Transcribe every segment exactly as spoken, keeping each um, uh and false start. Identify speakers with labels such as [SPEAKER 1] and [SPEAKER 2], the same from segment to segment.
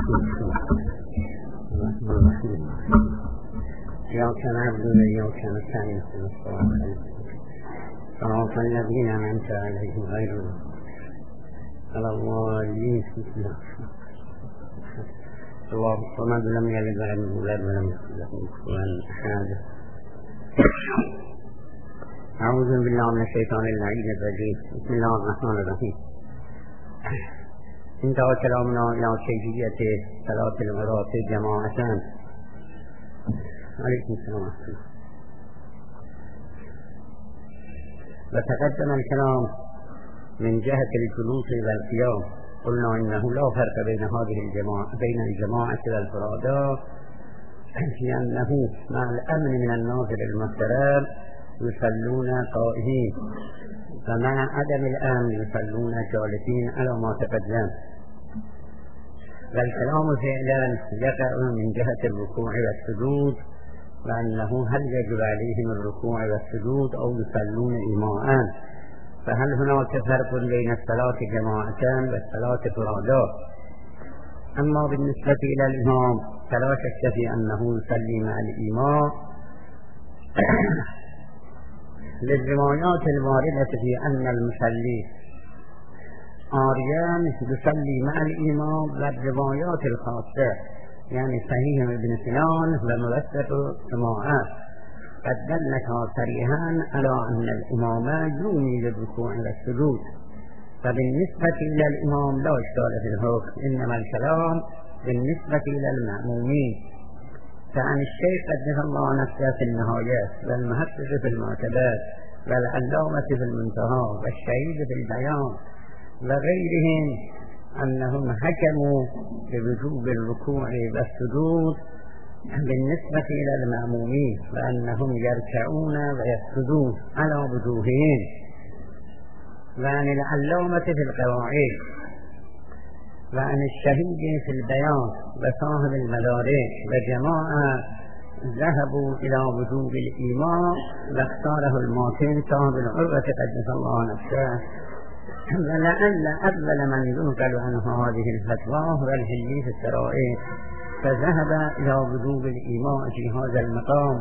[SPEAKER 1] إياك نعبد وإياك نستعين صراط الذين أنعمت عليهم غير الضالين. الله الصمد لم يلد ولم يولد ولم يكن له كفوا أحد. أعوذ بالله من الشيطان اللعين الرجيم. بسم الله الرحمن الرحيم. انتهى كلامنا إلى كيفية صلاة المرأة جماعة. عليكم السلام ورحمة الله. وتقدم الكلام من جهة الجلوس والقيام. قلنا إنه لا فرق بين هذه الجماعة بين الجماعة والفرادى، لأنه مع الأمن من الناظر المحترم يصلون قائمين، فمع عدم الأمن يصلون جالسين على ما تقدم. والكلام فعلا يقع من جهة الركوع والسجود، وأنه هل يجب عليهم الركوع والسجود أو يصلون إيماءً، فهل هناك فرق بين الصلاة جماعة والصلاة فرادى؟ أما بالنسبة إلى الإمام فلا شك في أنه يصلي مع الإمام للروايات الواردة في أن المصلي عاريان يصلي مع الإمام، والروايات الخاصة يعني صحيح ابن سنان وموثق سماعات قد دلتا صريحا على أن الإمام يومي للركوع والسجود. فبالنسبة إلى الإمام لا إشكال في الحكم، إنما الكلام بالنسبة إلى المأمومين. فعن الشيخ قدس الله نفسه في النهايات، والمحقق في المعتبر، والعلامة في المنتهى، والشهيد في البيان وغيرهم أنهم حكموا بوجوب الركوع والسجود بالنسبة إلى المأمومين، وأنهم يركعون ويسجدون على وجوههم. وعن العلامة في القواعد، وعن الشهيد في البيان، وصاحب المدارك وجماعة ذهبوا إلى وجوب الإيمان، واختاره الماتن صاحب العروة قدس الله نفسه. ولعل أول من ينقل عنه هذه الفتوى هو الهلي في السرائر، فذهب إلى وجوب الإيمان في هذا المقام.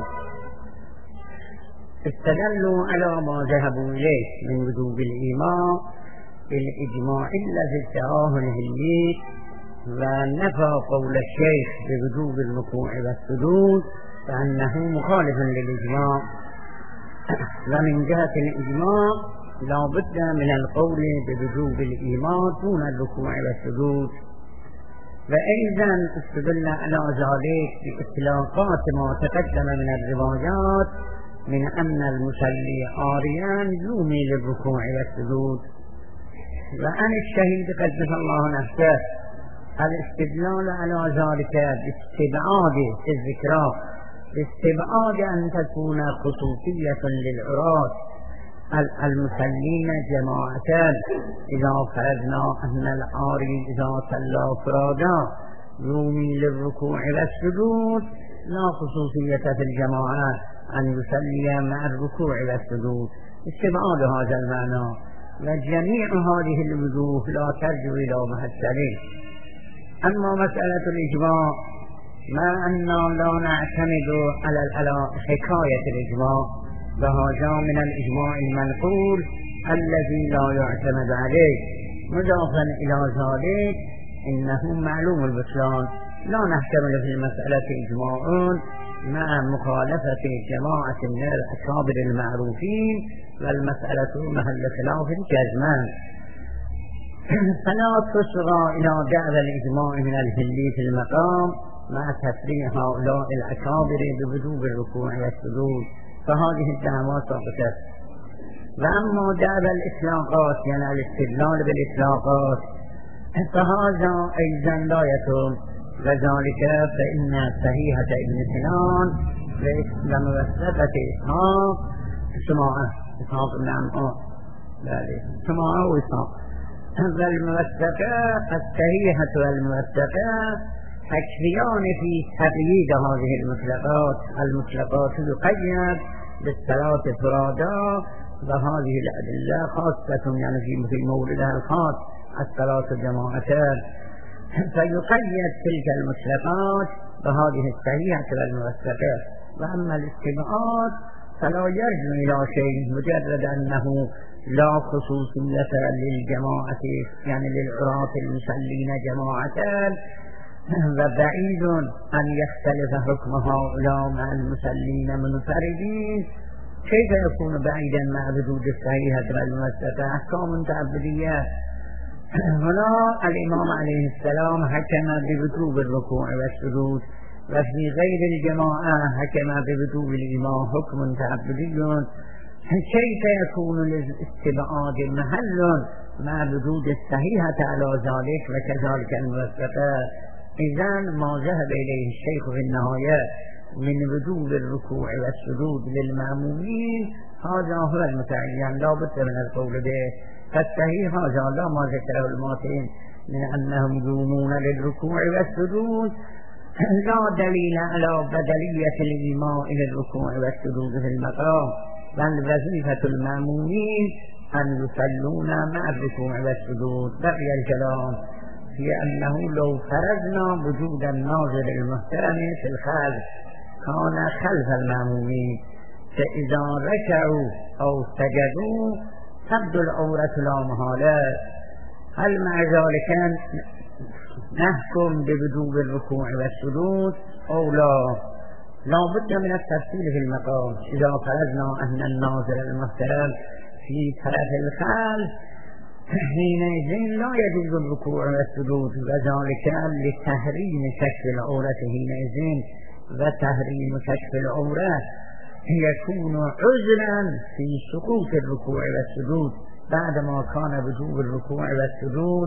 [SPEAKER 1] استدلوا على ما ذهبوا إليه من وجوب الإيمان بالإجماع الذي ادعاه الهلي، ونفى قول الشيخ بوجوب الركوع والسجود فأنه مخالف للإجماع. ومن جهة الإجماع لا بد من القول بوجوب الإيمان دون الركوع والسجود. وأيضا استدل على ذلك بإطلاقات ما تقدم من الروايات من أن المصلي عاريان يومي للركوع والسجود. وعن الشهيد قدس الله نفسه الاستدلال على ذلك باستبعاد الذكرى، باستبعاد أن تكون خصوصية للعراة المصلين جماعة، إذا فرضنا أن العاري إذا صلى فرادا يومي للركوع والسجود لا خصوصية في الجماعة أن يصلي مع الركوع والسجود، استبعاد هذا المعنى. وجميع هذه الوجوه لا ترجع إلى محسنين. أما مسألة الإجماع، ما أننا لا نعتمد على حكاية الإجماع، وهذا من الإجماع المنقول الذي لا يعتمد عليه. مضافا إلى ذلك إنه معلوم البطلان، لا نحتمل في المسألة إجماع مع مخالفة جماعة من الأكابر المعروفين، والمسألة محل خلاف جزما. فلا تصغى إلى دعوى الإجماع من الهلي في المقام مع تفريع هؤلاء الأكابر بوجوب الركوع والسجود، فهذه الدعوات ساقطة. وأما دعوى الإطلاقات يعني الاستدلال بالإطلاقات فهذا أيضا لا يتم، وذلك فإن صحيحة ابن سنان وموثقة إسحاق سماعة إسحاق بن عمرو سماعة وإسحاق والموثقة الصحيحة والموثقة تكفيان في تقييد هذه المطلقات. المطلقات يقيد بالصلاة فرادا، وهذه الأدلة خاصة يعني في موردها الخاص الصلاة جماعة. فيقيد تلك المطلقات بهذه الصحيحة والموثقة. وأما الاستبعاد فلا يرجع إلى شيء مجرد أنه لا خصوصية للجماعة، يعني للعراة المصلين جماعة، وبعيد أن يختلف حكم هؤلاء مع المصلين منفردين. كيف يكون بعيدا مع وجود الصحيحة والموثقة؟ أحكام تعبدية. هنا الإمام عليه السلام حكم بوجوب الركوع والسجود، وفي غير الجماعة حكم بوجوب الإمام حكم تعبدي. كيف يكون للاستبعاد محل مع وجود الصحيحة على ذلك وكذلك الموثقة؟ إذن ما ذهب إليه الشيخ في النهاية من وجوب الركوع والسجود للمأمومين هذا هو المتعين، لا بد من القول به. فالصحيح هذا لا ما ذكره الماتين من أنهم يقومون للركوع والسجود، لا دليل على بدلية الإيماء للركوع والسجود في المقام، بل وظيفة المأمومين أن يصلون مع الركوع والسجود. بقي الكلام في أنه لو فرضنا وجود الناظر المحترم في الخلف كان خلف المأمومين، فإذا ركعوا أو سجدوا تبدو العورة لا محالة. هل مع ذلك نحكم بوجوب الركوع والسجود أو لا؟ لا بد من التفصيل في المقام. إذا فرضنا أن الناظر المحترم في طرف الخلف حينئذ لا يجوز الركوع والسجود، وذلك لتحريم كشف العورة حينئذ، وتحريم كشف العورة يكون عذرا في سقوط الركوع والسجود بعدما كان وجوب الركوع والسجود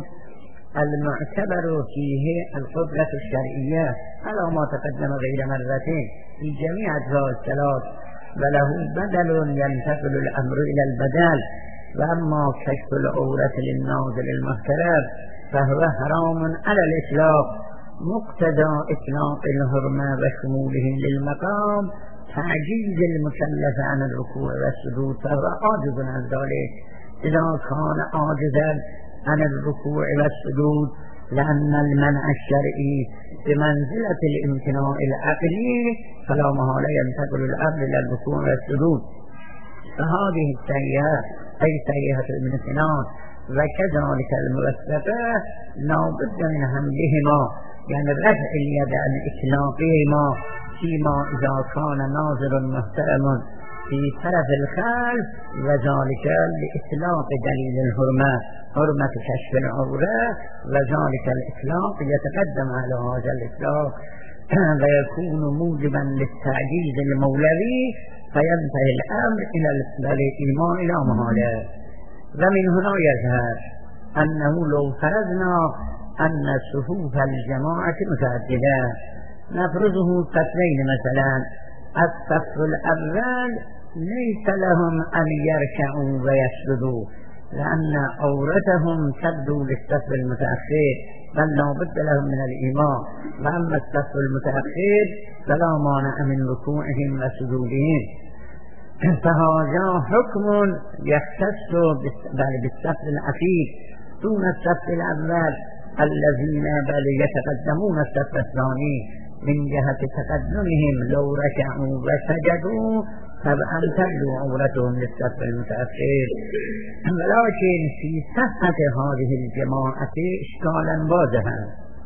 [SPEAKER 1] المعتبر فيه القدرة الشرعية على ما تقدم غير مرتين في جميع أجزاء الصلاة، وله بدل ينتقل الأمر إلى البدل. وأما كشف العورة للناظر المحترم فهو حرام على الإطلاق، مقتضى إطلاق الحرمة وشمولهم للمقام تعجيز المكلف عن الركوع والسجود، فهو عاجز عن ذلك. إذا كان عاجزا عن الركوع والسجود لأن المنع الشرعي بمنزلة الامتناع العقلي فلا محالة ينتقل الأمر إلى الركوع والسجود. فهذه السيئة أي سيئة الامتناع وكذلك الموثقة لا بد من حملهما، يعني رفع اليد عن إطلاقهما فيما إذا كان ناظر محترم في طرف الخلف، وذلك لإطلاق دليل الحرمة، حرمة كشف العورة، وذلك الإطلاق يتقدم على هذا الإطلاق ويكون موجبا للتعجيز المولوي، فينتهي الأمر إلى الإيمان لا محالة. ومن هنا يظهر أنه لو فرضنا أن صفوف الجماعة متعددة، نفرضه صفين مثلا، الصف الأول ليس لهم أن يركعوا ويسجدوا لأن عورتهم تبدو للصف المتأخر، بل لا بد لهم من الإيمان. وأما الصف المتأخر فلا مانع من ركوعهم وسجودهم، فهذا حكم يختص بالصف الأخير دون الصف الأول الذين بل يتقدمون الصف الثاني من جهة تقدمهم لو ركعوا وسجدوا طبعا تبدو عورتهم للصف المتأخر. ولكن في صحة هذه الجماعة إشكالا واضحا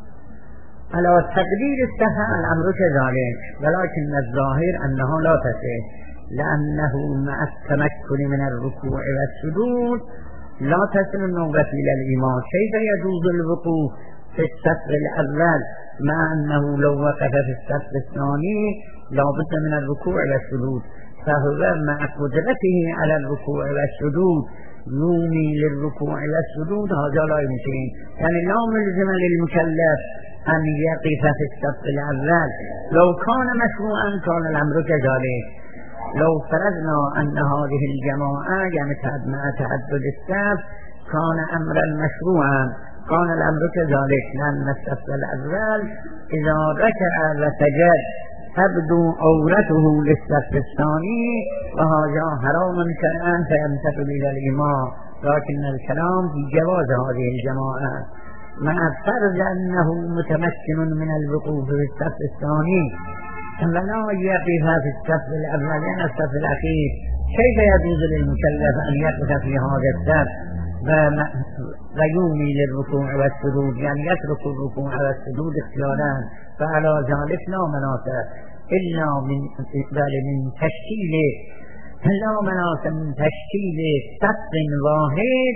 [SPEAKER 1] على تقدير الصحة الأمر كذلك، ولكن الظاهر أنه لا تصح، لأنه مع التمكن من الركوع والسجود لا تصل النوبة إلى الإمام. كيف يجوز الوقوف في الصف الأول مع أنه لو وقف في الصف الثاني لا بد من الركوع والسجود؟ فهو مع قدرته على الركوع والسجود يومي للركوع والسجود، هذا لا يمكن، يعني لا ملزم للمكلف أن يقف في الصف الأول. لو كان مشروعا كان الأمر كذلك. لو فرضنا أن هذه الجماعة يعني مع تعدد الصف كان أمرا مشروعا كان الأمر كذلك، لأن الصف الأول إذا ركع وسجد تبدو عورته للصف الثاني وهذا حرام شرعا فينتقل إلى الإمام. لكن الكلام في جواز هذه الجماعة. مع فرض أنه متمكن من الوقوف في الصف الثاني ولا يقف في الصف الأول يعني الصف الأخير، كيف يجوز للمكلف أن يقف في هذا الصف ويومي للركوع والسجود، يعني يترك الركوع والسجود اختيارا، فعلى ذلك لا مناسب إلا من بل من تشكيل لا مناسب من تشكيل صف واحد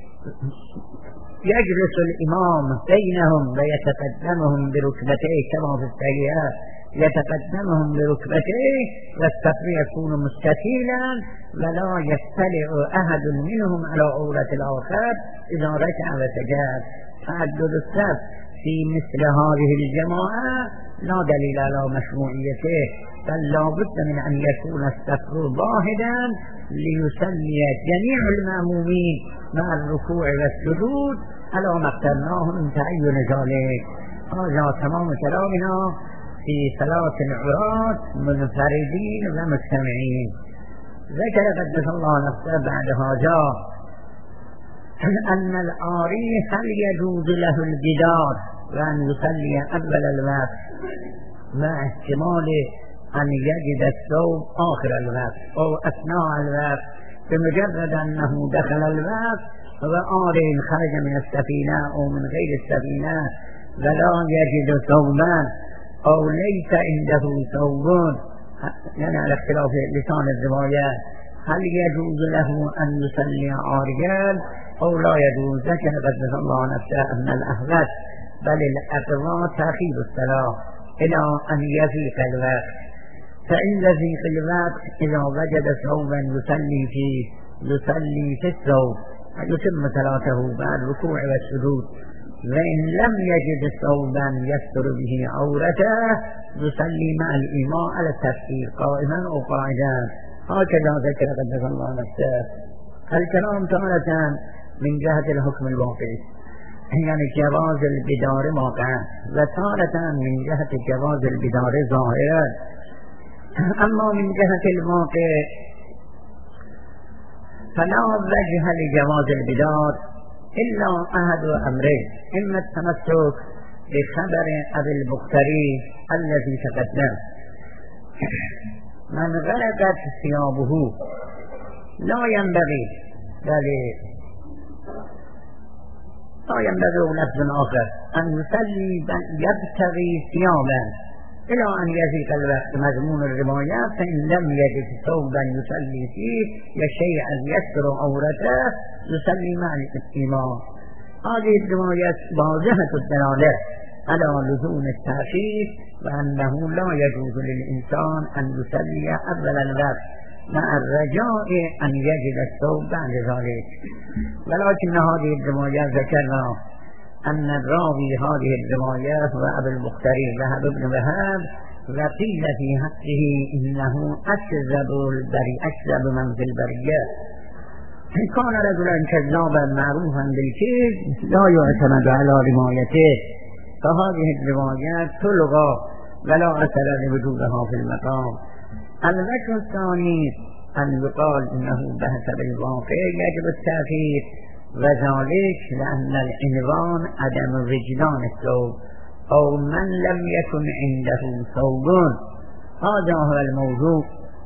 [SPEAKER 1] يجلس الإمام بينهم ويتقدمهم بركبتيه كما في الصحيحة، يتقدمهم بركبتيه والصف يكون مستطيلا ولا يطلع أحد منهم على عورة الآخر إذا ركع وسجد. تعدد الصف في مثل هذه الجماعة لا دليل على مشروعيته، بل لا بد من أن يكون الصف واحدا ليصلي جميع المأمومين مع الركوع والسجود على ما اقترناه من تعين ذلك. هذا تمام كلامنا في صلاة العراة منفردين ومجتمعين. ذكر قدس الله نفسه بعد هذا أن العاري هل يجوز له الجدار وأن يصلي أول الوقت مع احتمال أن يجد الثوب آخر الوقت أو أثناء الوقت، بمجرد أنه دخل الوقت وعار خرج من السفينة أو من غير السفينة ولا يجد ثوبا أو ليس عنده ثوب، يعني على اختلاف لسان الرواية، هل يجوز له أن يصلي عاريا أو لا يجوز؟ ذكر قدس الله نفسه أن الأهوت بل الأقوى تأخير الصلاة إلى أن يفيق الوقت، فإن يفيق الوقت إذا وجد ثوبا يصلي فيه يصلي في الثوب يتم صلاته بعد الركوع والسجود، وإن لم يجد ثوبا يستر به عورته يصلي مع الإمام على التفسير قائما أو قاعدا. هكذا ذكر قدس الله نفسه. الكلام تارة من جهة الحكم الواقعي يعني جواز البدار واقعا، وتارة من جهة جواز البدار ظاهرا. أما من جهة الواقع فلا وجه لجواز البدار إلا أحد أمرين: إما التمسك بخبر أبي البختري الذي تقدم من غلقت ثيابه لا ينبغي بل لا ينبغي لفظ آخر أن يصلي بل يبتغي ثيابا إلى أن يفيق الوقت مضمون الرواية، فإن لم يجد ثوبا يصلي فيه يشيئا يستر عورته يصلي مع الإمام. هذه الرواية واضحة الدلالة على لزوم التأخير وأنه لا يجوز للإنسان أن يصلي أول الوقت مع الرجاء أن يجد الثوب بعد ذلك. ولكن هذه الرواية ذكرنا أن الراوي هذه الرواية هو أبو البختري وهب بن وهب، وقيل في حقه إنه أكذب البري أكذب من في البرية، كان رجلا كذابا معروفا بالكذب لا يعتمد على روايته، فهذه الروايات تلغى ولا أثر لوجودها في المقام. الوجه الثاني أن يقال إنه بحسب الواقع يجب التأخير، وذلك لأن العنوان عدم وجدان الثوب أو من لم يكن عنده ثوب، هذا هو الموضوع.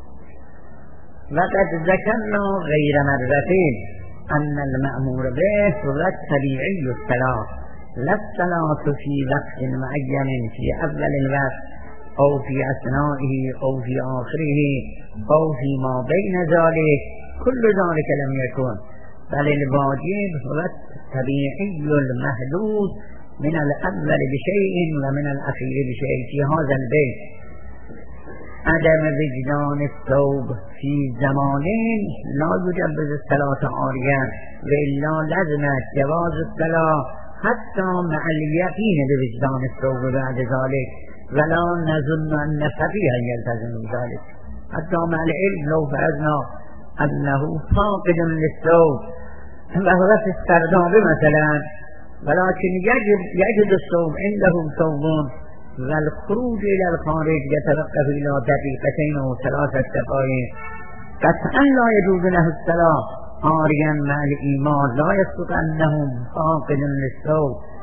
[SPEAKER 1] وقد ذكرنا غير مرتين أن المأمور به هو الطبيعي الصلاة، لا الصلاة في وقت معين في أول الوقت أو في أثنائه أو في آخره أو فيما بين ذلك، كل ذلك لم يكن، بل الواجب هو الطبيعي المحدود من الأول بشيء ومن الأخير بشيء. في هذا البيت عدم وجدان الثوب في زمانين لا يجوز الصلاة عاريا، وإلا لازم جواز الصلاة حتى مع اليقين بوجدان الثوب بعد ذلك، ولا نظن أن فقيها يلتزم ذلك، حتى مع العلم لو فرضنا أنه فاقد للثوب وهو في السرداب مثلا، ولكن يجب يجد الثوب عنده ثوب والخروج إلى الخارج يتوقف إلى دقيقتين أو ثلاثة دقائق، قطعا لا يجوز له الصلاة عاريا مع الإيمان، لا يسقط أنه فاقد للثوب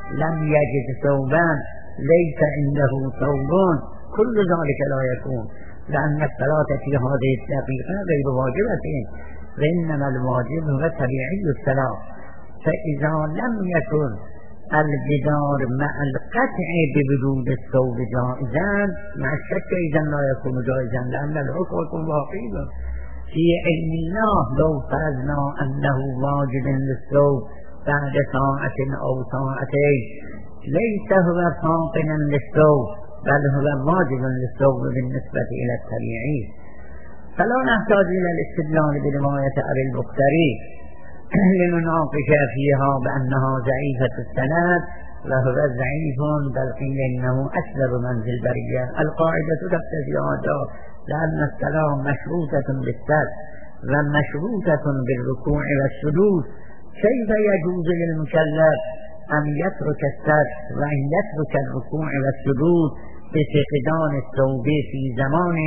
[SPEAKER 1] لم يجد ثوبا ليس عنده ثوب كل ذلك لا يكون، لأن الصلاة في هذه الدقيقة غير واجبة، وإنما الواجب هو طبيعي الصلاة. فإذا لم يكن الجدار مع القطع بوجود الثوب جائزا مع الشك إذا لا يكون جائزا، لأن الحكم يكون واقعا في علم الله. لو فرضنا أنه واجب للثوب بعد ساعة أو ساعتين ليس هو فاقدا للثوب بل هو واجب للثوب بالنسبة إلى الطبيعي. فلا نحتاج إلى الاستدلال برواية أبي البختري لنناقش فيها بأنها ضعيفة السند وهو ضعيف، بل قيل إنه أسبب منزل البرية. القاعدة تقتضي هذا، لأن الصلاة مشروطة بالسد ومشروطة بالركوع والسجود. كيف يجوز للمكلف أن يترك السد وأن يترك الركوع والسجود بفقدان الثوب في زمان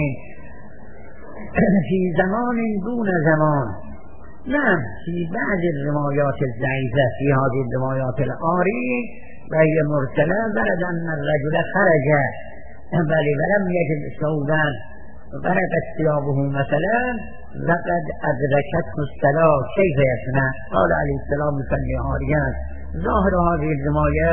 [SPEAKER 1] في زمان دون زمان؟ نعم، في بعض الروايات الضعيفة، في هذه الروايات الآري وهي مرسلة، بعد أن الرجل خرج بل ولم يجد ثوبا غرقت ثيابه مثلا لقد أدركته الصلاة كيف يصنع؟ قال عليه السلام يصلي عاريا. ظاهر هذه الرواية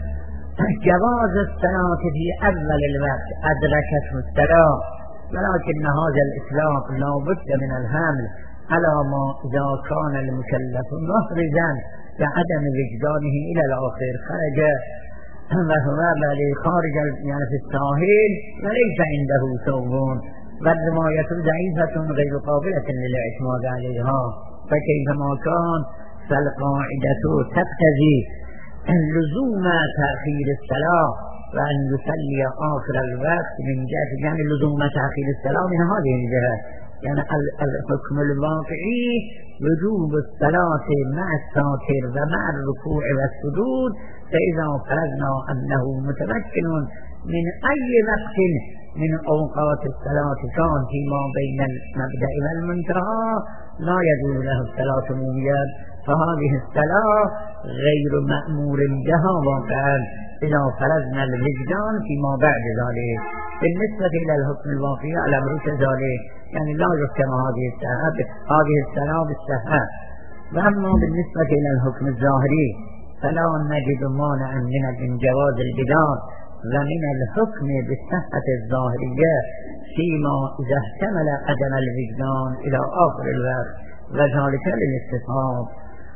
[SPEAKER 1] جواز الصلاة في أول الوقت أدركته الصلاة، ولكن هذا الإطلاق لا بد من الحمل على ما إذا كان المكلف محرزا بعدم وجدانه إلى الآخر، خرج وهو بل خارج يعني في الساحل وليس عنده ثوب، والرواية ضعيفة غير قابلة للاعتماد عليها. فكيفما كان فالقاعدة تقتضي لزوم تأخير الصلاة وأن يصلي آخر الوقت من جهة، يعني لزوم تأخير الصلاة من هذه الجهة، يعني الحكم الواقعي وجوب الصلاة مع الساتر ومع الركوع والسجود. فإذا فرضنا أنه متمكن من أي وقت من أوقات الصلاة كان فيما بين المبدأ والمنتهى لا يجوز له الصلاة عموميا، فهذه الصلاة غير مأمور بها واقعا إذا فرضنا الوجدان فيما بعد ذلك. بالنسبة إلى الحكم الواقعي الأمر كذلك، يعني لا يحكم هذه الصلاة هذه الصلاة بالصحة. وأما بالنسبة إلى الحكم الظاهري فلا نجد مانعا من جواز الجدار ومن الحكم بالصحة الظاهرية فيما إذا احتمل عدم الوجدان إلى آخر الوقت، وذلك للاستصحاب.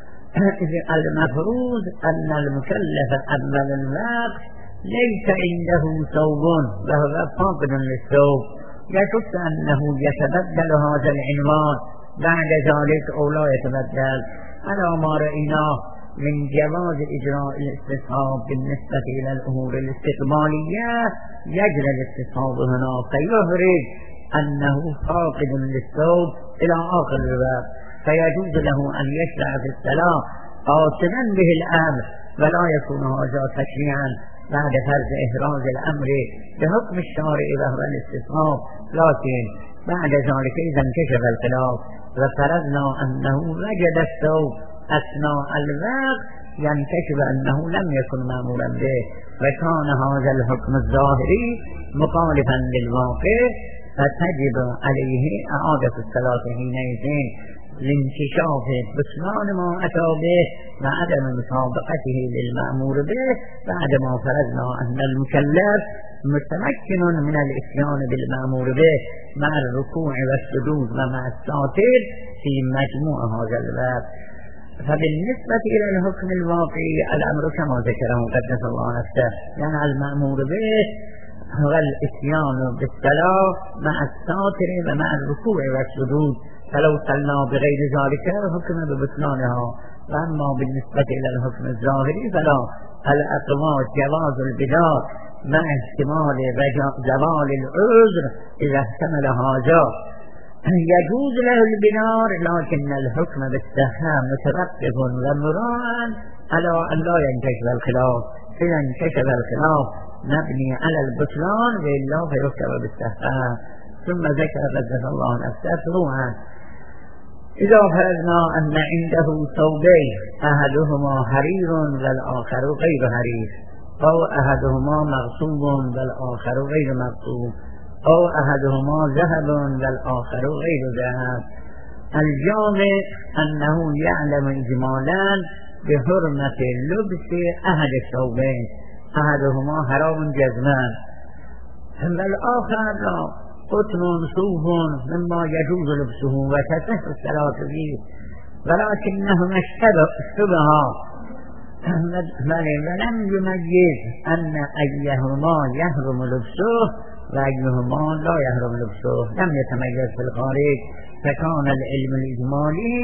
[SPEAKER 1] المفروض أن المكلف أول الوقت ليس عنده ثوب وهو فاقد للثوب، يشك أنه يتبدل هذا العنوان بعد ذلك أو لا يتبدل، على ما رأيناه من جواز إجراء الاستصحاب بالنسبة إلى الأمور الاستقبالية. يجري الاستصحاب هنا فيخرج أنه فاقد للثوب إلى آخر الوقت، فيجوز له أن يشرع في الصلاة قاصدا به الأمر، ولا يكون هذا تشريعا بعد فرض إحراز الأمر بحكم الشارع وهو الاستصحاب. لكن بعد ذلك إذا انكشف الخلاف وفرضنا أنه وجد الثوب أثناء الوقت ينكشف أنه لم يكن مأمورا به، وكان هذا الحكم الظاهري مخالفا للواقع، فتجب عليه إعادة الصلاة حينئذ لانكشاف بطلان ما أتى به وعدم مسابقته للمأمور به، بعدما فرضنا أن المكلف متمكن من الاتيان بالمأمور به مع الركوع والسجود ومع الساتر في مجموع هذا الباب. فبالنسبة إلى الحكم الواقعي الأمر كما ذكره قدس الله نفسه، يعني المأمور به هو الاتيان بالصلاة مع الساتر ومع الركوع والسجود، فلو صلى بغير ذلك حكم ببطلانها. وأما بالنسبة إلى الحكم الظاهري فلا، الأقوال جواز البدار مع احتمال زوال العذر إذا احتمل هذا يجوز له البنار، لكن الحكم بالصحة مترتب ومراعا على أن لا ينكشف الخلاف. إذا انكشف الخلاف نبني على البطلان وإلا فيحكم بالصحة. ثم ذكر قدس الله نفسه فروعا اذا فرضنا ان عنده ثوبين احدهما حرير والآخر غیر حریر او احدهما مغصوب والآخر غیر مغصوب او احدهما ذهب والآخر غیر ذهب، الجامع انه يعلم اجمالا بحرمة لبس احد الثوبين احدهما حرام جزما والآخر قطن صوف مما يجوز لبسه وتصح الصلاة فيه ولكنهما اشتبها ولم يميز أن أيهما يحرم لبسه وأيهما لا يحرم لبسه، لم يتميز في الخارج، فكان العلم الإجمالي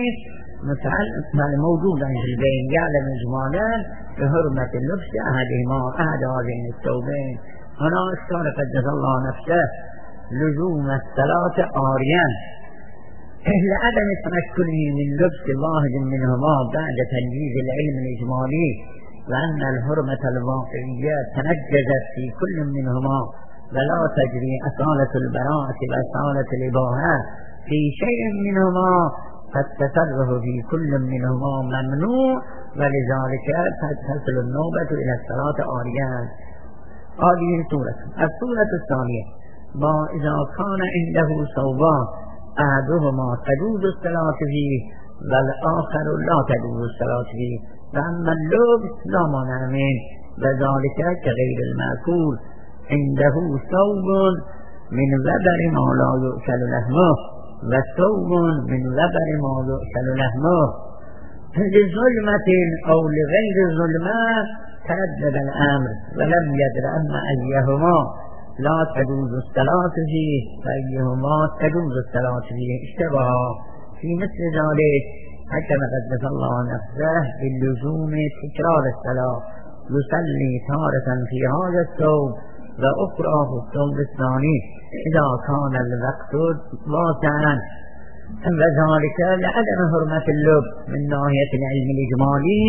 [SPEAKER 1] موجودا في البين يعلم إجمالا بحرمة اللبس أحدهما أحد هذين الثوبين. هنا اشترط قدس الله نفسه لزوم الصلاة عاريا لعدم تمكنه من لبس واحد منهما بعد تنجيز العلم الإجمالي، وأن الحرمة الواقعية تنجزت في كل منهما ولا تجري أصالة البراءة وأصالة الإباحة في شيء منهما، فالتصرف في كل منهما ممنوع، ولذلك تصل النوبة إلى الصلاة عاريا. هذه الصورة. الصورة الثانية ما إذا كان عنده ثوبان أحدهما تجوز الصلاة فيه والآخر لا تجوز الصلاة فيه، وأما اللبس لا مانع منه، وذلك كغير المأكول، عنده ثوب من وبر ما لا يؤكل لحمه وثوب من وبر ما يؤكل لحمه، لظلمة أو لغير ظلمة تردد الأمر ولم يدر أن أيهما لا تجوز الصلاة فيه فأيهما تجوز الصلاة فيه، اشتبه في مثل ذلك حكم قدس الله نفسه باللزوم تكرار الصلاة، يصلي تارة في هذا الثوب وأخرى في الثوب الثاني إذا كان الوقت واسعا، وذلك لعدم حرمة اللب من ناحية العلم الإجمالي.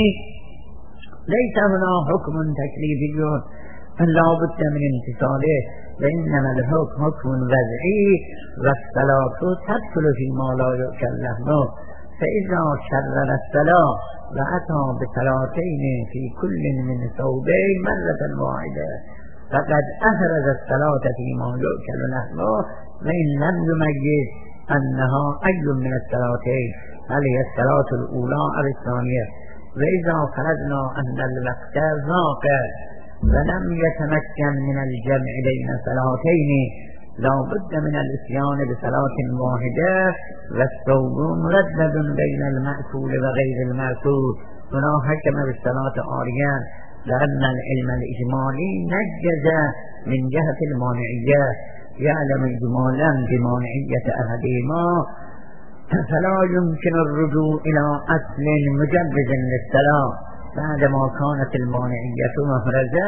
[SPEAKER 1] ليس هنا حكم تكليفي فلا بد من امتثاله، وإنما الحكم حكم وضعي، والصلاة تدخل فيما لا يؤكل لحمه، فإذا شرر الصلاة وأتى بصلاتين في كل من ثوبين مرة واحدة فقد أحرز الصلاة فيما يؤكل لحمه، وإن لم يميز أنها أي من الصلاتين هل هي الصلاة الأولى أو الثانية. وإذا فرضنا أن الوقت واقع ولم يتمكن من الجمع بين صلاتين لا بد من الاتيان بصلاة واحدة، والثوب مردد بين المأكول وغير المأكول، هنا حكم بالصلاة عاريا لأن العلم الإجمالي نجز من جهة المانعية، يعلم إجمالا بمانعية أحدهما، فلا يمكن الرجوع إلى أصل مجبز للصلاة بعدما كانت المانعية مفرزة،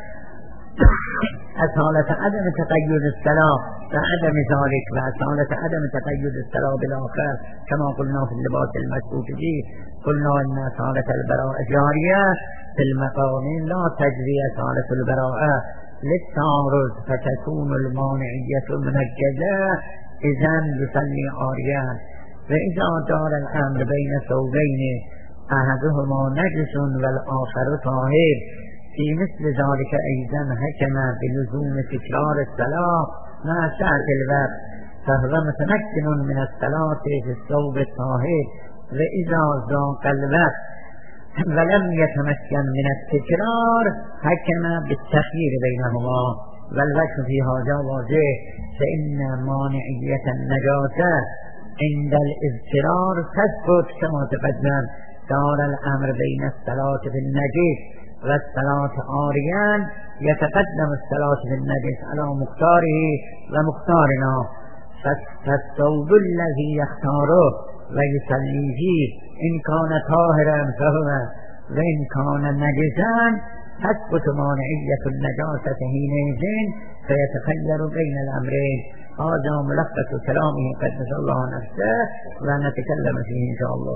[SPEAKER 1] أصالة عدم تقيد الصلاة وعدم ذلك وأصالة عدم تقيد الصلاة بالآخر، كما قلنا في اللباس المشروط فيه، قلنا أن أصالة البراءة جارية في المقام لا تجري أصالة البراءة للتعارض، فتكون المانعية منجزة، إذن يصلي عاريا. وإذا دار الأمر بين ثوبين أحدهما نجس والآخر طاهر في مثل ذلك أيضا حكم بلزوم تكرار الصلاة مع سعة الوقت، فهو متمكن من الصلاة في الثوب الطاهر، وإذا ضاق الوقت ولم يتمكن من التكرار حكم بالتخيير بينهما، والوجه في هذا واضح، فإن مانعية النجاسة عند الاضطرار تثبت كما تقدم. دار الأمر بين الصلاة في النجس والصلاة عاريا، يتقدم الصلاة في النجس على مختاره ومختارنا، فالثوب الذي يختاره ويصلي فيه إن كان طاهرا فهو، وإن كان نجسا تثبت مانعية النجاسة حينئذ فيتخير بين الأمرين. هذا ملخص كلامه قدس الله نفسه، ونتكلم فيه إن شاء الله.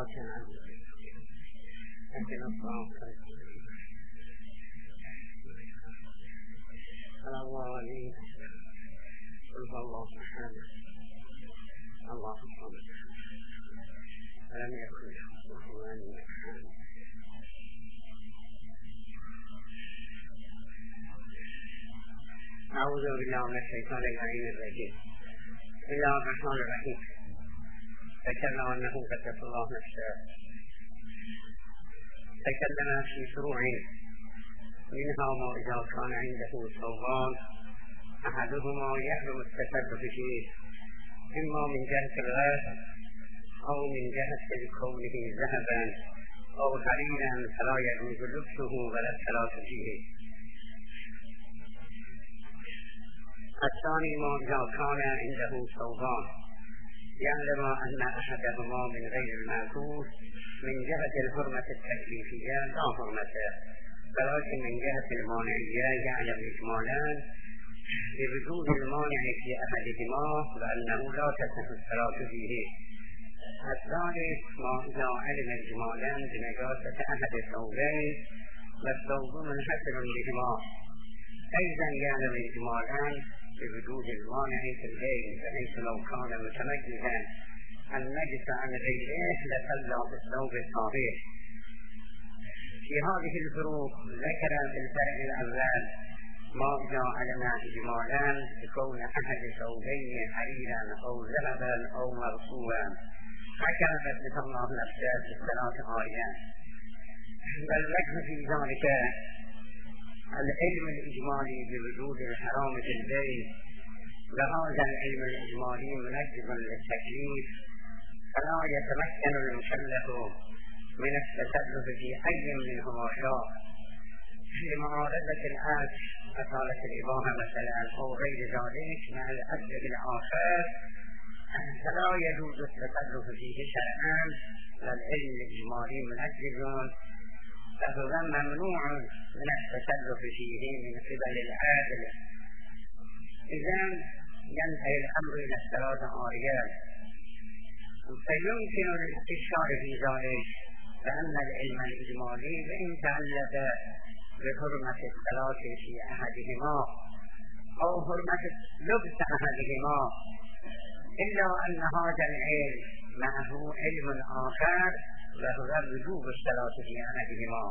[SPEAKER 2] اهدنا الصراط المستقيم صلى الله عليه قل هو الله احد الله الصمد ولم يكن له كفوا احد. أعوذ بالله من الشيطان اللعين الرجيم. بسم الله الرحمن الرحيم. ذكرنا أنه قدس الله نفسه تكلم في فروع منها ما إذا كان عنده ثوبان أحدهما يحرم التصرف فيه إما من جهة الغاز أو من جهة كونه ذهبا أو حريرا فلا يجوز لبسه ولا الصلاة فيه. الثاني ما إذا كان عنده ثوبان يعلم أن أحدهما من غير المأكول من جهة الحرمة التكليفية لا حرمته، ولكن من جهة المانعية يعلم إجمالا بوجود المانع في أحدهما وأنه لا تصح الصلاة فيه. الثالث ما إذا علم إجمالا بنجاسة أحد الثوبين والثوب منحصر بهما، أيضا يعلم إجمالا بوجود المانع في الليل، بحيث لو كان متميزا النجس عن غيره لصلى في الثوب الطاهر. في هذه الظروف ذكر في الفرع الأول ما إذا علم إجمالا بكون أحد ثوبين حريرا أو ذهبا أو مرصوبا حكم قدس الله نفسه في الصلاة عاريا. والوجه في ذلك العلم الإجمالي بوجود الحرام في البيت، وهذا العلم الإجمالي منجز للتكليف، فلا يتمكن المكلف من التصرف في أي منهما شاء لمعارضة الآت أصالة الإباحة مثلا أو غير ذلك مع الأسباب الآخر، فلا يجوز التصرف فيه شرعا، والعلم الإجمالي منجز فهو ممنوع من التصرف فيه من قبل العادل. إذن ينتهي الأمر إلى الصلاة عاريا. فيمكن الاستشار في ذلك بأن العلم الإجمالي وإن تعلق بحرمة الصلاة في أحدهما أو حرمة لبس أحدهما، إلا أن هذا العلم معه علم آخر وهو وجوب الصلاة في أحدهما.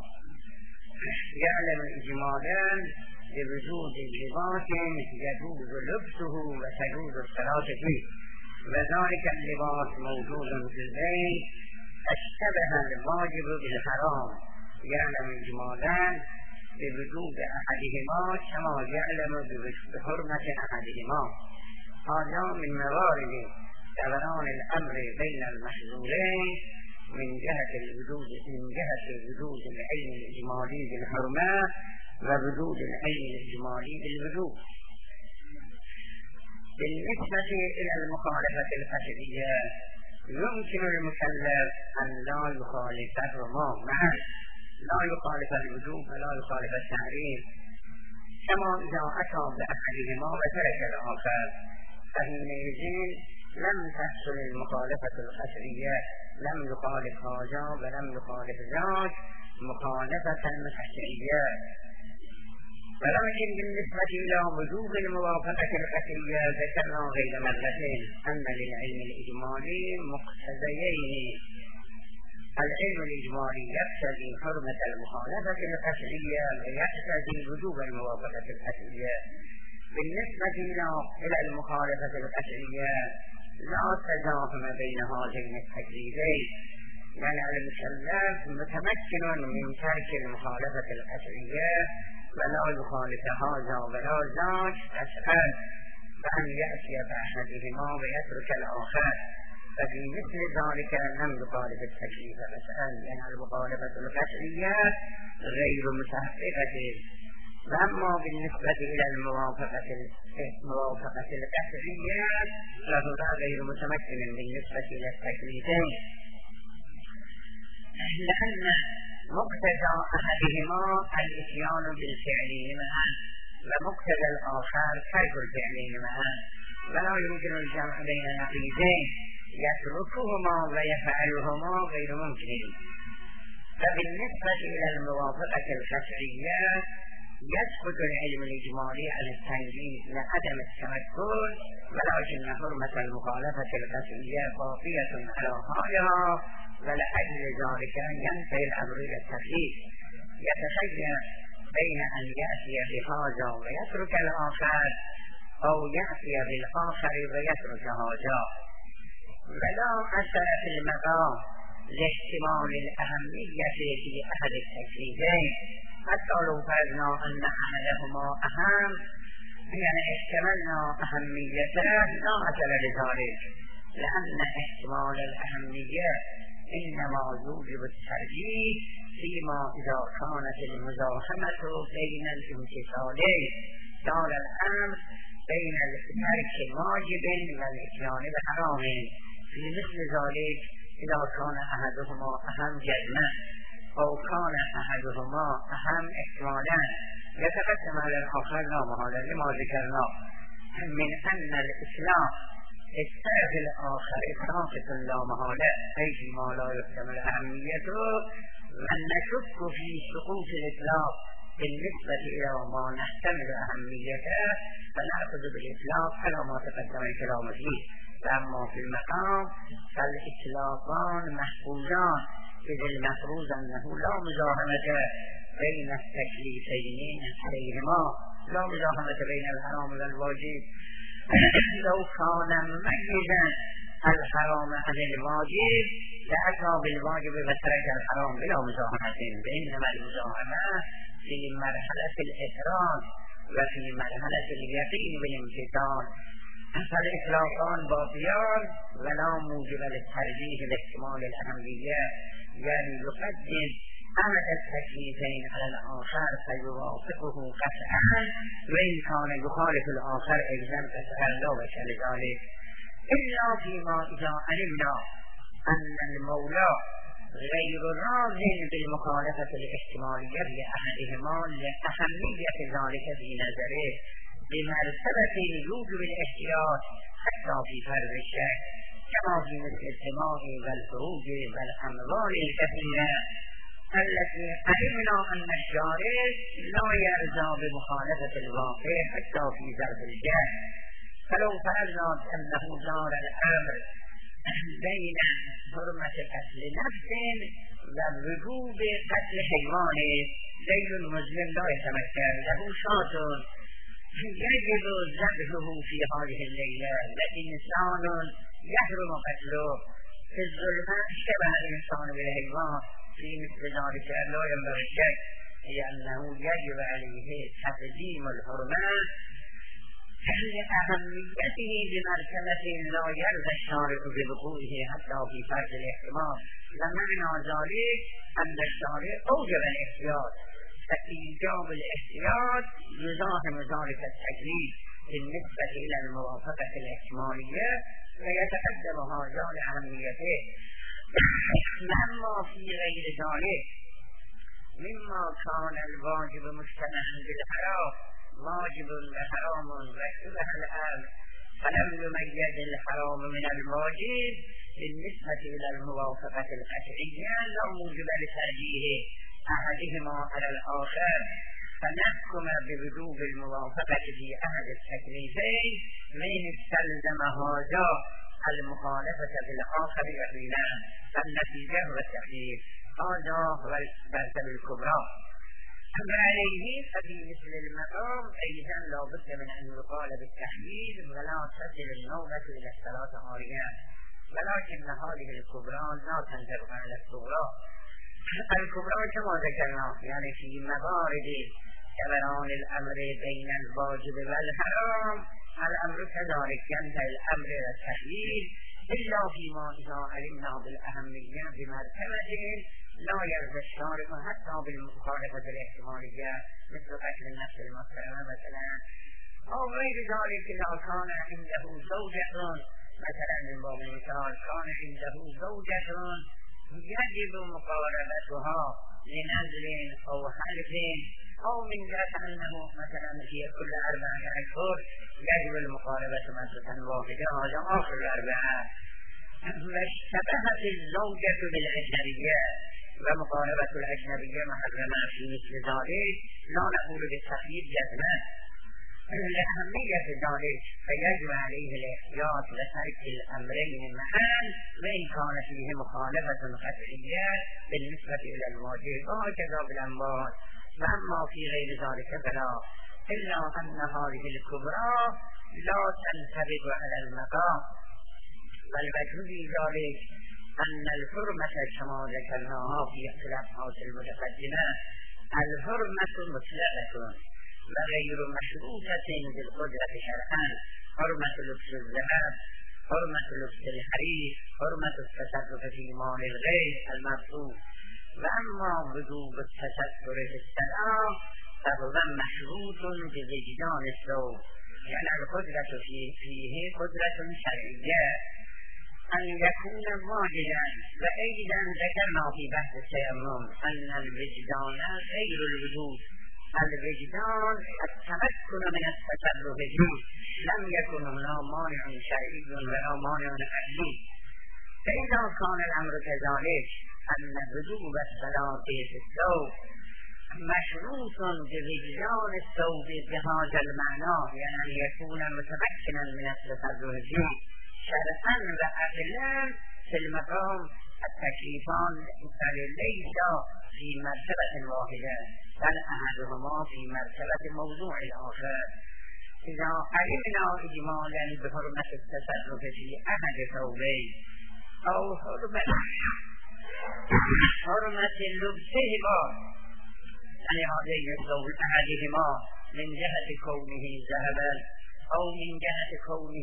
[SPEAKER 2] يعلم إجمالا بوجود لباس يجوز لبسه وتجوز الصلاة فيه، وذلك اللباس موجود في البيت اشتبه الواجب بالحرام. يعلم إجمالا بوجود أحدهما كما يعلم بحرمة أحدهما. هذا من موارد دوران الأمر بين المحظورين من جهة الوجود من جهة وجود العلم الإجمالي بالحرمة ووجود العلم الإجمالي بالوجوب. بالنسبة إلى المخالفة الفقهية يمكن المكلف أن لا يخالفهما معا، لا يخالف الوجوب ولا يخالف التحريم، كما إذا أتى بأحدهما وترك الآخر، فحينئذ لم تحصل المخالفة القطعية، لم يخالف هذا ولم يخالف ذاك مخالفة قطعية. ولكن بالنسبة إلى وجوب الموافقة القطعية ذكرنا غير مرتين أن للعلم الإجمالي مقتضيين. العلم الإجمالي يقتضي حرمة المخالفة القطعية ويقتضي وجوب الموافقة القطعية. بالنسبة إلى المخالفة القطعية لا تزاحم بين هذين التقييدين، يعني المكلف متمكن من ترك المخالفة القطعية ولا يخالف هذا ولا ذاك، أسأل فأن يأتي بأحدهما ويترك الآخر، ففي مثل ذلك لم يخالف التكليف. أسأل يعني المخالفة القطعية غير متحققة. وأما بالنسبة إلى الموافقة الموافقة القطعية فهو غير متمكن بالنسبة إلى التكليفين، لأن مقتضى أحدهما الإتيان بالفعلين معا ومقتضى الآخر ترك الفعلين معا، ولا يمكن الجمع بين النقيضين يتركهما ويفعلهما غير ممكن. فبالنسبة إلى الموافقة القطعية يسقط العلم الإجمالي على التنجيز لعدم التمكن، ولكن حرمة المخالفة القطعية باقية على حالها، ولأجل ذلك ينتهي الأمر إلى التخيير. يتخير بين أن يأتي بهذا ويترك الآخر، أو يأتي بالآخر ويترك هذا. ولا أثر في المقام لاحتمال الأهمية في أحد التكليفين، حتى لو فرضنا أن أحدهما أهم، يعني احتملنا أهميته لا أثر لذلك، لأن احتمال الأهمية إنما يوجب الترجيح فيما إذا كانت المزاحمة بين الامتثالين دار الأمر بين الترك واجب والإتيان بحرام. في مثل ذلك إذا كان أحدهما أهم جزما أو كان أحدهما أهم احتمالا يتقدم على الآخر لا محالة لما ذكرنا من أن الإسلام السبب الآخر ساقط لا محالة، أي ما لا يحتمل أهميته، وأن نشك في سقوط الإطلاق بالنسبة إلى ما نحتمل أهميته فنأخذ بالإطلاق على ما تقدم الكلام فيه. فأما في المقام فالإطلاقان محفوظان، إذ المفروض أنه لا مزاحمة بين التكليفين عليهما، لا مزاحمة بين الحرام والواجب. لو كان مميزا الحرام عن الواجب لأتى بالواجب وترك الحرام بلا مزاحمة، بينما المزاحمة في مرحلة الإفراد وفي مرحلة اليقين بالامتثال. فالإطلاقان باقيان ولا موجب للترجيح باحتمال الأهمية، يعني يقدم أحد التكليفين على الآخر فيوافقه قطعا، وإن كان يخالف الآخر إذن قطعا لا وجه لذلك، إلا فيما إذا علمنا أن المولى غير راض بالمخالفة الاحتمالية لأحدهما لأهمية ذلك في نظره بمرتبة يوجب الاحتياط حتى في فرض الشك، كما في مثل الدماء والفروج والأموال الكثيرة التي علمنا أن الشارع لا يرضى بمخالفة الواقع حتى في ضرب الجهل. فلو فرضنا أنه دار الأمر بين حرمة قتل نفس ووجوب قتل حيوان، زيد المسلم لا يتمكن له شاة يجب ذبحه في هذه الليلة، وإنسان يحرم قتله في الظلمة شبه الإنسان بالحيوان، في مثل ذلك لا ينبغي الشك لأنه يجب عليه تقديم الحرمة لأهميته بمرتبة لا يرضى الشارع بوقوعه حتى في فرض الاحتمال. ومعنى ذلك أن الشارع أوجب الاحتياط، فإيجاب الاحتياط يزاحم ذلك التكليف بالنسبة إلى الموافقة الاحتمالية ويتقدم هذا لأهميته. أما في غير ذلك مما كان الواجب مجتمعا بالحرام واجب وحرام واشتبه الأمر فلم يميز الحرام من الواجب بالنسبة إلى الموافقة القطعية لا موجب لترجيح أحدهما على الآخر، فنحكم بوجوب الموافقة في أحد التكليفين من استلزم هذا المخالفة بالآخر يقينا، فالنتيجة والتكليف هذا هو المرتبة الكبرى. أما عليه ففي مثل المقام أيضا لا بد من أن يقال بالتحديد ولا تصل النوبة إلى الثلاث أريان، ولكن هذه الكبرى لا تنطبق على الصغرى. الكبرى كما ذكرنا يعني في موارد دوران الأمر بين الواجب والحرام الأمر كذلك ينتهي الأمر والتحديد إلا فيما إذا علمنا بالأهمية بمرتبة لا يرضى الشارع حتى بالمخالفة الاحتمالية مثل قتل النفس المحرمة مثلا، أو غير ذلك. إذا كان عنده زوجة مثلا من باب المثال كان عنده زوجة يجب مقاربتها لنزل أو حلف أو من جهة أنه مثلا هي كل أربعة أشهر يجب المقاربة مرة واحدة، هذا آخر الأربعة. و اشتبهت الزوجة بالاجنبیه و مقاربت الاجنبیه محرمه فی مثل ذلك لا نقول بالتخییر جزمه لأهمیت ذلك فيجب عليه الاحتیاط لترك الامرين معا وان كان فيه مخالفة قطعية بالنسبة الى الواجب وهكذا بالانواع واما في غير ذلك فلا الا ان هذه الكبرى لا تنطبق على المقام والوجه في ذلك ان الحرمة كما ذكرناها في اختلافات المتقدمة الحرمة مطلقة وغير مشروطة بالقدرة شرعا حرمة لبس الذهب حرمة لبس الحرير حرمة التستر في مال الغير المرفوع واما وجوب التستر في السلام فهو مشروط بوجدان الثوب يعني القدرة فيه, فيه قدرة شرعية أن يكون واجدا وأيضا ذكرنا في بحث التيمم أن الوجدان غير الوجود الوجدان التمكن من التصرف فيه لم يكن هنا مانع شرعي ولا مانع عقلي فإذا كان الأمر كذلك أن وجوب الصلاة في الثوب مشروط بوجدان الثوب بهذا المعنى يعني أن يكون متمكنا من التصرف فيه شرعا وعقلا في المقام التكليفان ليس في مرتبة واحدة بل أحدهما في مرتبة موضوع الآخر إذا علمنا إجمالا بحرمة التصرف في أحد ثوبين أو حرمة حرمة لبسهما يعني هذين الثوب أحدهما من جهة كونه ذهبا أو من جهة كونه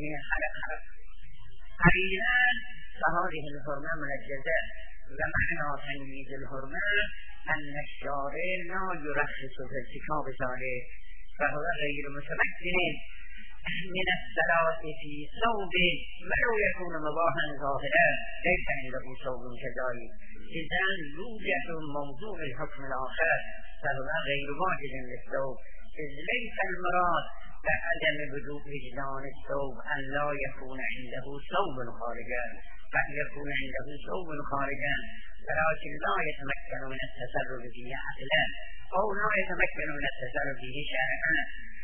[SPEAKER 2] حريرا فهذه الحرمة منجزة ومعنى تنجيز الحرمة أن الشارع لا يرخص في ارتكاب ذلك فهو غير متمكن من الصلاة في ثوب ولو يكون مباحا ظاهرا ليس عنده ثوب كذلك إذا يوجد موضوع الحكم الآخر فهو غير واجد للثوب إذ ليس المراد بعدم وجود وجدان الثوب أن لا يكون عنده ثوب خارجا بل يكون عنده ثوب خارجا ولكن لا يتمكن من التصرف فيه عقلا أو لا يتمكن من التصرف فيه شرعا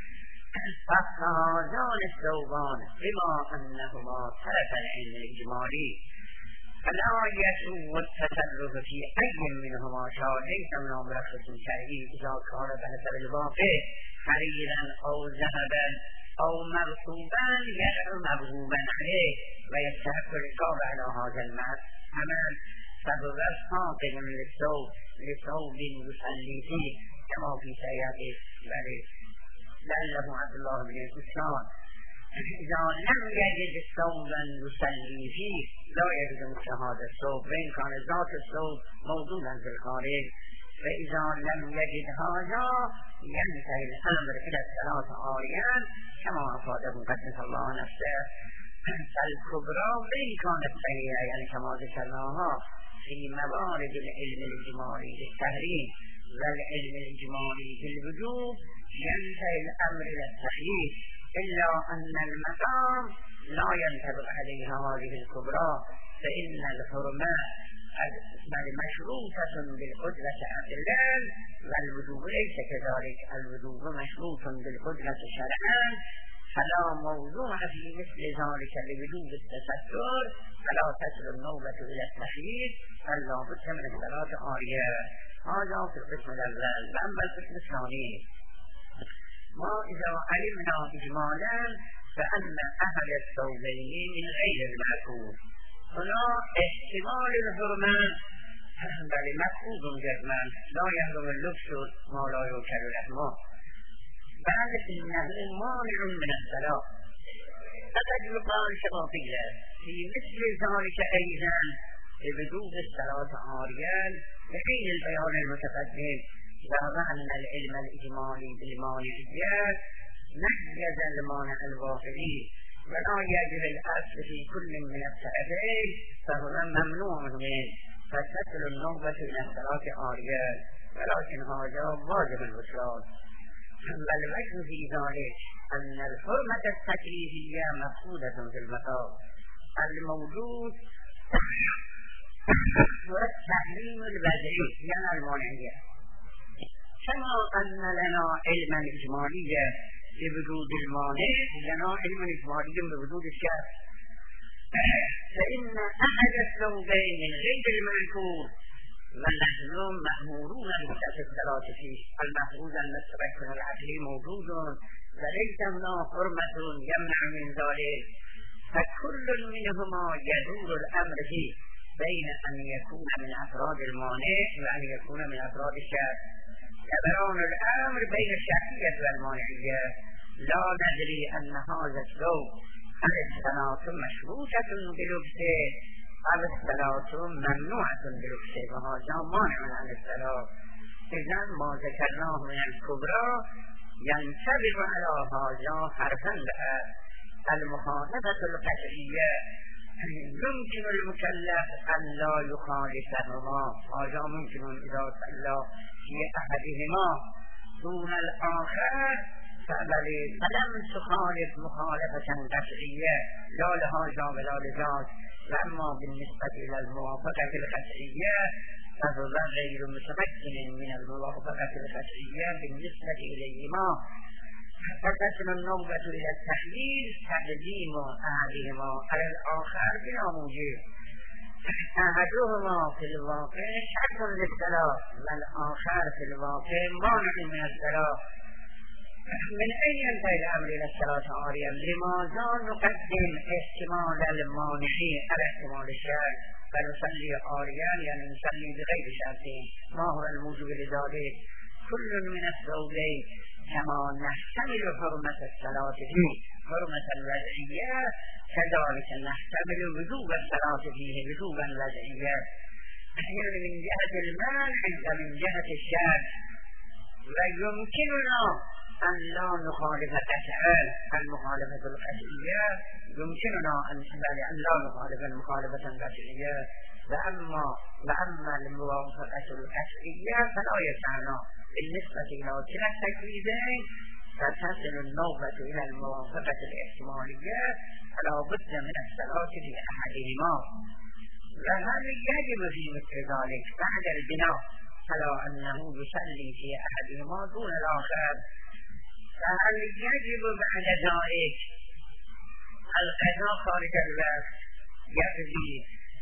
[SPEAKER 2] فهذان الثوبان بما أنهما طرف العلم الإجمالي فلا يسوء التصرف في أي منهما شاء ليس من مرخص شرعي إذا كان بحسب الواقع حريرا أو ذهبا أو مرصوبا يدعو مبغوبا عليه ويستحق الركاب على هذا العمل فهو حاقد للثوب لثوب يصلي فيه كما في سياقه لعله عبد الله بن الإسلام إذا لم يجد ثوبا يصلي فيه لا يجد مثل هذا الثوب وإن كان ذات الثوب موجودا في الخارج فإذا لم يجد هذا ينتهي الأمر إلى الصلاة عاريا كما أفاده قدس الله نفسه فالكبرى وإن كانت صحيحة يعني كما ذكرناها في موارد العلم الإجمالي للتحريم والعلم الإجمالي بالوجوب ينتهي الأمر إلى التحريم إلا أن المقام لا ينطبق عليها هذه الكبرى فإن الحرمة مشروطة بالقدرة عقلا والوجوب ليس كذلك الوجوب مشروط بالقدرة شرعا فلا موضوع في مثل ذلك لوجوب التستر فلا تصل النوبة إلى التحريم بل لا بد من الصلاة عارية هذا في القسم الأول وأما القسم الثاني ما إذا علمنا إجمالا فأن أحد الثوبين من غير المعقول هنا احتمال الحرمة بل مفقود جزما لا يحرم اللبس ما لا يوكل لحمه بعد إنه مانع من الصلاة فقد يقال شرطيا في مثل ذلك أيضا بوجوب الصلاة عاريا لحين البيان المتقدم ذهب أن العلم الإجمالي بالمانعيات نجز المانع الواقعي ولا يجب الأصل في كل من الطرفين فهو ممنوع منه فتصل النوبة إلى الصلاة عاريا ولكن هذا واجب الوصول والوجه في ذلك أن الحرمة التكليفية مفقودة في المقام الموجود والتحريم الوضعي يعني المانعية كما أن لنا علما إجماليا بوجود المانع لنا علما إجماليا بوجود الشرط فإن أحد الثوبين من غير المنكور ونحن مأمورون بشرط الصلاة فيه المفروض أن التبكر العقلي موجود وليس هنا حرمة يمنع من ذلك فكل منهما يدور الأمر فيه بين أن يكون من أفراد المانع وأن يكون من أفراد الشرط يدورون الأمر بين الشرطية والمانعية لا ندري أن هذا الثوب هل الصلاة مشروطة بلبسه أو الصلاة ممنوعة بلبسه وهذا مانع عن الصلاة إذن ما ذكرناه من الكبرى ينطبق على هذا حرفا بها المخالفة القطعية يمكن المكلف أن لا يخالفهما هذا ممكن إذا صلى في أحدهما دون الآخر فلم تخالف مخالفة قطعية لا لهذا ولا لذاك وأما بالنسبة إلى الموافقة القطعية فهو غير متمكن من الموافقة القطعية بالنسبة إليهما فتصل النوبة إلى التحليل تقديم أحدهما على الآخر بلا موجب أحدهما في الواقع شرط للصلاة والآخر في الواقع مانع من الصلاة من أين ينتهي الأمر إلى الصلاة عاريا لماذا نقدم احتمال المانع على احتمال الشرط فنصلي عاريا يعني نصلي بغير شرطين ما هو الموجب لذلك كل من الثوبين كما نحتمل حرمة الصلاة فيه حرمة الوضعية كذلك نحتمل وجوب الصلاة فيه وجوبا وضعيا أحيانا من جهة المانع ومن جهة الشرط ويمكننا أن لا نخالف قطعا المخالفة القطعية يمكننا أن لا نخالف المخالفة القطعية وأما وأما الموافقة القطعية فلا يسعنا بالنسبة إلى كلا التكليفين فتصل النوبة إلى الموافقة الاحتمالية فلا بد من الصلاة في أحدهما وهل يجب في مثل ذلك بعد البناء فلا أنه يصلي في أحدهما دون الآخر فهل يجب بعد ذلك القضاء خارج الوقت يقضي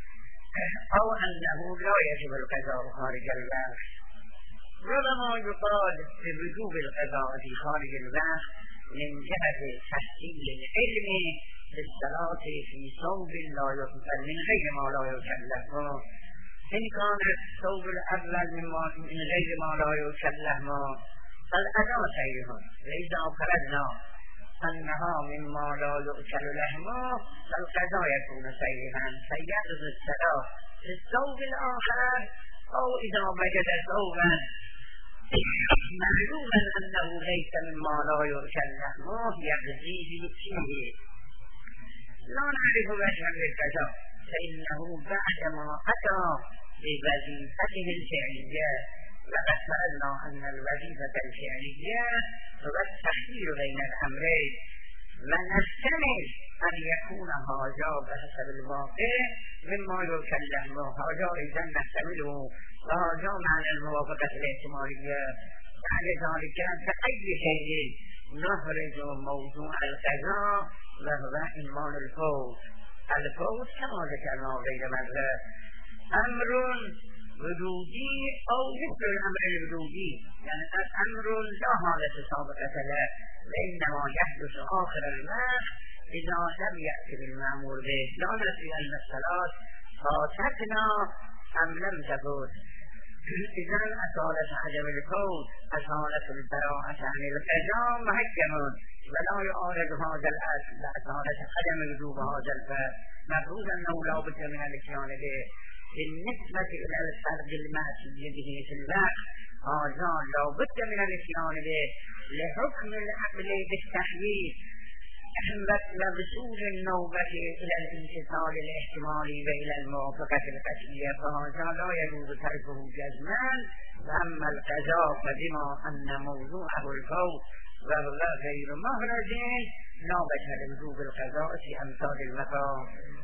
[SPEAKER 2] أو أنه لا يجب القضاء خارج الوقت ربما يقال بوجوب القضاء في خارج الوقت من جهة تحصيل العلم بالصلاة في ثوب لا يغسل من غير ما لا يكلف إن كان الثوب الأول من غير ما لا يكلف فالأداء سيئ وإذا فرضنا أنها مما لا يؤكل لهما فالقضاء يكون سيئا فيجوز الصلاة في الثوب الآخر أو إذا وجد ثوبا معلوما أنه ليس مما لا يؤكل لهما يقضيه فيه لا نعرف وجها للقضاء فإنه بعدما أتى بوظيفته الفعلية وقد فرضنا أن الوظيفة الفعلية هو التخيير بين الأمرين ونحتمل أن يكون هذا بحسب الواقع مما يكلف هذا إذا نحتمله وهذا معنى الموافقة الاحتمالية بعد ذلك فأي شيء نخرج موضوع القضاء وهو إيمان الفوت الفوت كما ذكرنا غير مرة أمر وجودي أو مثل الأمر الوجودي يعني أمر لا حالة سابقة له وإنما يحدث آخر الوقت إذا لم يأتي بالمأمور به لا ندري أن الصلاة فاتتنا أم لم تفوت إذا أصالة عدم الفوت أصالة البراءة عن القضاء محكم ولا يعارض هذا الأصل لأصالة عدم وجوب هذا الفرق مفروض أنه لا بد من الاتيان به بالنسبة إلى الفرد المعصي به في الوقت هذا لا بد من الاتيان به لحكم العقل بالتحويل وبسور النوبة إلى الامتثال الاحتمالي وإلى الموافقة القطعية فهذا لا يجوز تركه جزما وأما القضاء فبما أن موضوعه الفوت وهو غير مهرج لا بد من وجوب القضاء في أمثال المقام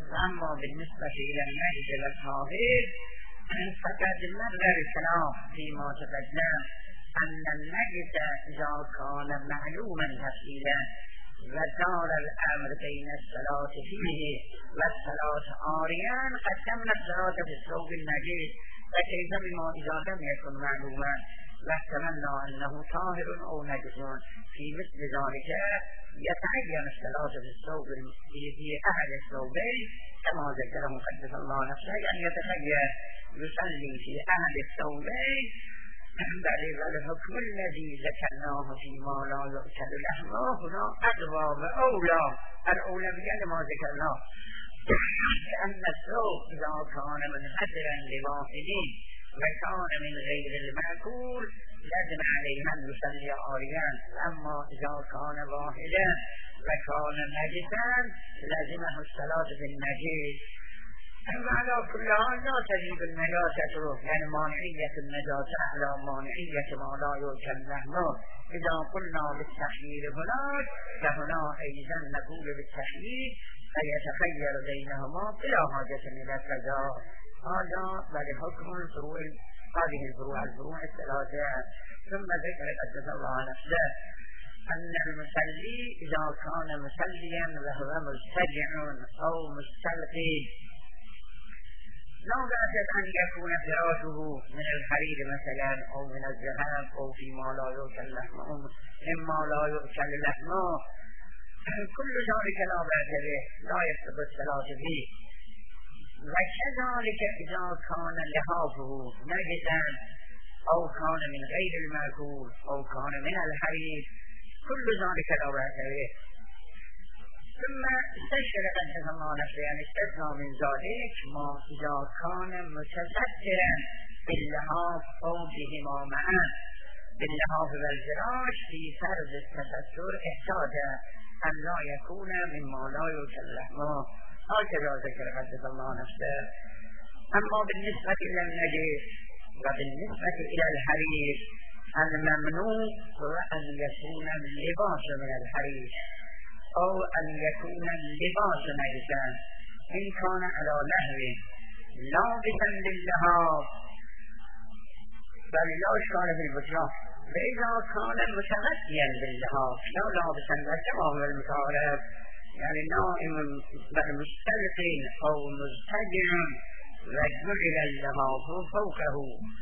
[SPEAKER 3] اما بالنسبة إلى النجس والطاهر فقد مر الكلام فيما تقدم أن النجس إذا كان معلوما تفصيلا ودار الأمر بين الصلاة فيه والصلاة عاريا قدمنا الصلاة في الثوب النجس وكيف بما إذا لم يكن معلوما واحتملنا أنه طاهر أو نجس في مثل ذلك يتعين الصلاة في الثوب في أحد الثوبين كما ذكره قدس الله نفسه أن يتخير يصلي في أحد الثوبين بل والحكم الذي ذكرناه فيما لا يؤكل لحمه هنا أدوى وأولى الأولوية لما ذكرناه لأن الثوب إذا كان منحدرا لواحدين وكان من غير المأكول لازم عليه أن يصلي عاريا، أما إذا كان واحدا وكان نجسا لازمه الصلاة بالنجس. أما على كل حال لا تجب النجاسة يعني مانعية النجاسة على مانعية ما لا يؤكل لحمه. إذا قلنا بالتحليل هناك فهنا أيضا نقول بالتحليل فيتخير بينهما بلا حاجة إلى التجار. هذا بل حكم الفروع هذه الفروع الفروع الثلاثة. ثم ذكر قدس الله نفسه أن المصلي إذا كان مصليا وهو مستجع أو مستلقي لا بأس أن يكون فراشه من الحرير مثلا أو من الذهب أو فيما لا يؤكل لحمه مما لا يؤكل لحمه كل ذلك لا بأس به لا يسقط الصلاة فيه. وكذلك إذا كان لحافه نجسا أو كان من غير المأكول أو كان من الحرير كل ذلك لا بأس به. ثم استشهد قدس الله نفسه يعني استثنى من ذلك ما إذا كان متسترا باللحاف أو بهما معا باللحاف والفراش في فرض التستر احتاج أن لا يكون مما لا يؤكل لحمه هكذا ذكر قدس الله نفسه. أما بالنسبة إلى النجس وبالنسبة إلى الحرير الممنوع هو أن يكون اللباس من الحرير أو أن يكون اللباس نجسا إن كان على لهو لابسا للهاب بل لا إشكال في البطلان. وإذا كان متغطيا باللهاب لا لابسا كما هو المتعارف يعني نائم بل مستلقي أو مستجع وجعل اللهاب فوقه.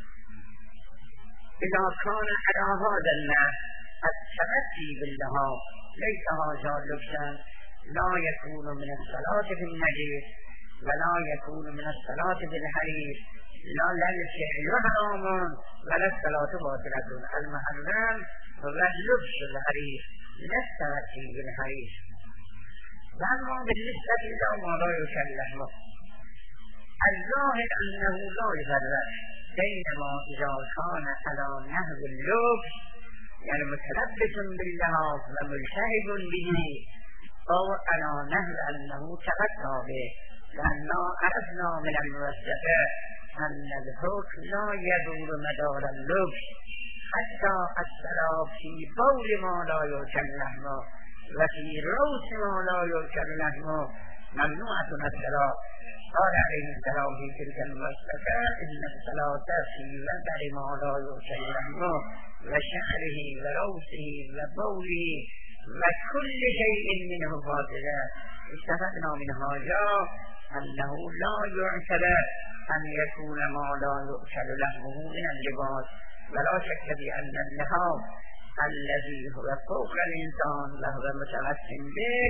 [SPEAKER 3] إذا كان على هذا النحو التغطي باللهاب ليس هذا لبسا لا يكون من الصلاة في النجس ولا يكون من الصلاة في الحرير لا لا الفعل حرام ولا الصلاة باطلة. المحرم هو لبس الحرير لا التغطي بالحرير. وأما بالنسبة إلى ما لا يؤكل لحمه الظاهر أنه لا يفرق بينما إذا كان على نحو اللبس يعني متلبس باللهاب وملتهب به أو على نحو أنه تغطى به لأننا عرفنا من الموثقة أن الحكم لا يدور مدار اللبس حتى الصلاة في بول ما لا يؤكل لحمه وفي روس ما لا يؤكل لحمه ممنوعة الصلاة. قال عليه السلام في تلك الموثقة إن الصلاة في وبر ما لا يؤكل لحمه وشعره وروسه وبوله وكل شيء منه باطلا. استفدنا من هذا أنه لا يعتبر أن يكون ما لا يؤكل لحمه من اللباس ولا شك بأن اللحام الذي هو فوق الإنسان وهو متمثل به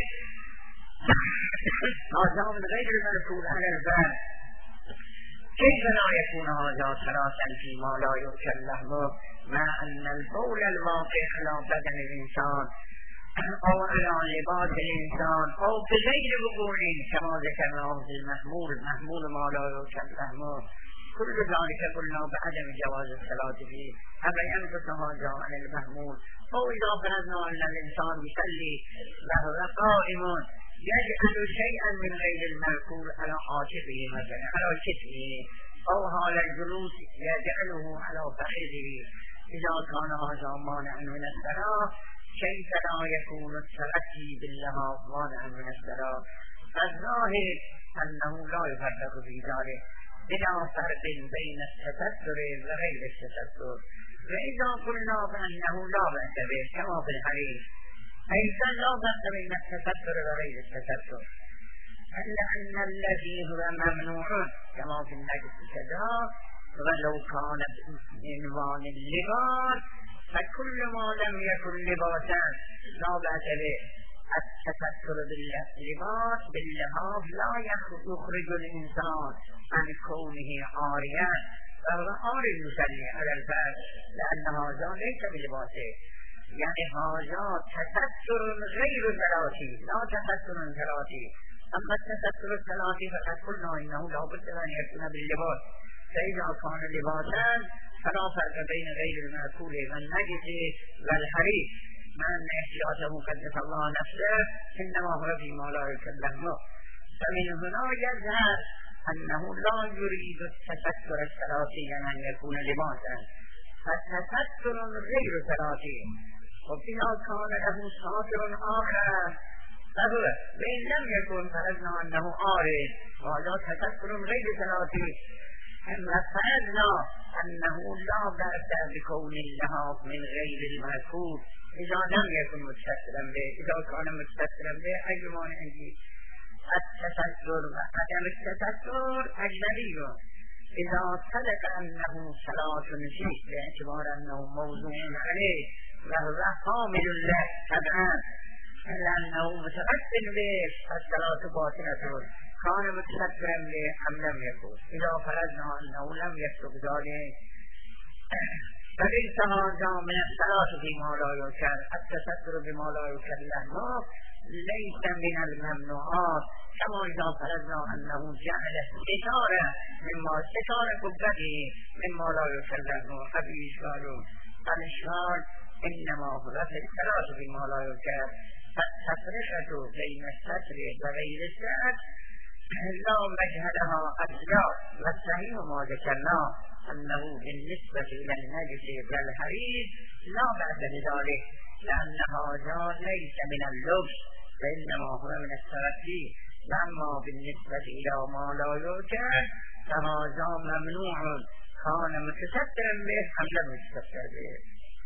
[SPEAKER 3] هذا من غير المأكول على الباب. كيف لا يكون هذا صلاة فيما لا يؤكل لحمه مع أن البول الواقع على بدن الإنسان أو على لباس الإنسان أو بغير وقوع كما ذكرناه في المحمول محمول ما لا يؤكل لحمه كل ذلك قلنا بعدم جواز الصلاة فيه. أما ينقص هذا عن المحمول أو إذا فرضنا أن الإنسان يصلي وهو قائم يجعل شيئا من غير المأكول على عاتقه مثلا على كتفه أو على الجلوس يجعله على فخذه إذا كان هذا مانعا من الصلاة كيف لا يكون التغطي باللهاب مانعا من الصلاة. فالظاهر انه لا يفرق في ذلك بلا فرق بين التستر وغير التستر. وإذا قلنا بأنه لا بأس به كما في الحديث أيضا لا بأس بين التستر وغير التستر، إلا أن الذي هو ممنوع كما في النجس كذا ولو كان بعنوان اللباس فكل ما لم يكن لباسا لا بأس به. التستر باللباس باللحاف لا يخرج الإنسان عن كونه عاريا فهو عاري يصلي على الفرد لأن هذا ليس بلباسه، يعني هذا تستر غير ثلاثي لا تستر ثلاثي. أما التستر الثلاثي فقد قلنا إنه لا بد أن يكون باللباس، فإذا كان لباسا فلا فرق بين غير المأكول والنجس والحرير مع أن احتياطه قدس الله نفسه إنما هو فيما لا يكلمه. فمن هنا يظهر أنه لا يريد التستر الثلاثي أن يكون لباسا، فالتستر غير ثلاثي. وفيما كان له ساتر آخر فهو وإن لم يكن فرضنا أنه عاري وهذا تستر غير ثلاثي. أما فرضنا أنه لا بأس بكون اللحاف من غير المأكول إذا لم يكن متسترا به. إذا كان متسترا به أي مانع عندي؟ التستر وعدم التستر أجنبي. إذا صدق أنه صلاة فيه باعتبار أنه موضوع عليه وهو حامل له طبعا لأنه متمثل به فالصلاة باطلة كان متسترا به أم لم يكن. إذا فرضنا أنه لم يسبق ذلك فليس هذا من الصلاة بما لا يكر. التستر بما لا يكر له ليس من الممنوعات، كما إذا فرضنا أنه جعل ستارة مما ستارة قبته مما لا يكر له أبي إشكال. الإشكال إنما هو في الصلاة بما لا يكر. فالتفرقة بين الستر وغير الستر لا وجه لها أصلا، والصحيح ما ذكرناه أنه بالنسبة إلى النجس والحرير لا بأس بذلك لأن هذا ليس من اللبس وإنما هو من الترفيه. أما بالنسبة إلى ما لا يؤكل فهذا ممنوع كان متسترا به أم لم يتستر به.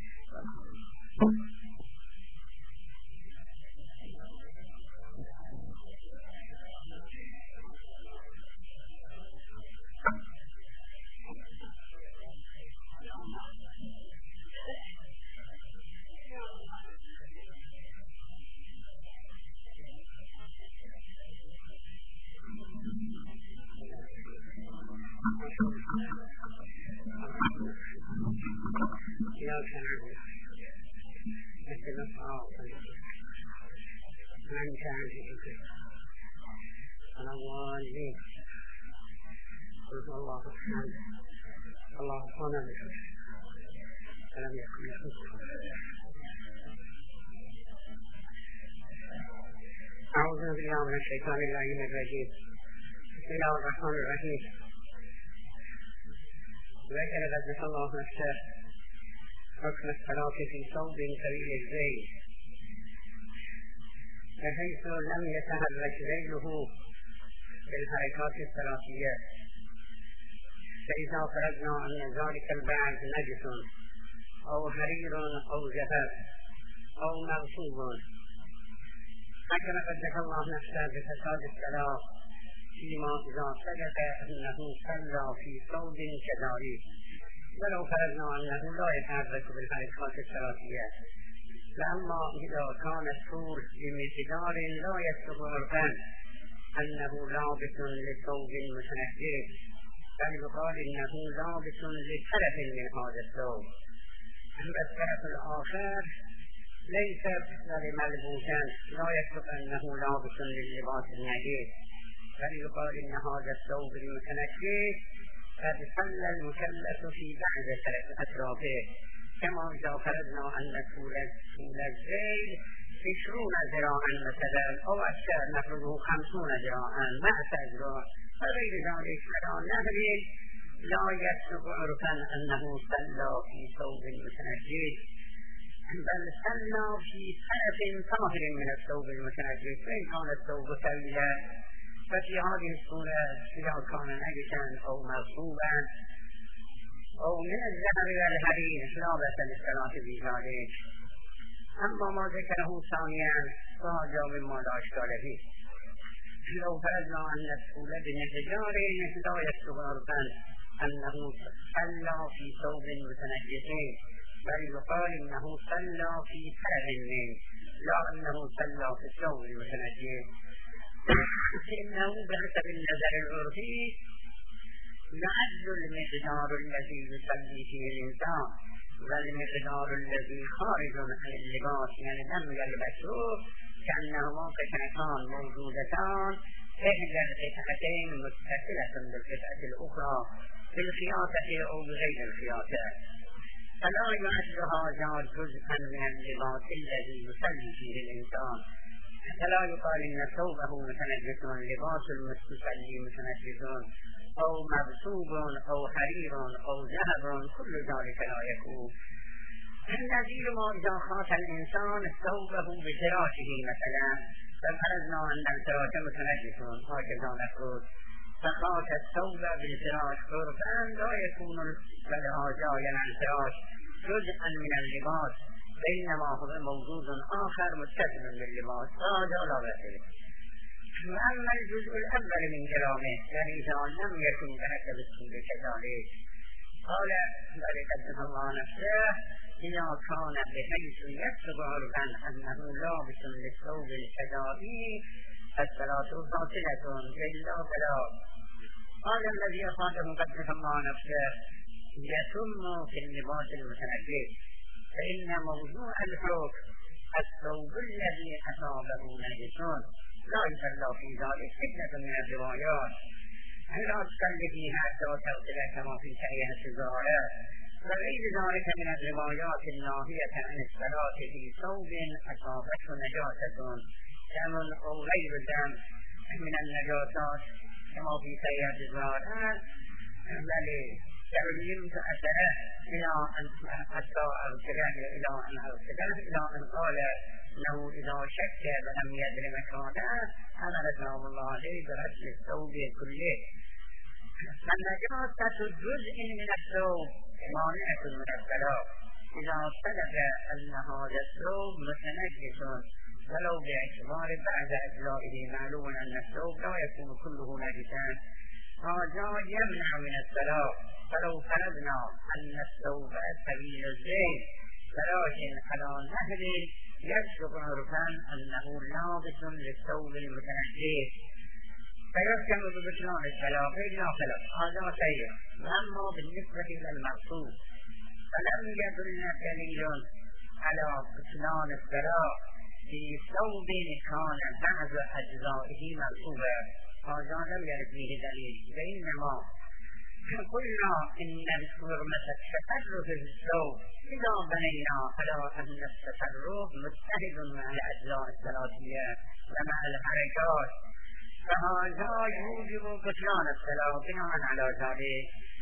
[SPEAKER 2] إياك نعبد اهدنا الصراط أنعمت عليهم غير الضالين. قل هو الله أحد الله الصمد ولم يكن له كفوا أحد. أعوذ بالله من الشيطان اللعين الرجيم. بسم الله الرحمن الرحيم. ذكر قدس الله نفسه حكم الصلاة في ثوب طويل الذيل بحيث لم يتحرك ذيله بالحركات الثلاثية. فإذا فرضنا أن ذلك البعض نجس أو حرير أو ذهب أو مغصوب حكم قدس الله نفسه بفساد الصلاة فيما إذا صدق أنه صلى في ثوب كذلك ولو فرضنا أنه لا يتحرك بالحركات الثلاثية. فأما إذا كان الثور بمقدار لا يسبق عرفا أنه لابس لثوب متنكر بل يقال إنه لابس لطرف من هذا الثوب. أما الطرف الآخر ليس ملبوسا لا يسبق أنه لابس للباس النجيس بل يقال إن هذا الثوب المتنكر قد صلى المكلف في بعض أطرافه. كما إذا فرضنا أن طول الذيل عشرون ذراعا مثلا أو أكثر نفرضه خمسون ذراعا مع ذراع وغير ذلك على نهر لا يسبق عرفا أنه صلى في ثوب متنكر. بل صلى في طرف طاهر من الثوب المتنجس فإن كان الثوب طويلا ففي هذه الصورة إذا كان نجسا أو مغصوبا أو من الذهب والحرير لا بأس للصلاة في ذلك. أما ما ذكره ثانيا فهذا مما لا إشكال فيه. لو فرضنا أن الثوب بنجار لا يكتب عرفا أنه صلى في ثوب متنجس، بل يقال إنه صلى في طرف منه لا أنه صلى في الثوب المتنجس، فإنه بحسب النظر العرفي يعد المقدار الذي يصلي فيه الإنسان والمقدار الذي خارج عن اللباس يعني لم يلبسه كأنهما قطعتان موجودتان إحدى القطعتين متصلة بالقطعة الأخرى بالخياطة أو بغير الخياطة، فلا يعد هذا جزءا من اللباس الذي يصلي فيه الإنسان، فلا يقال إن ثوبه متنجس لباس المصلي متنجس أو مغصوب أو حرير أو ذهب، كل ذلك لا يكون. النظير ما إذا خاص الإنسان ثوبه بفراشه مثلا، ففرضنا أن الفراش متنجس هكذا نفرض، فخاص الثوب بالفراش عرفا لا يكون فلهذا يعني الفراش جزءا من اللباس، بينما هو موجود آخر متصل باللباس، هذا لا بأس به. وأما الجزء الأول من كلامه يعني إذا لم يكن بحسب السنة كذلك قال بل قدس الله نفسه إذا كان بحيث يكتب عرفا أنه لابس للثوب الفدائي الصلاة باطلة إلا فلا. قال الذي أخاطه قدس الله نفسه يتم في اللباس المتنجس، فإن موضوع الحكم الثوب الذي أصابه نجس لا يصلى في ذلك فتنة من الروايات لا تصلي فيها حتى تغسل كما في صحيح الشجاعة، وغير ذلك من الروايات الناهية عن الصلاة في ثوب أصابته نجاسة دم أو غير دم من النجاسات كما في صحيح الشجاعة، بل تغيير تأثره إلى أن حتى أرسله إلى أن أرسله إلى أن قال أنه إذا شك ولم يدر مكانه أمر سلام الله عليه برسل الثوب كله. فالنجاسة جزء من الثوب مانعة من الصلاة إذا صدق أن هذا الثوب متنجس ولو باعتبار بعد أجزائه معلوم أن الثوب لا يكون كله نجسا، هذا يمنع من الصلاة. فلو فرضنا أن الثوب طويل الزين ولكن على نهر يصدق عرفا أنه لابس للثوب المتنجس فيحكم ببطلان الصلاة إلا خلاف، هذا صحيح. أما بالنسبة إلى المقصود فلم يدل دليل على بطلان الصلاة في ثوب كان بعض أجزائه مغصوبا، هذا لم يرد فيه دليل. بينما قلنا إن الحرمة التصرف في الثوب إذا بنينا على أن التصرف متحد مع الأجزاء الثلاثية ومع الحركات فهذا يوجب بطلان الصلاة. بناء على ذلك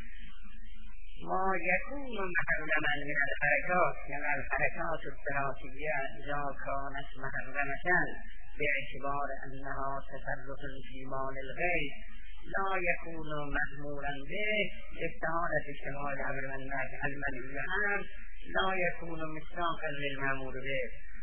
[SPEAKER 2] ما يكون محرما من الحركات يعني الحركات الثلاثية إذا كانت محرمة باعتبار أنها تصرف في مال الغير لا يكون مأمورا به استعارة اجتماع الأمر والنهي المنهي عنه لا يكون مصداقا للمأمور به.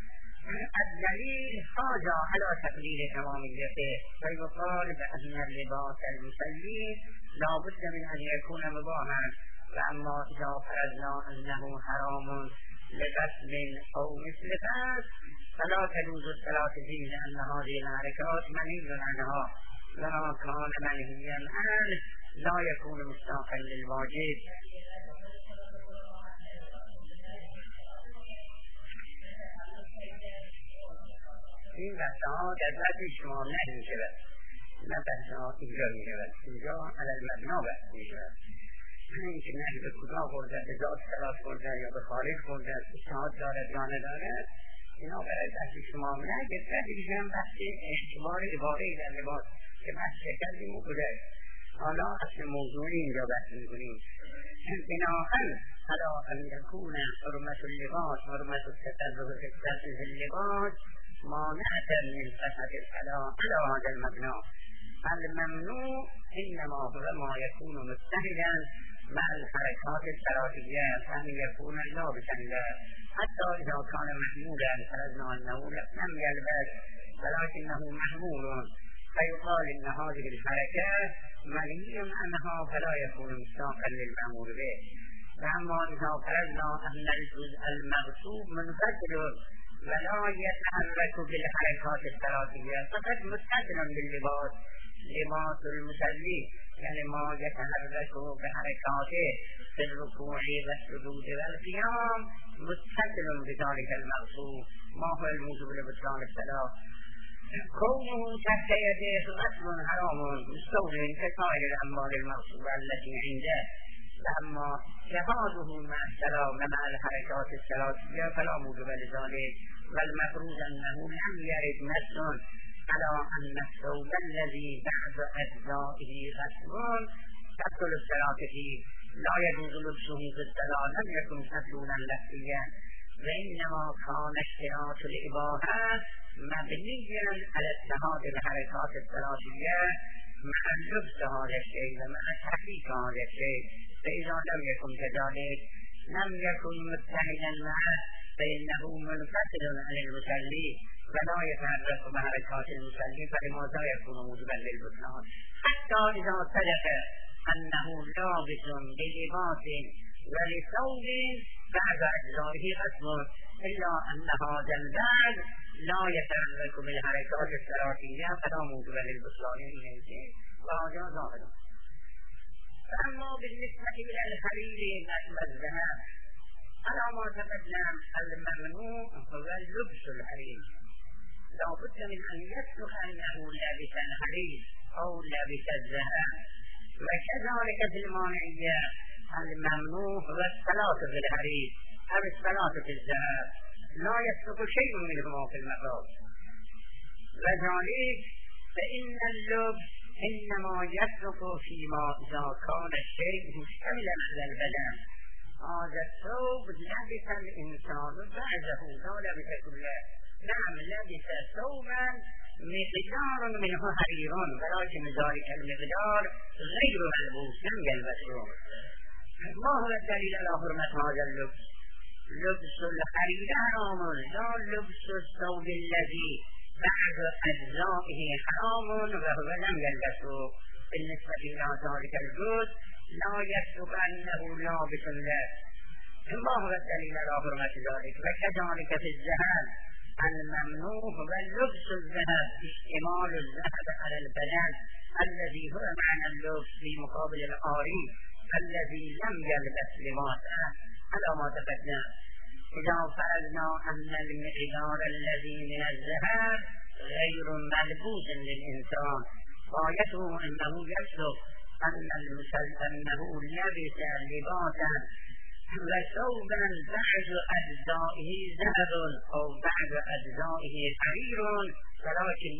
[SPEAKER 2] الدليل هذا على تقليل تماميته، فيقال بأن اللباس المصلي لا بد من أن يكون مباحا، وأما إذا فرضنا أنه حرام لغسل أو مثل ذلك فلا تجوز الصلاة فيه لأن هذه الحركات منهي عنها، وما كان منهيا عنه لا يكون مصداقا للواجب. این بحثها در بحث شما نهی شود، نه بحثها اینجا می شود، اینجا علل مبنا بحث می شود. این که نهی به کجا خورده، به ذات صلاة خورده یا به خارج خورده، اجتهاد دارد یا ندارد، اینا برای بحث شما نه گرفته دیگرم بحث اعتبار عباره در لباس که بحث کردیم و بوده. حالا اصل موضوعی اینجا بحث می کنیم. بناهن
[SPEAKER 3] على أن يكون حرمة اللباس حرمة التسرب في التسرب اللباس مانعة من صحة الصلاة على هذا المبنى. الممنوع إنما هو ما يكون متحدا مع الحركات الصلاتية كان يكون لابسا له، حتى إذا كان محمولا فرضنا أنه لم يلبس ولكنه محمول فيقال إن هذه الحركة منهي عنها فلا يكون مستاقا للمأمور به. فأما إذا فرضنا أن الجزء المغصوب منفصل ولا يتحرك بالحركات الصلاتية فقد متصل باللباس لباس المصلي، يعني ما يتحرك بحركاته في الركوع والسجود والقيام متصل بذلك المغصوب. ما هو الموجب لبطلان الصلاة؟ كونه تحت يديه غسل حرام مستولي كسائر الأموال المغصوبة التي عنده، أما جهازه مع الصلاة مع الحركات الصلاتية فلا موجب لذلك. والمفروض أنه لم يرد نص على أن الثوب الذي بعد أجزائه غسل تبطل الصلاة فيه لا يجوز لبسه في الصلاة، لم يكن مسلولا لفظيا، وإنما كان اشتراط الإباحة مبنيا على اتحاد الحركات الصلاتية مع لبس هذا الشيء ومع تحقيق هذا الشيء. فإذا لم يكن كذلك لم يكن متحدا معه فإنه منفصل عن المصلي ولا يتحرك بحركات المصلي، فلماذا يكون موجبا للبطلان؟ حتى إذا صدق أنه لابس بلباس ولثوب بعد أجزائه غسل، إلا أن هذا البعد لا يتحرك بالحركات الصلاتية فلا موجب للبطلان إليه، وهذا ظاهر. فأما بالنسبة إلى الحرير والذهب على ما تقدم الممنوع هو لبس الحرير، لا بد من أن يصدق أنه لابس الحرير أو لابس الذهب. وكذلك في المانعية الممنوع هو الصلاة في الحرير أو الصلاة في الذهب، لا يصدق شيء منهما في المقام. وذلك فإن اللبس إنما يصدق فيما إذا كان الشيء مشتملا على البدن. هذا الثوب لبس الإنسان بعده لا لبس كله، نعم لبس ثوبا مقدار منه حرير ولكن ذلك المقدار غير ملبوس لم يلبسه. ما هو الدليل على حرمة هذا اللبس؟ لبس الحرير حرام، لا لبس الثوب الذي بعد أجزائه حرام وهو لم يلبسه. بالنسبة إلى ذلك الجزء لا يصدق أنه لابس له. ما هو الدليل على حرمة ذلك؟ وكذلك في الذهب الممنوع هو لبس الذهب، اشتمال الذهب على البدن الذي هو معنى اللبس في مقابل الآري الذي لم يلبس لباسه على ما تقدم. إذا فرضنا أن المقدار الذي من الذهب غير ملبوس للإنسان، غايته أنه يصدق أن أنه لبس لباسا وثوبا بعد أجزائه ذهب أو بعد أجزائه حرير ولكن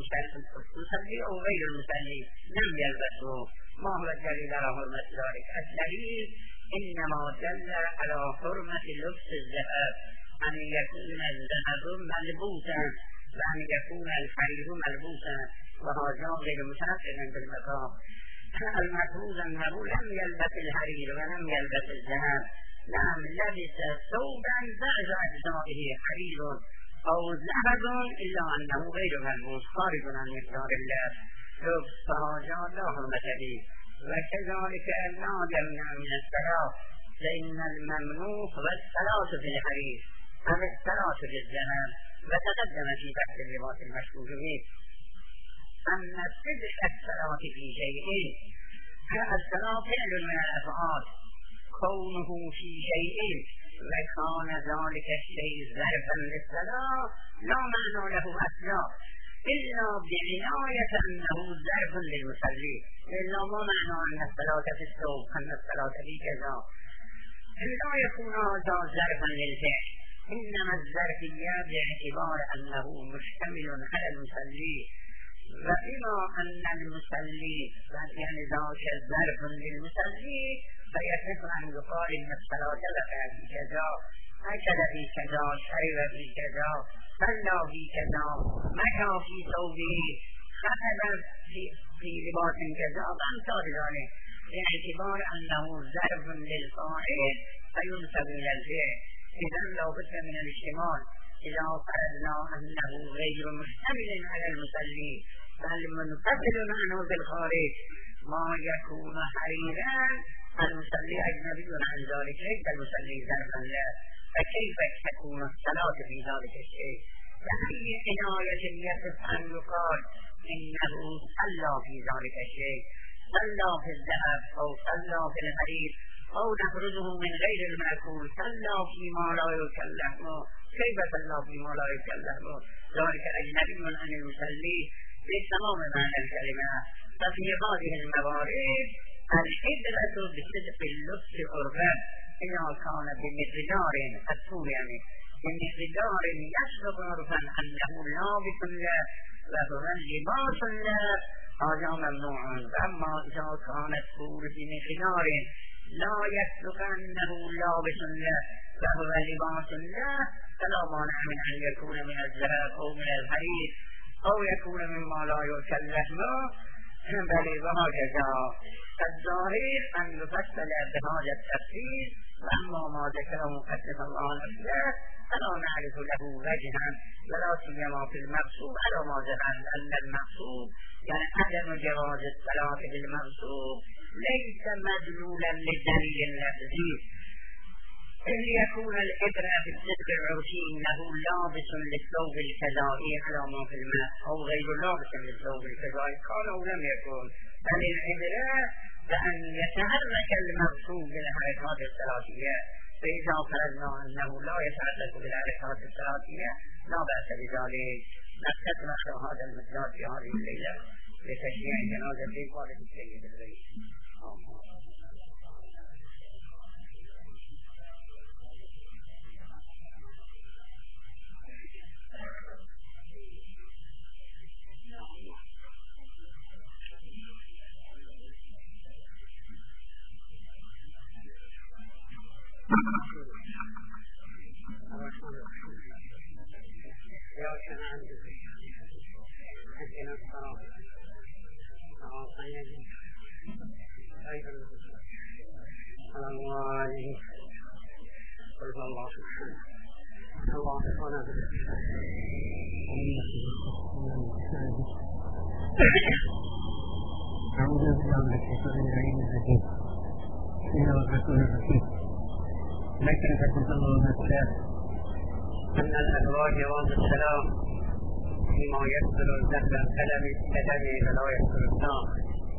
[SPEAKER 3] المصلي أو غير المصلي لم يلبسه. ما هو الدليل على حرمة ذلك؟ الدليل إنما دل على حرمة لبس الذهب أن يكون الذهب ملبوسا وأن يكون الحرير ملبوسا، وهذا غير متناسب بالمقام. المفروض أنه لم يلبس الحرير ولم يلبس الذهب، نعم لبس ثوبا بعد أجزائه حرير أو ذهب إلا أنه غير ملبوس خارج عن مقدار اللبس، فهذا لا حرمة به. وكذلك لا يمنع من الصلاة، فإن الممنوع هو الصلاة في الحرير أو الصلاة في الذهب. وتقدم في بحث اللباس المشهور به أن صدق الصلاة في شيئين، الصلاة فعل من الأفعال، كونه في شيئين وكان ذلك الشيء ظرفا للصلاة لا معنى له أصلا إلا بعناية أنه ظرف للمصلي، إلا ما معنى أن الصلاة في الثوب أن الصلاة في كذا، لا يكون هذا ظرفا للفعل، إنما الظرفية باعتبار أنه مشتمل على المصلي. وبما أن المصلي يعني ذاك ظرف للمصلي فيصح أن يقال إن الصلاة وقع في كذا، أكل في كذا، شرب في كذا، صلى في كذا، مشى في ثوبه، خطب في في لباس كذا وأمثال ذلك، باعتبار أنه ظرف للفاعل فينسب إلى الفعل. إذا لا بد من الاشتمال إذا فرضنا أنه غير محتمل على المصلي بل منفصل عنه بالخارج ما يكون حريرا، المصلي أجنبي عن ذلك ليس المصلي ظرفا له، فكيف تكون الصلاة في ذلك الشيء؟ لأي عناية يصح أن يقال إنه صلى في ذلك الشيء، صلى في الذهب أو صلى في الحرير أو نخرجه من غير المأكول، صلى فيما لا يكلف، كيف صلى فيما لا يكلف؟ ذلك أجنبي عن المصلي بتمام معنى الكلمة. ففي هذه الموارد العبرة بصدق اللبس عرفا إذا كان بمقدار الطول، يعني بمقدار يشرب عرفا أنه لابس له وهو لباس له، هذا ممنوع. أما إذا كان الطول بمقدار لا يصدق أنه لابس له وهو لباس له فلا مانع من أن يكون من الذهب أو من الحرير أو يكون مما لا يكلف له، بل وهكذا. فالظاهر أن يفصل بهذا التفصيل، وأما ما ذكره قدس الله نفسه فلا نعرف له وجها، ولا سيما في المقصود على ما ذكر أن المقصود يعني عدم جواز الصلاة بالمقصود ليس مدلولا للدليل اللفظي، إذ يكون العبرة بالصدق العرفي أنه لابس للثوب الكذائي على ما في الماء أو غير لابس للثوب الكذائي كان أو لم يكن، بل العبرة بأن يتحرك المقصود بالحركات الثلاثية، فإذا فرضنا أنه لا يتحرك بالحركات الثلاثية لا بأس بذلك. نقتصر على هذا المقدار في هذه الليلة لتشييع جنازة والد السيد الرئيس.
[SPEAKER 2] يا شنان أهدنا الصراط صراط الذين غير المغضوب عليهم قل هو الله سبحانه الله سبحانه أعوذ بالله من الشيطان الرجيم. بسم الله الرحمن الرحيم. لكن فكنت الله السلام أن الأزواج جواز السلام فيما يدخل الذهب القلم الكلم ولا يدخل النار.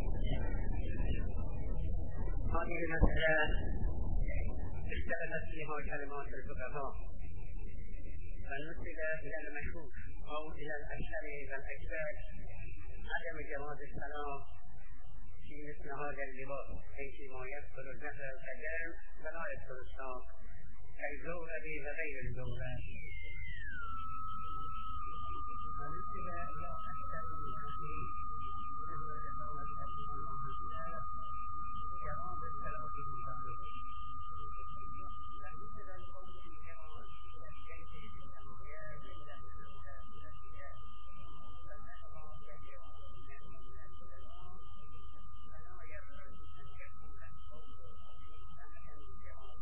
[SPEAKER 2] هذه المسألة اختلفت فيها كلمات الفقهاء، فنسب إلى المشهور أو إلى الأشهر والأكبر عدم جواز السلام في مثل هذا اللباس، أي فيما يدخل الذهب القلم ولا يدخل النار كالجورب وغير الجورب. ونسب إلى أكثر المسلمين جواز الصلاة في ذلك، فنسب القول بالجواز إلى الشيء بالأموال إلى الأموال إلى الثياب، فالأحرار يجوز النبي من السلام فلا يخرج أن يكون القول في أمر الجواز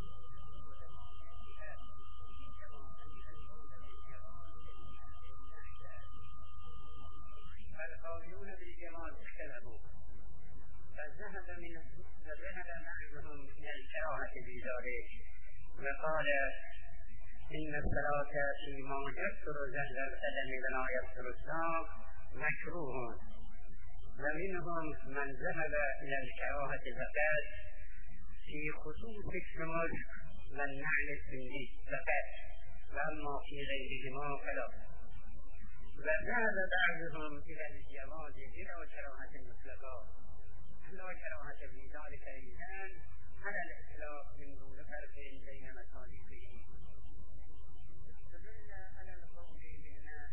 [SPEAKER 2] فالقائلون بالجواز اختلفوا، فذهب من فذهب بعضهم الى الكراهه في ذلك وقال ان الصلاه فيما يكثر زهد القدم ولا يكثر الساق مكروه، ومنهم من ذهب الى الكراهه فقط في خصوص الشمال والنعل السني فقط، واما في غيرهما فلا. وذهب بعضهم إلى الجواز بلا كراهة مطلقة، لا كراهة في ذلك الإنسان على الإطلاق من دون فرق بين مصالحه. استدل على القول بالماء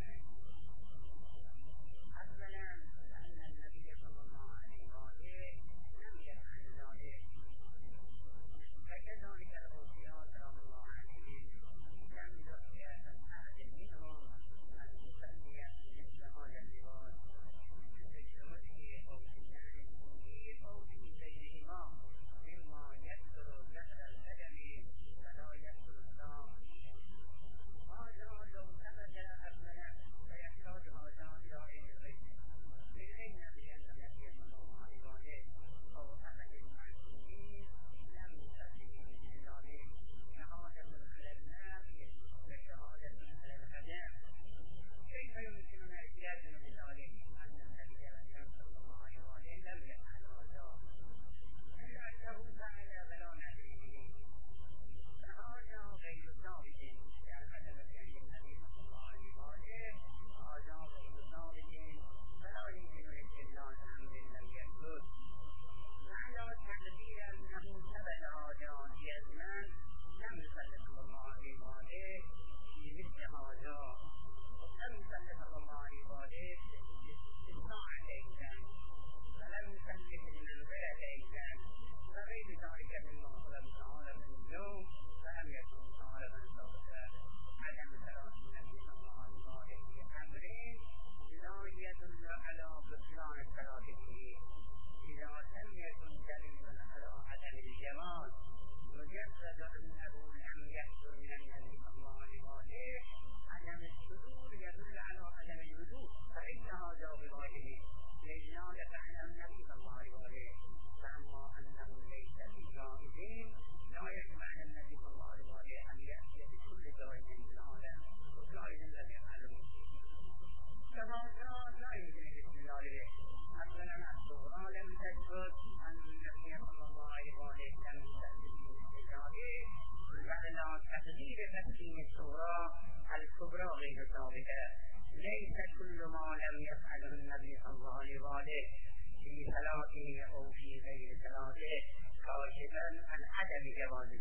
[SPEAKER 2] أولا أن النبي صلى الله عليه وآله لم يفعل ذلك،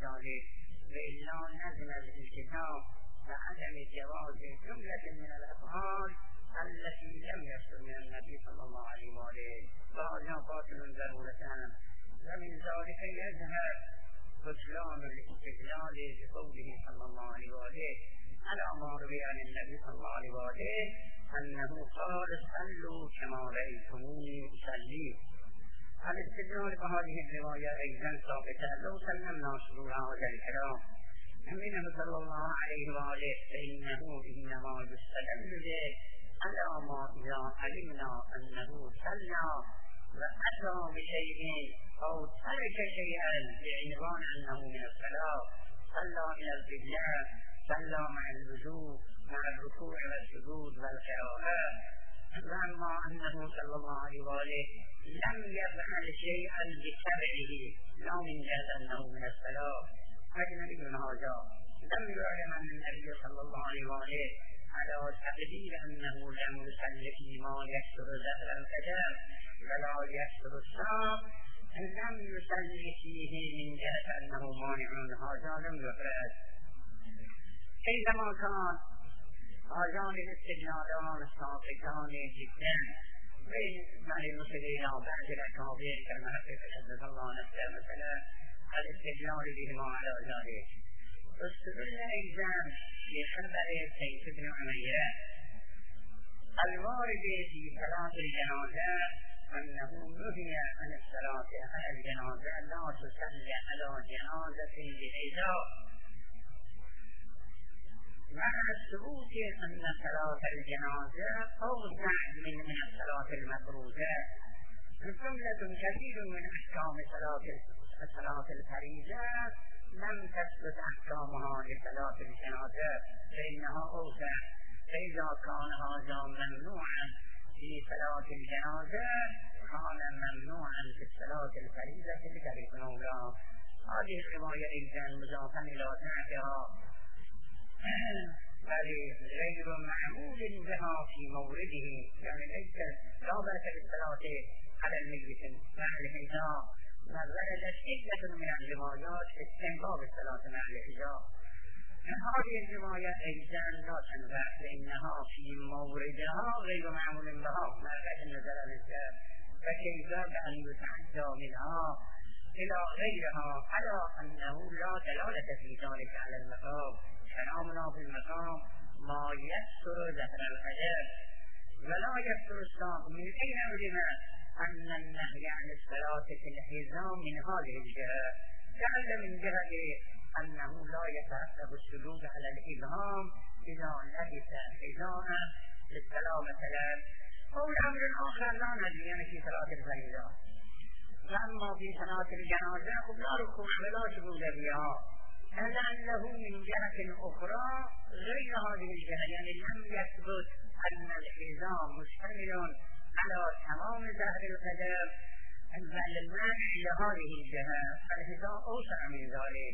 [SPEAKER 3] ذلك وإلا نزل الالتزام بعدم جواز جملة من الأفعال التي لم يصل من النبي صلى الله عليه وآله وهذا باطل ضرورة ومن ذلك يظهر بطلان الاستدلال بقوله صلى الله عليه وآله على ما روي عن النبي صلى الله عليه وآله أنه قال صلوا كما رأيتموني أصلي. الاستدلال بهذه الرواية أيضا ثابتة لو سلمنا شروع هذا الكلام منه صلى الله عليه وآله فإنه إنما يستدل به على ما إذا علمنا أنه صلى وأتى بشيء أو ترك شيئا بعنوان أنه من الصلاة صلى إلى القبلة صلى مع الوضوء مع الركوع والسجود والقراءة. وأما أنه صلى الله عليه وآله لم يفعل شيئا بتبعه لا من جهة أنه من الصلاة أجنبي من هذا لم يعلم أن النبي صلى الله عليه وآله على تقدير أنه لم يصل فيما يكسر ظهر القدم ولا يكسر الساق لم يصل فيه من جهة أنه مانع هذا لم يفعل. عندما كان هذان الاستدلالان السابقان جدا بين بعض المسلمين وبعض الأكابر كالمحقق حفظ الله نفسه مثلا الاستدلال بهما على ذلك. واستدل أيضا بخبر سيف بن عميرة الوارد في صلاة الجنازة أنه نهي عن الصلاة على الجنازة لا تصلي على جنازة بحذاء مع الثبوت أن صلاة الجنازة أوسع من من الصلاة المفروضة. جملة كثير من أحكام صلاة الصلاة الفريضة لم تثبت أحكامها لصلاة الجنازة فإنها أوسع. فإذا كان هذا ممنوعا في صلاة الجنازة كان ممنوعا في الصلاة الفريضة بطريق أولى. هذه الرواية أيضا مضافا إلى ذاتها بل غير معمول بها في مورده، يعني ليس لا بأس بالصلاة على الميت مع الحجاب وردت عدة من الروايات استنباط الصلاة مع الحجاب. هذه الرواية أيضا لا تنفع فإنها في موردها غير معمول بها مع النظر الإسلام فكيف بأن يتعدى منها إلى غيرها على أنه لا دلالة في ذلك على المقام. كلامنا في المقام ما يكسر ظهر القدم ولا يكسر الساق. من أين علم أن النهي عن الصلاة في الحزام من هذه الجهة؟ لعل من جهة أنه لا يترتب السجود على الإبهام إذا لبس حزاما للصلاة مثلا أو الأمر الآخر لا ندري في صلاة الفريضة. لأما في صلاة الجنازة لا ركوع ولا سجود بها لعله من جهة أخرى غير هذه الجهة، يعني لم يثبت أن الحزام مشتمل على تمام ظهر القدم بل المانع لهذه الجهة فالحزام أوسع من ذلك.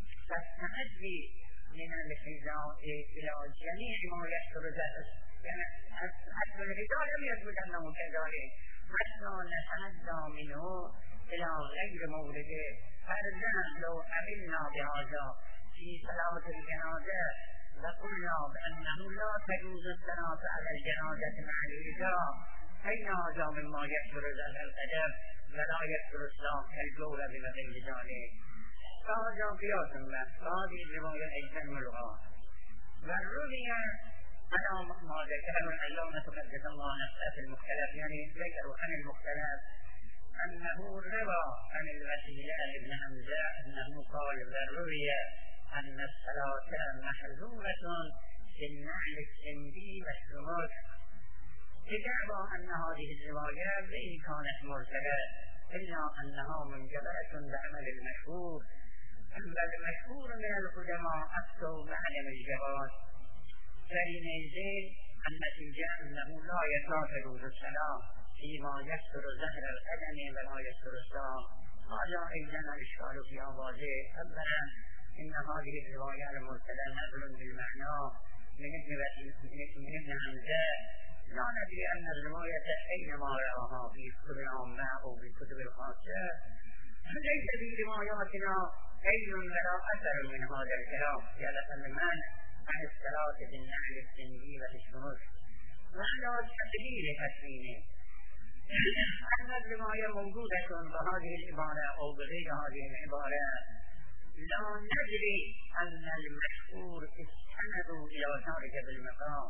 [SPEAKER 3] فالتعدي من الحزام إلى جميع ما يكسر ظهر يعني حتى الحزام لم يثبت أنه كذلك حتى نتعدى منه إلى غير مورده. فرضاً لو عملنا بهذا في صلاة الجنازة لقلنا بأنه لا تجوز الصلاة على الجنازة مع الحجاب أين هذا مما يكسر ظهر القدم ولا يكسر الساق كالجورة وغير ذلك. فهذا قياس له. هذه الرواية أيضا ملغى. والروي على ما ذكره العلامة قدس الله نفسه في المختلف يعني ذكر عن المختلف أنه روى عن الوسيلة ابن حمزة أنه قال والروي أن الصلاة محظورة في النعل السندي والسموك. إجابة أن هذه الرواية وإن كانت مرسلة إلا أنها منجبرة بعمل المشهور. أما المشهور من القدماء أفتوا بعدم الجواز فلنزل النتيجة أنه لا يتاخر الصلاة فيما يكسر ظهر القدم ولا يكسر الساق. هذا أيضا الإشكال في أواضح. أولا إن هذه الرواية المرسلة نقل بالمعنى من ابن حمزة لا ندري أن الرواية أينما رأها في كتب العامة أو في كتب الخاصة ليس في رواياتنا غير ولا أثر من هذا الكلام جلس المانع عن الصلاة بالنعل السنجي والشمس وعلى تقليل تسليمه أن الرواية موجودة بهذه العبارة أو بغير هذه العبارة لا ندري أن المشهور استندوا إلى تارك بالمقام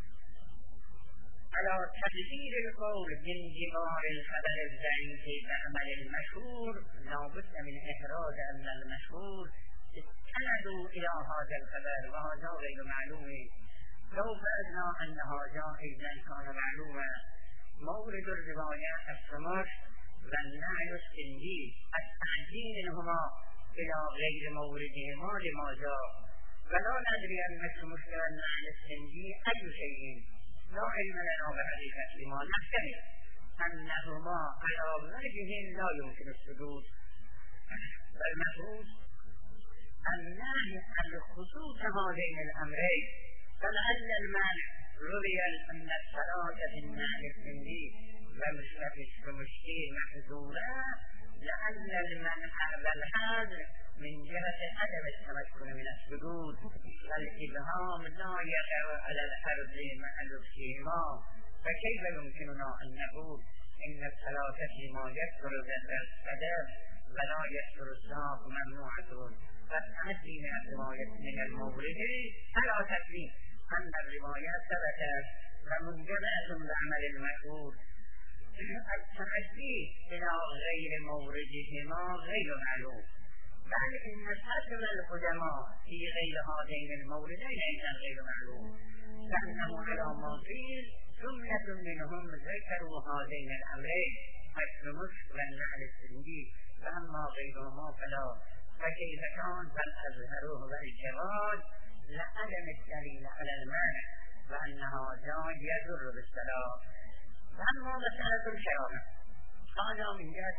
[SPEAKER 3] على تقليل القول من جبار الخبر الضعيف كعمل المشهور لا بد من إحراز أن المشهور استندوا إلى هذا الخبر وهذا غير معلوم لو فرضنا أن هذا أيضا كان معلوما مورد الرواية الشمس والنعل السنجي التعديل منهما إلى غير موردهما لماذا ولا ندري أن الشمس والنعل السنجي أي شيء لا علم لنا بحقيقة لما نحتمل أنهما على وجه لا يمكن السجود والمفروض النهي عن خصوص هذين الأمرين فلعل المانع روي أن الصلاة بالنعل السنجي والمشرف الشمسي محظورة لأن المنع والحظر من جهة عدم التمكن من السجود والإبهام لا يقع على الحرب محل فيهما فكيف يمكننا أن نقول إن الصلاة فيما يكثر القدر ولا يكثر الساق ممنوعة فالتعدي من الرواية من المورد على تكليف أن الرواية ثبتت ومنجبة بعمل المشهور التعدي إلى غير موردهما غير معلوم بل إن حسب القدماء في غير هذين الموردين أيضا غير معلوم لأنه على ما قيل جملة منهم ذكروا هذين الأمرين الشمس والنعل السنجي فأما غيرهما فلا فكيف كان بل أظهروه والجواد لعدم الدليل على المانع وأنها زاد يضر بالصلاة وأما مسألة الشرابة هذا من جهة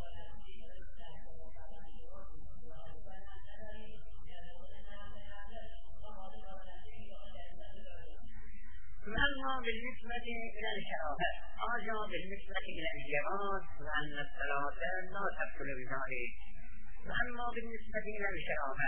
[SPEAKER 3] وأما بالنسبة إلى الشرابة هذا بالنسبة إلى الجواز وأن الصلاة لا تبطل بذلك وأما بالنسبة إلى الشرابة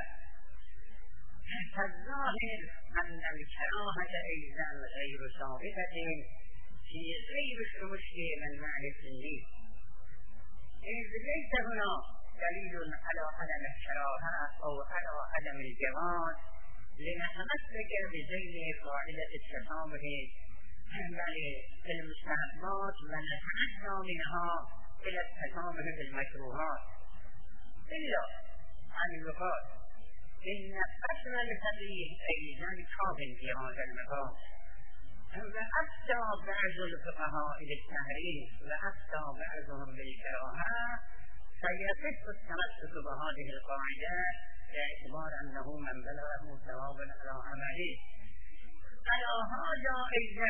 [SPEAKER 3] فالظاهر أن الكراهة أيضا غير ثابتة في غير الشمس من معنى السنجي إذ ليس هنا دليل على عدم الكراهة أو على عدم الجواز لنتمسك بزين قاعدة التسامح في المستحبات ونتعدى منها إلى التسامح بالمكروهات إلا عن الوقات إن أصل الفقيه أيضا كاف في هذا المقام وأفتى بعض الفقهاء بالتحريم وأفتى بعضهم بالكراهة فيصح التمسك بهذه القاعدة باعتبار أنه من بلغه ثواب على عمله على هذا أيضا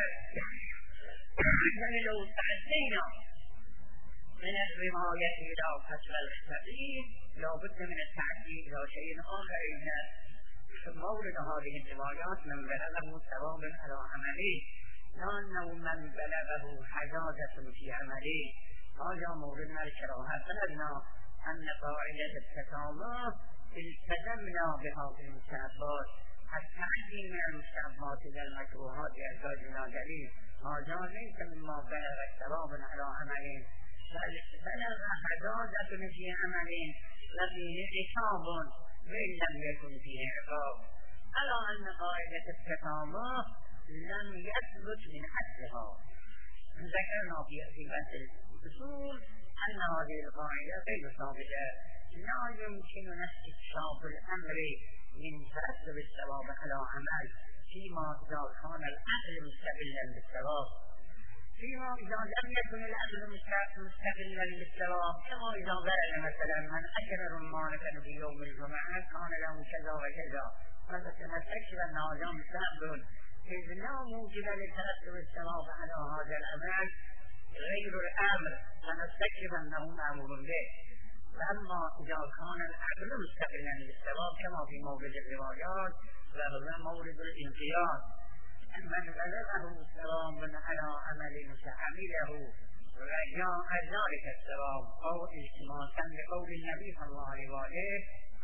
[SPEAKER 3] لو تعدينا من الرواية إلى فصل الفقيه لا بد من التعدي إلى شيء آخر أيضا مورد هذه الروايات من بلغه ثواب على عمله لأنه من بلغه حجازة في عمله هذا موردنا الكراهة فلدنا أن قاعدة التسامح التزمنا بهذه المستحبات التعدي من المستحبات إلى المكروهات يحتاج إلى دليل هذا ليس مما بلغ الثواب على عمله بل بلغ حجازة في عمله وفيه عقاب وإن لم يكن فيه عقاب على أن قاعدة التسامح لم يثبت من أصلها ذكرنا في أسئلة الأصول أن هذه القاعدة غير ثابتة لا يمكن استكشاف الأمر من ترتب الثواب على عمل فيما إذا كان العقل مستقلا بالثواب فيما إذا لم يكن العقل مستقلا بالثواب كما إذا بلغ مثلا من أكل رمانة في يوم الجمعة كان له كذا وكذا فنستكشف أن هذا مستقبل إذ لا موجب لترتب الثواب على هذا العمل غير الأمر فنستكشف أنه مأمور به أما إذا كان العقل مستقلا بالثواب كما في مورد الروايات وهو مورد الانقياد من بلغه الثواب على عمل عمله رجاء ذلك الثواب أو التماسا لقول النبي صلى الله عليه وآله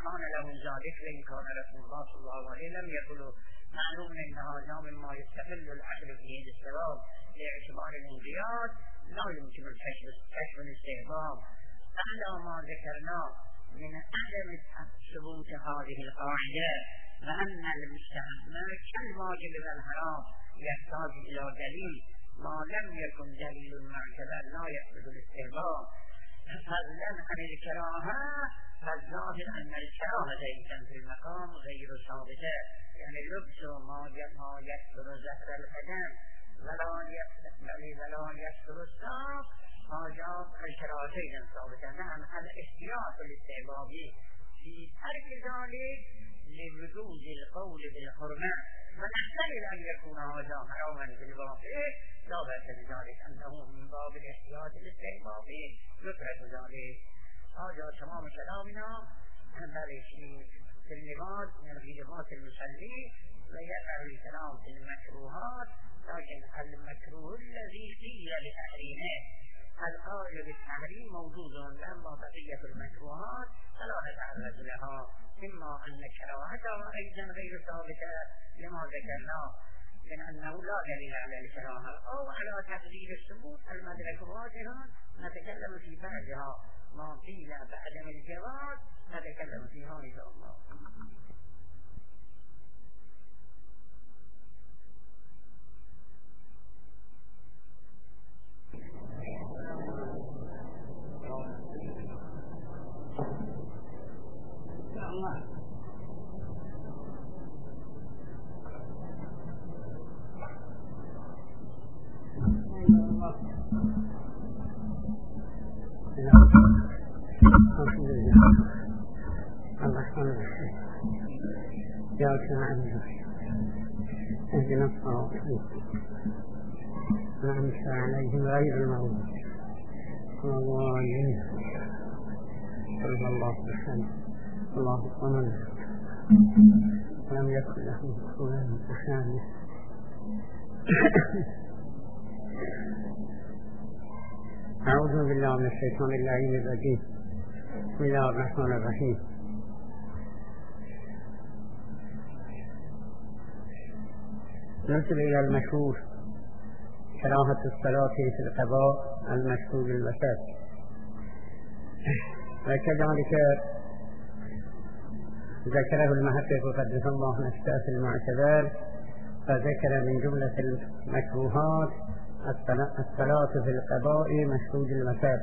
[SPEAKER 3] كان له ذلك وإن كان رسول الله صلى الله عليه وسلم يقول معلوم أن هذا مما يستقل العقل فيه الثواب لاعتبار الانقياد لا يمكن كشف الاستحباب على ما ذكرنا من عدم ثبوت هذه القاعدة وأن المستحب كالواجب والحرام يحتاج إلى دليل ما لم يكن دليل معتبر لا يقصد الاستحباب فضلا عن الكراهة فالظاهر أن الكراهة إذا في المقام غير ثابتة يعني لبس ما يكثر زهر القدم ولا ولا يكثر الساق هذا الكراهة إذا ثابتة نعم الاحتياط الاستحبابي في ترك ذلك لوجود القول بالحرمة ونحتمل أن يكون هذا حراما في الواقع لا بأس بذلك أنه من باب الاحتياط الاستحبابي يترك ذلك هذا تمام كلامنا هذا في اللباس من لباس المصلي ويقع الكلام في المكروهات لكن المكروه الذي قيل لتحريمه القائل بالتحريم موجود لأما بقية المكروهات فلا نتعرض لها إما أن كراهتها أيضا غير ثابتة لما ذكرنا من أنه لا دليل على الكراهة أو على تقدير الثبوت المدرك واضحا نتكلم في بعضها ما قيل بعدم الجواز نتكلم فيها إن شاء الله.
[SPEAKER 1] الرحمن الرحيم إياك نعبد اهدنا الصراط أنعمت عليهم غير المغضوب عليهم صلى الله عليه الله الصمد ولم يكن له كفوا أحد أعوذ بالله من الشيطان اللعين الرجيم بسم الله الرحمن الرحيم نصل إلى المشهور كراهة الصلاة في القضاء المشهور الوسط وكذلك ذكره المحقق قدس الله نفسه في المعتبر فذكر من جملة المكروهات الصلاة في القضاء مشهود الوسط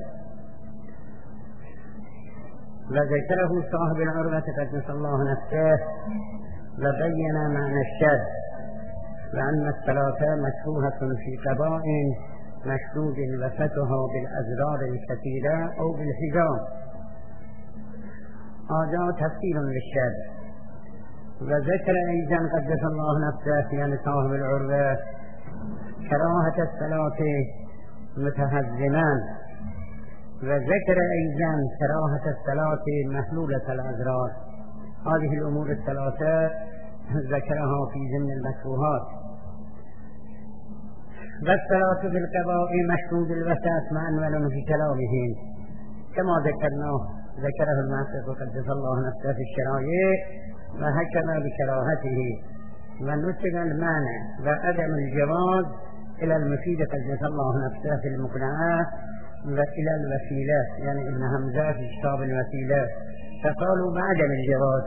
[SPEAKER 1] وذكره صاحب العروة قدس الله نفسه وبين معنى الشد وأن الصلاة مكروهة في قضاء مشهود وسطها بالأزرار الكثيرة أو بالحجام هذا تفصيل للشد وذكر أيضا قدس الله نفسه يعني صاحب العروة كراهة الصلاة متهزمان وذكر أيضا كراهة الصلاة محلولة الأزرار هذه الأمور الثلاثة ذكرها في ضمن المكروهات والصلاة في القضاء مشهود الوسط معنون في كلامهم كما ذكرناه ذكره المحقق قدس الله نفسه في الشرائع وهكذا بكراهته ونسب المانع وعدم الجواز إلى المفيد قدس الله نفسه في المقنعات وإلى الوسيلة يعني ابن همزة في كتاب الوسيلة فقالوا بعدم الجواز.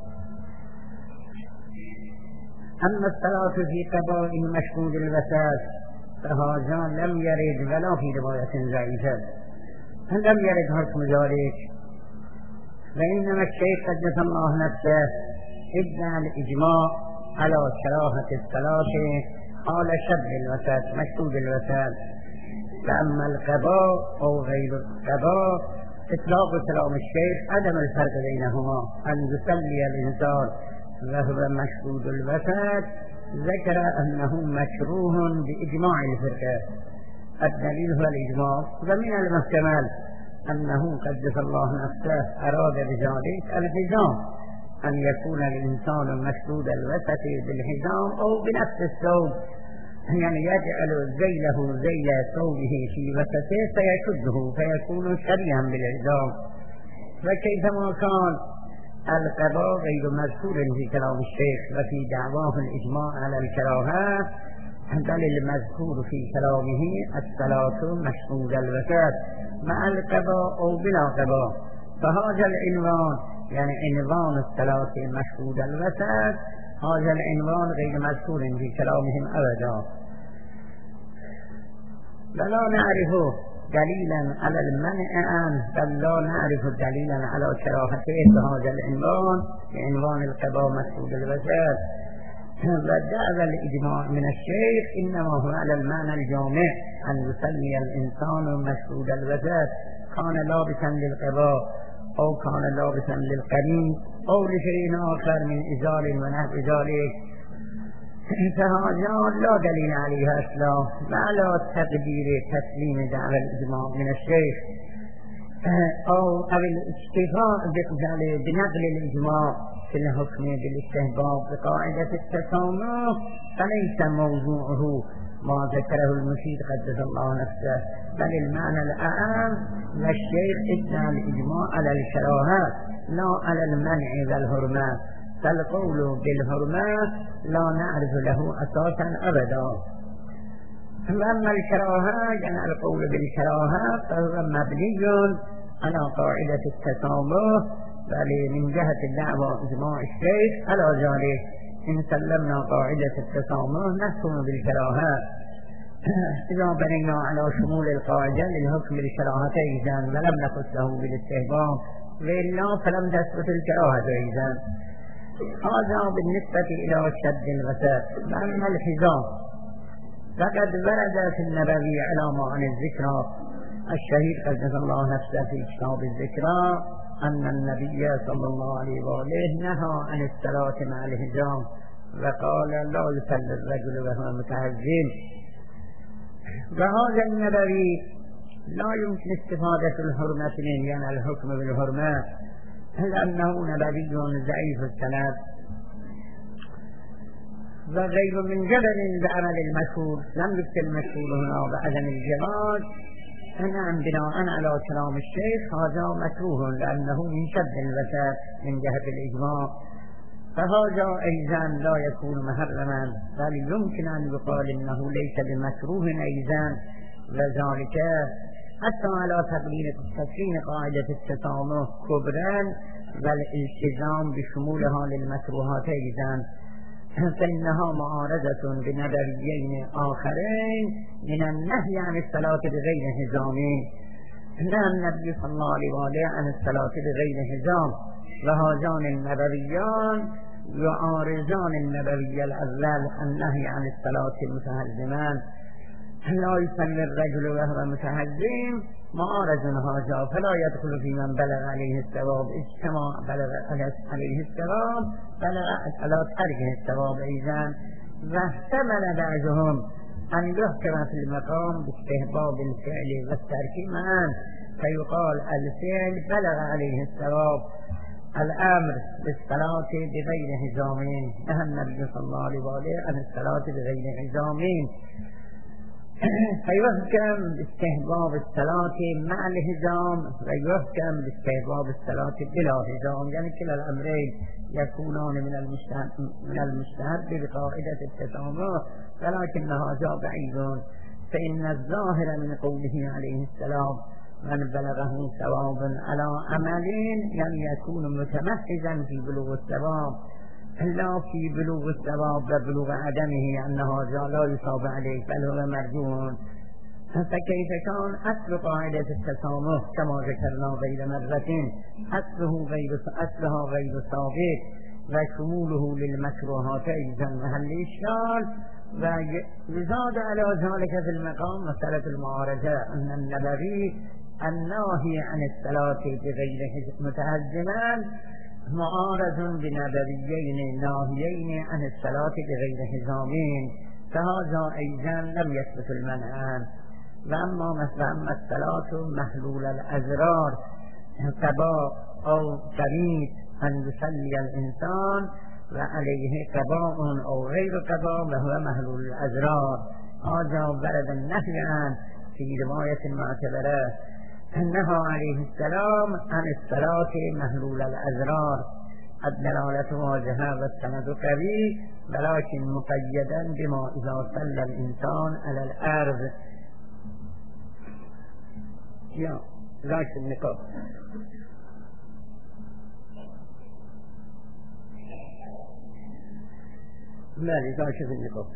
[SPEAKER 1] أما الصلاة في قضاء مشهود الوسط فهذا لم يرد ولا في رواية ضعيفة لم يرد حكم ذلك وإنما الشيخ قدس الله نفسه ادعى الإجماع على كراهة الصلاة حال شبه الوسط مشهود الوسط فأما القضاء أو غير القضاء إطلاق كلام الشيخ عدم الفرق بينهما أن يصلي الإنسان وهو مشهود الوسط ذكر أنه مكروه بإجماع الفرقة الدليل هو الإجماع ومن المحتمل أنه قدس الله نفسه أراد بذلك الحزام أن يكون الإنسان مشدود الوسط بالحزام أو بنفس الثوب يعني يجعل ذيله ذيل ثوبه في وسطه فيشده فيكون شريعا بالحزام وكيفما كان القضاء غير مذكور في كلام الشيخ وفي دعواه الإجماع على الكراهة، بل المذكور في كلامه الصلاة مشهود الوسط مع القضاء أو بلا قضاء. فهذا العنوان يعني عنوان الصلاة مشهود الوسط، هذا العنوان غير مذكور في كلامهم أبدا، ولا نعرف دليلا على المنع عنه، بل لا نعرف دليلا على كراهته بهذا العنوان بعنوان القضاء مشهود الوسط. ودعوى الإجماع من الشيخ إنما هو على المعنى الجامع أن يسمي الإنسان مشهود الوسط كان لابسا للقضاء أو كان لابسا للقرين أو لشيء آخر من إزار ونحو ذلك، فهذا لا دليل عليه أصلا وعلى تقدير تسليم دعوى الإجماع من الشيخ أو أو الاكتفاء بنقل الإجماع في الحكم بالاستحباب بقاعدة التسامح فليس موضوعه ما ذكره المفيد قدس الله نفسه، بل المعنى الأعم للشيخ ادعى الإجماع على الكراهة لا على المنع والحرمة، فالقول بالحرمة لا نعرف له أساسا أبدا. وأما الكراهة يعني القول بالكراهة فهو مبني على قاعدة التسامح، بل من جهة الدعوة إجماع الشيخ على ذلك إن سلمنا قاعدة التسامح نحكم بالكراهة. إذا بنينا على شمول القاعدة للحكم بالكراهة إذن ولم نقص له بالاستحباب وإلا فلم تثبت الكراهة إذن. هذا بالنسبة إلى شد الوسط. وأما الحزام فقد ورد في النبوي على معنى الذكرى الشهيد قدس الله نفسه في كتاب الذكرى أن النبي صلى الله عليه وآله نهى عن الصلاة مع الحزام وقال لا يصلي الرجل وهو متعزم. وهذا النبوي لا يمكن استفادة الحرمة منه يعني الحكم بالحرمة لأنه نبوي ضعيف السند وغير من جبل بعمل المشهور لم يكن المشهور هنا بعدم الجهاد. نعم بناء على كلام الشيخ هذا مكروه لأنه من شد الوسط من جهة الإجماع، فهذا أيضا لا يكون محرما بل يمكن أن يقال إنه ليس بمكروه أيضا، وذلك حتى على تسليم قاعدة التسامح كبرا والالتزام بشمولها للمكروهات أيضا، فإنها معارضة بنبويين آخرين من النهي عن الصلاة بغير حزام. نهى النبي صلى الله عليه وآله عن الصلاة بغير حزام، وهذان النبويان يعارضان النبوي الأول النهي عن الصلاة متهزمان. لا يصلي الرجل وهو متهزم معارض هذا فلا يدخل في من بلغ عليه الثواب اجتماع بلغ عليه الثواب بلغ على تركه الثواب أيضا. واحتمل بعضهم أن يحكم في المقام باستحباب الفعل والترك معا فيقال الفعل بلغ عليه الثواب الأمر بالصلاة بغير حزامين. نهى النبي صلى الله عليه وآله عن الصلاة بغير حزامين، فيحكم باستحباب الصلاة مع الحزام ويحكم باستحباب الصلاة بلا حزام، يعني كلا الأمرين يكونون من المجتهد من المجتهد بقاعدة التسامح، ولكن هذا بعيد، فإن الظاهر من قوله عليه السلام من بلغه ثواب على عملين يعني يكون متمحزا في بلوغ الثواب لا في بلوغ الثواب وبلوغ عدمه أن هذا لا يصاب عليه بل هو مرجون. فكيف كان أصل قاعدة التسامح كما ذكرنا غير مرة أصله غير أصلها غير ثابت وشموله للمكروهات أيضا محل إشكال. ويزاد على ذلك في المقام مسألة المعارضة أن النبوي الناهي عن الصلاة بغير متهزما معارض بنبويين ناهيين عن الصلاة بغير حزامين، فهذا أيضا لم يثبت المنع. وأما مثلا الصلاة محلول الأزرار قضاء أو تريد أن يصلي الإنسان وعليه قضاء أو غير قضاء وهو محلول الأزرار، هذا ورد النهي عنه في رواية معتبرة نهى عليه السلام عن الصلاة محلول الأزرار الدلالة واضحة والسند قوي، ولكن مقيدا بما إذا صلى الإنسان على الأرض. يا ذاك النقاط بله ذاك النقاط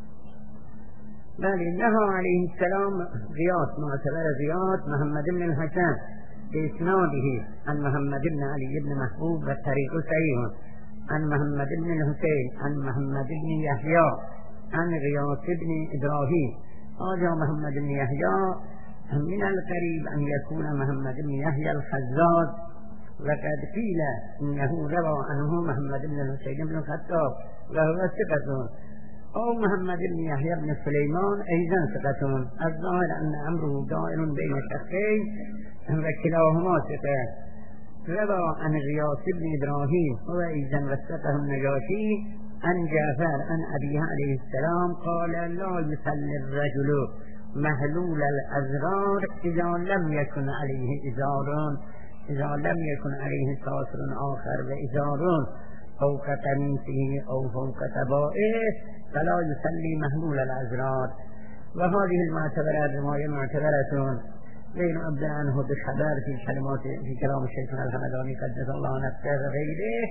[SPEAKER 1] بله. نهى عليه السلام غياث معتبر غياث محمد بن الحسن بإسناده عن محمد بن علي بن محبوب والطريق صحيح عن محمد بن الحسين عن محمد بن يحيى عن غياث بن إبراهيم. هذا محمد بن يحيى من القريب أن يكون محمد بن يحيى الخزاز، وقد قيل إنه روى عنه محمد بن الحسين بن الخطاب وهو ثقة، أو محمد بن يحيى بن سليمان أيضا ثقة. الظاهر أن أمره دائر بين شخصين وكلاهما ثقة. روى عن غياث بن إبراهيم هو أيضا وثقه النجاشي عن جعفر عن أبيه عليه السلام قال: لا يصلي الرجل محلول الأزرار إذا لم يكن عليه إزار، إذا لم يكن عليه ساتر آخر وإزار فوق قميصه أو فوق تبائه فلا يصلي محلول الأزرار. وهذه المعتبرات رواية معتبرة بين عبد عنه بالخبر في كلمات في كلام الشيخ الحمداني قدس الله نفسه وغيره.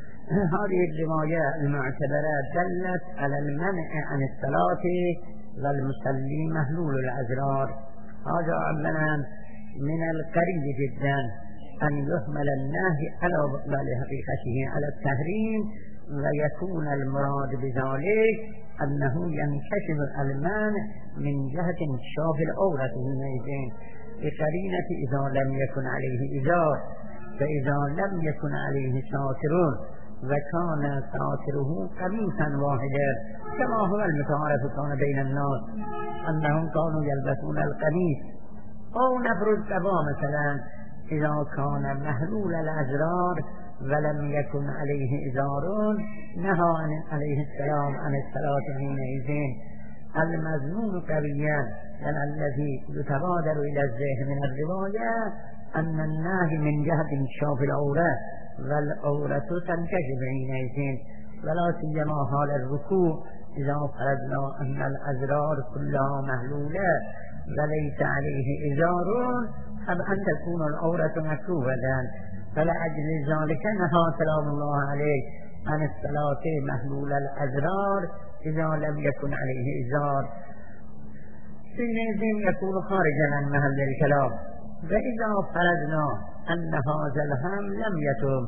[SPEAKER 1] هذه الرواية المعتبرة دلت على المنع عن الصلاة والمصلي محلول الأزرار. هذا أولا من القريب جدا أن يحمل النهي على بطلان حقيقته على التحريم، ويكون المراد بذلك أنه ينكشف المانع من جهة انكشاف العورة حينئذ بقرينة إذا لم يكن عليه إزار، فإذا لم يكن عليه ساتر وكان ساتره قميصا واحدا كما هو المتعارف كان بين الناس أنهم كانوا يلبسون القميص، أو نفرض كما مثلا إذا كان محلول الأزرار ولم يكن عليه إزار نهى عليه السلام عن الصلاة حينئذ. المظنون قويا الذي يتبادر إلى الذهن من الرواية أن النهي من جهة انكشاف العورة والعورة تنكشف حينئذ، ولا سيما حال الركوع إذا فرضنا أن الأزرار كلها محلولة وليس عليه إزار أن تكون العورة مكشوفة، فلأجل ذلك نهى سلام الله عليه عن الصلاة محلول الأزرار إذا لم يكن عليه إزار، حينئذ يكون خارجا عن محل الكلام. وإذا فرضنا أن هذا الهم لم يتم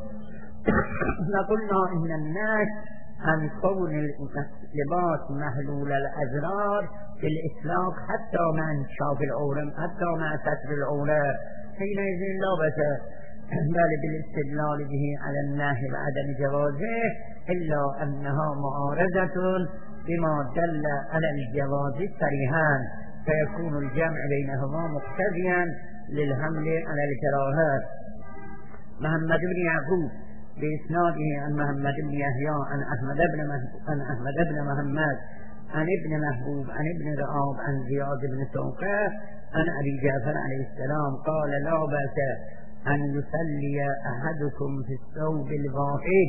[SPEAKER 1] لقلنا إن الناس عن كون اللباس محلول الأزرار في الإطلاق حتى مع انكشاف العورة حتى مع ستر العورة حينئذ لا بأس بل بالاستدلال به على النهي وعدم جوازه، إلا أنها معارضة بما دل على الجواز صريحا، فيكون الجمع بينهما مقتضيا للحمل على الكراهة. محمد بن يعقوب بإسناده عن محمد بن يحيى عن أحمد بن عن أحمد بن محمد عن ابن محبوب عن ابن رعاب عن زياد بن سوقة عن أبي جعفر عليه السلام قال: لا بأس أن يصلي أحدكم في الثوب الواحد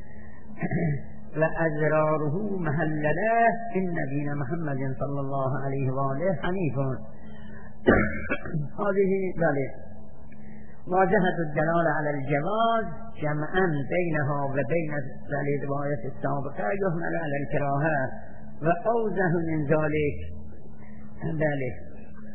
[SPEAKER 1] وأزراره محللة إن دين محمد صلى الله عليه وآله حنيف. هذه ذلك واجهة الدلالة على الجواز جمعا بينها وبين الرواية السابقة يهمل على الكراهة، وأوزه من ذلك ذلك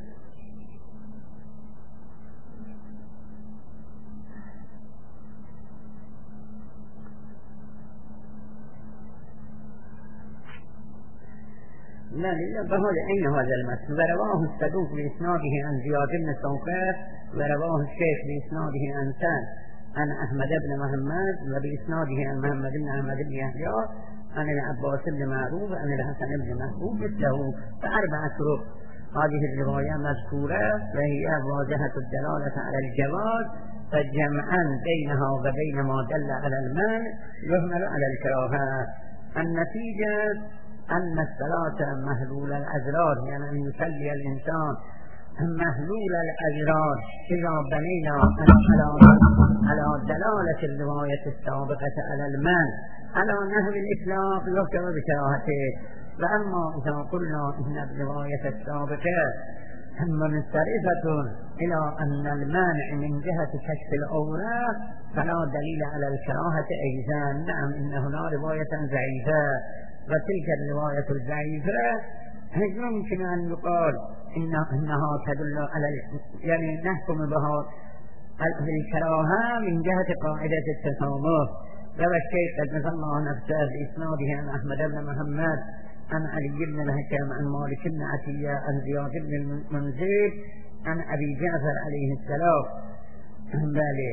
[SPEAKER 1] لا فهذا أين هذا المثل؟ ورواه الصدوق بإسناده عن زياد بن سوقة، ورواه الشيخ بإسناده عن سعد عن أحمد بن محمد، وبإسناده عن محمد بن أحمد بن يحيى عن العباس بن معروف عن الحسن بن محبوب مثله فأربعة طرق. هذه الرواية مذكورة وهي واجهة الدلالة على الجواز، فجمعا بينها وبين ما دل على المنع يهمل على الكراهة. النتيجة أن الصلاة محلول الأزرار، يعني أن يصلي الإنسان محلول الأزرار إذا بنينا على على دلالة الرواية السابقة على المنع على نحو الإطلاق يحكم بكراهته. وأما إذا قلنا إن الرواية السابقة منصرفة إلى أن المانع من جهة كشف الأوراق فلا دليل على الكراهة أيضا. نعم إن هنا رواية ضعيفة، وتلك الرواية الضعيفة يمكن أن يقال إن إنها تدل على يعني نحكم بها الكراهة من جهة قاعدة التسامح. روى الشيخ قدس الله نفسه بإسناده عن أحمد بن محمد عن علي بن الحكم عن مالك بن عتية عن زياد بن المنذر عن أبي جعفر عليه السلام بله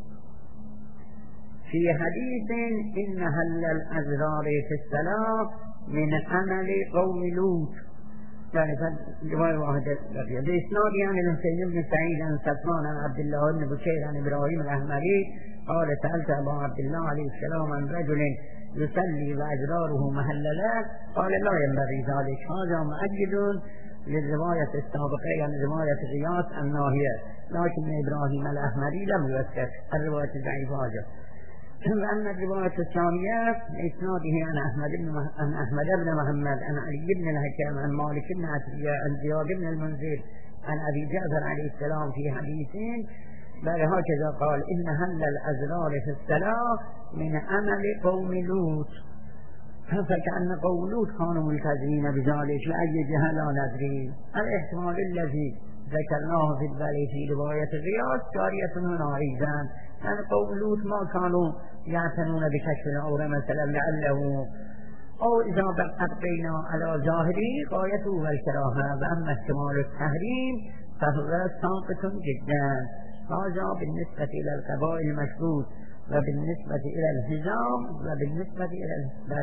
[SPEAKER 1] في حديث إن هل الأزرار في الصلاة من عمل قوم لوط، يعني رواية واحدة بإسناد يعني الحسين بن سعيد عن صفوان عن عبد الله بن بشير عن إبراهيم الأحمري قال سألت أبا عبد الله عليه السلام عن رجل يصلي وأزراره مهللة قال لا ينبغي ذلك. هذا مؤكد للرواية السابقة يعني رواية غياث الناهية، لكن إبراهيم الأحمري لم يذكر الرواية الضعيفة. وأما الرواية الثانية إسناده عن أحمد بن عن أحمد بن محمد عن علي بن الحكم عن مالك بن عتية عن زياد بن المنذر عن أبي جعفر عليه السلام في حديثين بل هكذا قال إن هل الأزرار في الصلاة من عمل قوم لوط، فكأن قوم لوط كانوا ملتزمين بذلك لأي جهة لا ندري. الاحتمال الذي ذكرناه في البالي في رواية الرياض جارية هنا أيضا، يعني قوم لوط ما كانوا يعتنون بكشف العورة مثلا لعله أو إذا أبقينا على ظاهري غايته والكراهة. وأما احتمال التحريم فهو ساقط جدا. هذا بالنسبة إلى القبائل المشروط، وبالنسبة إلى الحزام، وبالنسبة إلى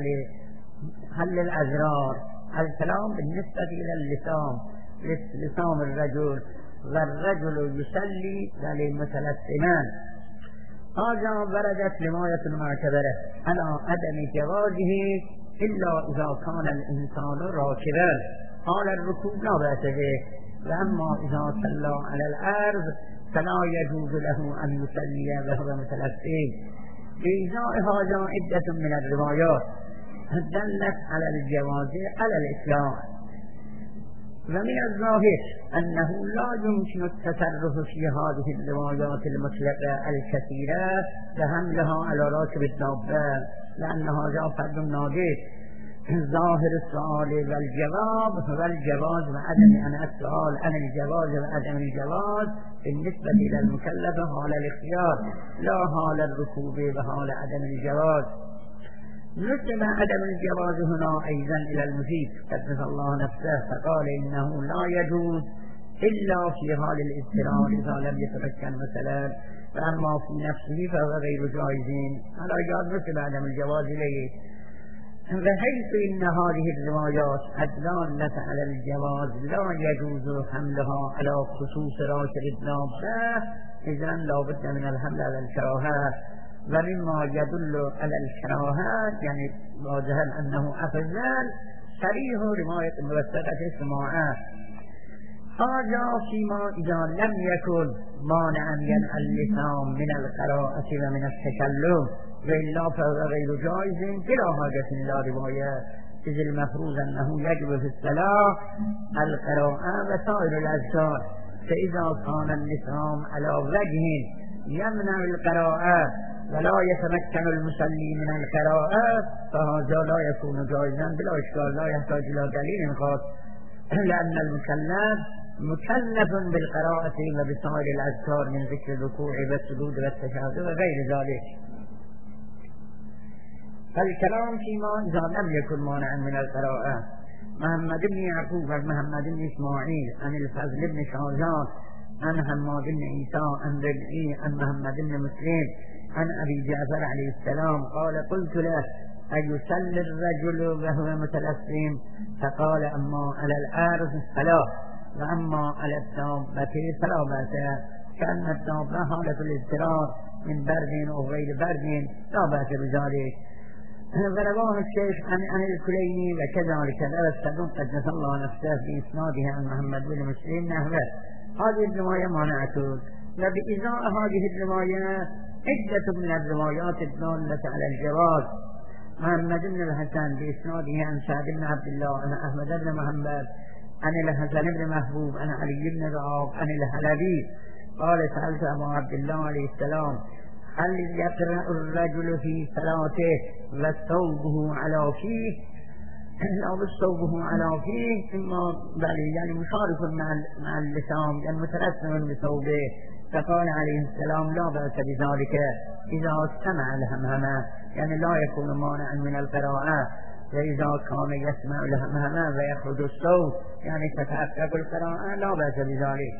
[SPEAKER 1] حل الأزرار. الكلام بالنسبة إلى اللسان، لسان الرجل، والرجل يصلي للمتلثمان. هذا وردت رواية معتبرة على عدم جوازه إلا إذا كان الإنسان راكبا، قال الركوب لا بأس به. وأما إذا صلى على الأرض فلا يجوز له أن يصلي وهو متلثم. بإجماع هذا عدة من الروايات دلت على الجواز على الإسلام. ومن الظاهر أنه لا يمكن التصرف في هذه الروايات المطلقة الكثيرة وحملها على راكب الدابة، لأن هذا فرد نادر. ظاهر السؤال والجواب هو الجواز وعدم أن السؤال عن الجواز وعدم الجواز بالنسبة إلى المكلف حال الاختيار، لا حال الركوب وحال عدم الجواز. نسب عدم الجواز هنا أيضا إلى المفيد قدس الله نفسه فقال إنه لا يجوز إلا في حال الاضطرار إذا لم يتمكن مثلا، فأما في نفسه فهو غير جائزين. على جاز نسب عدم الجواز إليه. بحيث إن هذه الروايات الدالة على الجواز لا يجوز حملها على خصوص راكب الدابة، إذن لا بد من الحمل على الكراهة. ومما يدل على الكراهة يعني واضحا أنه أفضل صريح رواية موثقة السماعة. هذا فيما إذا لم يكن مانعا ينع اللسان من القراءة ومن التكلم، وإلا فهو غير جائز بلا حاجة إلى رواية، إذ المفروض أنه يجب في الصلاة القراءة وسائر الأذكار. فإذا كان اللسان على وجه يمنع القراءة ولا يتمكن المصلي من القراءة فهذا لا يكون جائزا بلا إشكال، لا يحتاج إلى دليل خاص، لأن المكلف مكلف بالقراءة وبسائر الأذكار من ذكر الركوع والسجود والتشهد وغير ذلك. فالكلام فيما إذا لم يكن مانعا من القراءة. محمد بن يعقوب ومحمد بن إسماعيل عن الفضل بن شاذان عن حماد بن عيسى عن ربعي عن محمد بن مسلم عن أبي جعفر عليه السلام قال قلت له أيصلي الرجل وهو متلثم؟ فقال أما على الأرض فلا، وأما على الدابة فلا بأس، كأن الدابة حالة الاضطرار من برد أو غير برد لا بأس بذلك. ورواه الشيخ عن عن الكليني وكذلك روى الصدوق قدس الله نفسه بإسناده عن محمد بن مسلم نحوه. هذه الرواية مانعة، وبإزاء هذه الرواية عدة من الروايات الدالة على الجواز. محمد بن الحسن بإسناده عن سعد بن عبد الله عن أحمد بن محمد عن الحسن بن محبوب عن علي بن رعاب عن الحلبي قال سألت أبا عبد الله عليه السلام هل يقرأ الرجل في صلاته وثوبه على فيه أو ثوبه على فيه إما بل يعني مشارف مع اللسان يعني مترسم بثوبه؟ فقال عليه السلام لا بأس بذلك إذا استمع الهمهمة يعني لا يكون مانعا من القراءة، وإذا كان يسمع الهمهمة ويخرج الصوت يعني تتحقق القراءة لا بأس بذلك.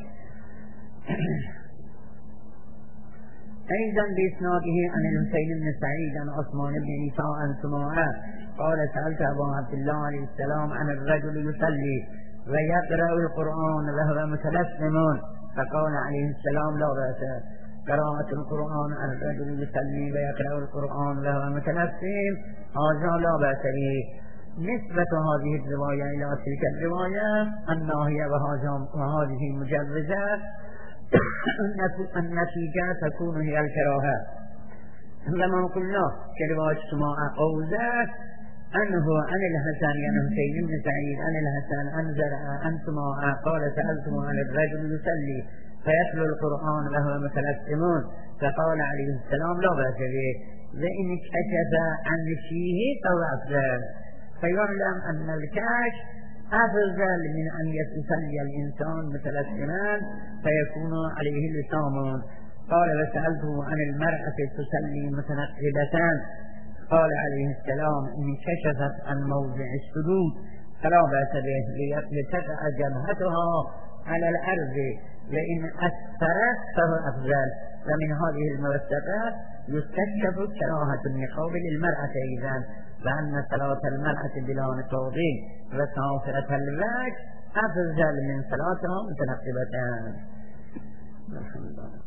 [SPEAKER 1] أيضا بإسناده عن الحسين بن سعيد عن عثمان بن عيسى عن سماعة قال سألت أبا عبد الله عليه السلام عن الرجل يصلي ويقرأ القرآن وهو متلثم فقال عليه السلام لا بأس قراءة القرآن عن الرجل يصلي ويقرأ القرآن وهو متلثم هذا لا بأس به. نسبة هذه الرواية إلى تلك الرواية الناهية وهذه المجوزة النتيجة تكون هي الكراهة. لما قلنا كرواية سماعة قوزة أنه عن الحسن يعني حسين بن سعيد عن الحسن عن زرع عن سماعة قال سألته عن الرجل يصلي فيتلو القرآن وهو متلثم فقال عليه السلام لا بأس به وإن كشف عن شيه فهو أفضل. فيعلم أن الكشف أفضل من أن يصلي الإنسان متلثما فيكون عليه لسام. قال وسألته عن المرأة تصلي متنقبة قال عليه السلام إن كشفت عن موضع السجود فلا بأس به لتقع جبهتها على الأرض وإن أسفرت فهو أفضل. ومن هذه الموثقات يستكشف كراهة النقاب للمرأة أيضا وأن صلاة المرأة بلا نقاب وسافرة الوجه أفضل من صلاتها متنقبة. الحمد لله.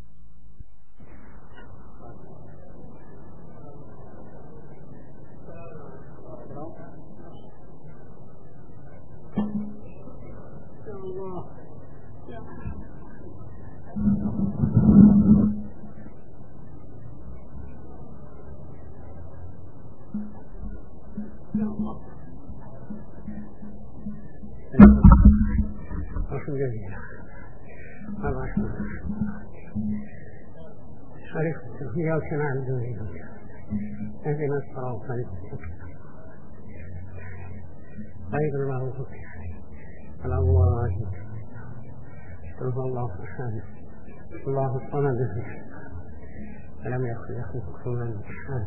[SPEAKER 2] الحمد لله الرحمن الرحيم إياك نعبد وإياك اهدنا الصراط المستقيم غير المغضوب عليهم ولا الضالين. قل هو الله أحد الله الصمد ولم يكن له كفوا أحد.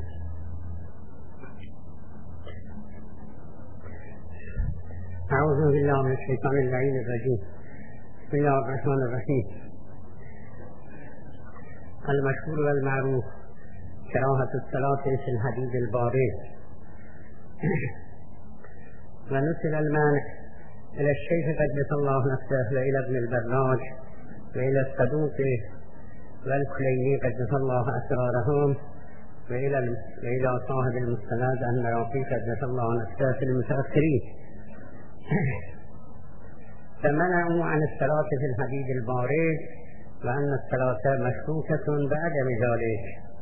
[SPEAKER 2] أعوذ بالله من الشيطان اللعين الرجيم. بسم الله الرحمن الرحيم. المشهور والمعروف كراهة الصلاة في الحديد البارد. ونسل المانع إلى الشيخ قدس الله نفسه وإلى ابن البراج وإلى الصدوق والكليني قدس الله أسرارهم وإلى وإلى صاحب المستند أن رافي قدس الله نفسه في المتأخرين فمنعوا عن الصلاة في الحديد البارد وأن الصلاة مشروكة بعدم ذلك.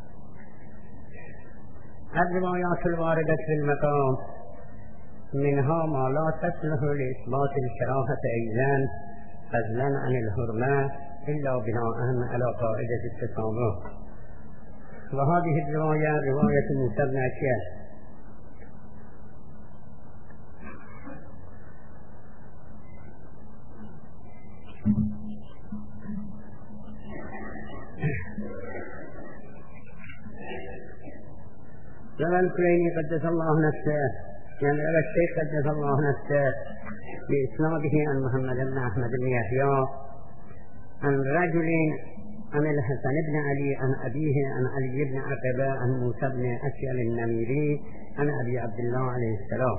[SPEAKER 2] الروايات الواردة في المقام منها ما لا تصلح لإثبات الكراهة أيضا فضلا عن الحرمة إلا بناء على قاعدة التسامح. وهذه الرواية رواية موسى بن عقيل روى الكليني قدس الله نفسه يعني روى الشيخ قدس الله نفسه بإسناده عن محمد بن أحمد بن يحيى عن رجل عن الحسن بن علي عن أبيه عن علي بن عقبة عن موسى بن أشيل النميري عن أبي عبد الله عليه السلام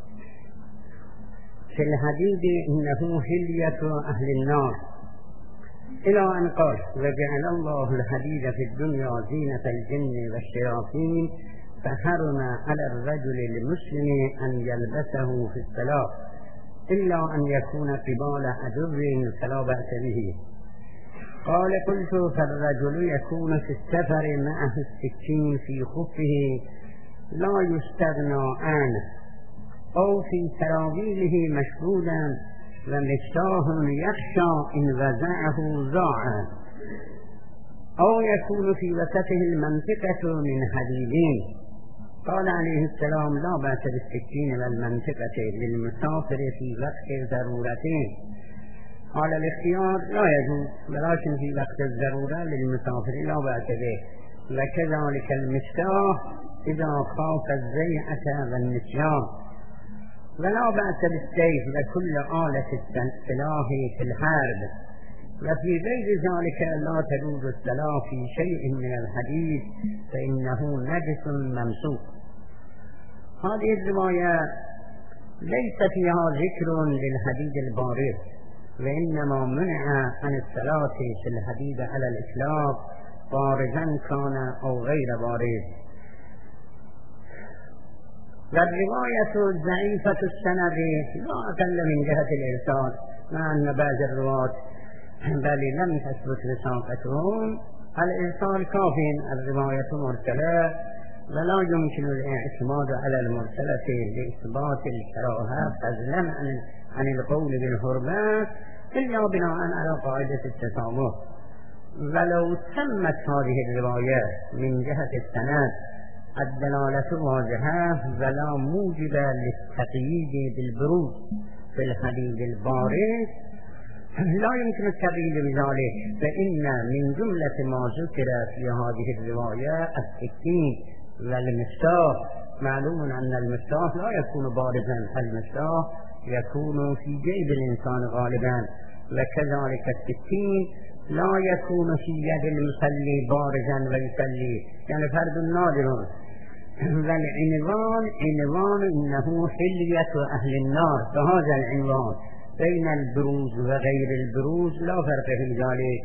[SPEAKER 2] في الحديد إنه حلية أهل النار إلى أن قال وجعل الله الحديد في الدنيا زينة الجن والشياطين فحرم على الرجل المسلم أن يلبسه في الصلاة إلا أن يكون قبال عدو فلا بأس به.
[SPEAKER 1] قال قلت فالرجل يكون في السفر معه السكين في خفه لا يستغنى عنه أو في سراويله مشغولا ومشتاه يخشى إن وزعه ضاع أو يكون في وسطه المنطقة من حديدين. قال عليه السلام لا بأس بالسكين والمنطقة للمسافر في وقت ضرورته. قال الاختيار لا يجوز ولكن في وقت الضرورة للمسافر لا بأس به. وكذلك المشتاه إذا خاف الزيعة والنسيان. ولا بأس بالسيف وكل آلة السلاح في الحرب. وفي غير ذلك لا تجوز الصلاة في شيء من الحديد فإنه نجس ممسوك. هذه الرواية ليس فيها ذكر للحديد البارد، وإنما منع عن الصلاة في الحديد على الإطلاق باردا كان أو غير بارد. والرواية ضعيفة السند لا أقل من جهة الإرسال، مع أن بعض الرواة بل لم تثبت وثاقتهم. الإرسال كاف، الرواية مرسلة ولا يمكن الاعتماد على المرسلة لإثبات الكراهة فضلا عن القول بالحرمة إلا بناء على قاعدة التسامح. ولو تمت هذه الرواية من جهة السند الدلالة واضحة ولا موجب للتقييد بالبروز في الحديد البارد لا يمكن التقييد بذلك، فإن من جملة ما ذكر في هذه الرواية السكين والمشتاه. معلوم أن المشتاه لا يكون بارزا، المشتاه يكون في جيب الإنسان غالبا، وكذلك السكين لا يكون في يد المصلي بارزا ويصلي، يعني فرد نادر. والعنوان عنوان إنه حلية أهل النار، فهذا العنوان بين البروز وغير البروز لا فرق في ذلك.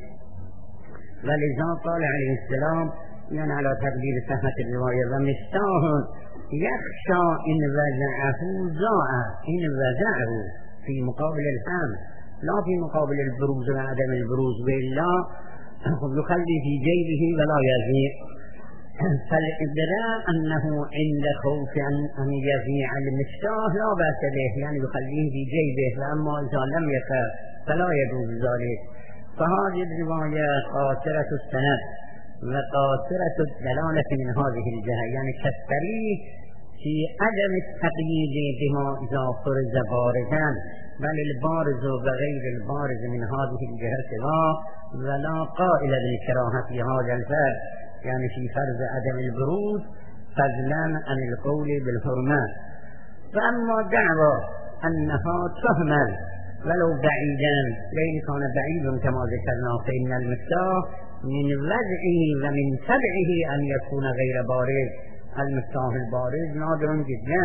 [SPEAKER 1] ولذا قال عليه السلام يعني على تقدير صحة الرواية ومشتاه يخشى إن وزعه ضاع، إن وزعه في مقابل الحام لا في مقابل البروز وعدم البروز، وإلا يخلي في جيبه ولا يزيع. فالإدراء أنه عند خوف أن يزيع المشتاه لا بأس به، يعني يخليه في جيبه، وأما إذا لم يخاف فلا يجوز ذلك. فهذه الرواية قاصرة السند وقاصرة الدلالة من هذه الجهة، يعني كالصريح في عدم التقييد بما إذا فرز بارزا، بل البارز وغير البارز من هذه الجهة سواء، ولا قائل بالكراهة في هذا الفرق، يعني في فرض عدم البروز فضلا عن القول بالحرمة. فأما دعوى أنها تهمل ولو بعيدا، لأن كان بعيد كما ذكرنا، فإن المفتاح من وضعه ومن تبعه أن يكون غير بارز. المفتاح البارز نادر جدا.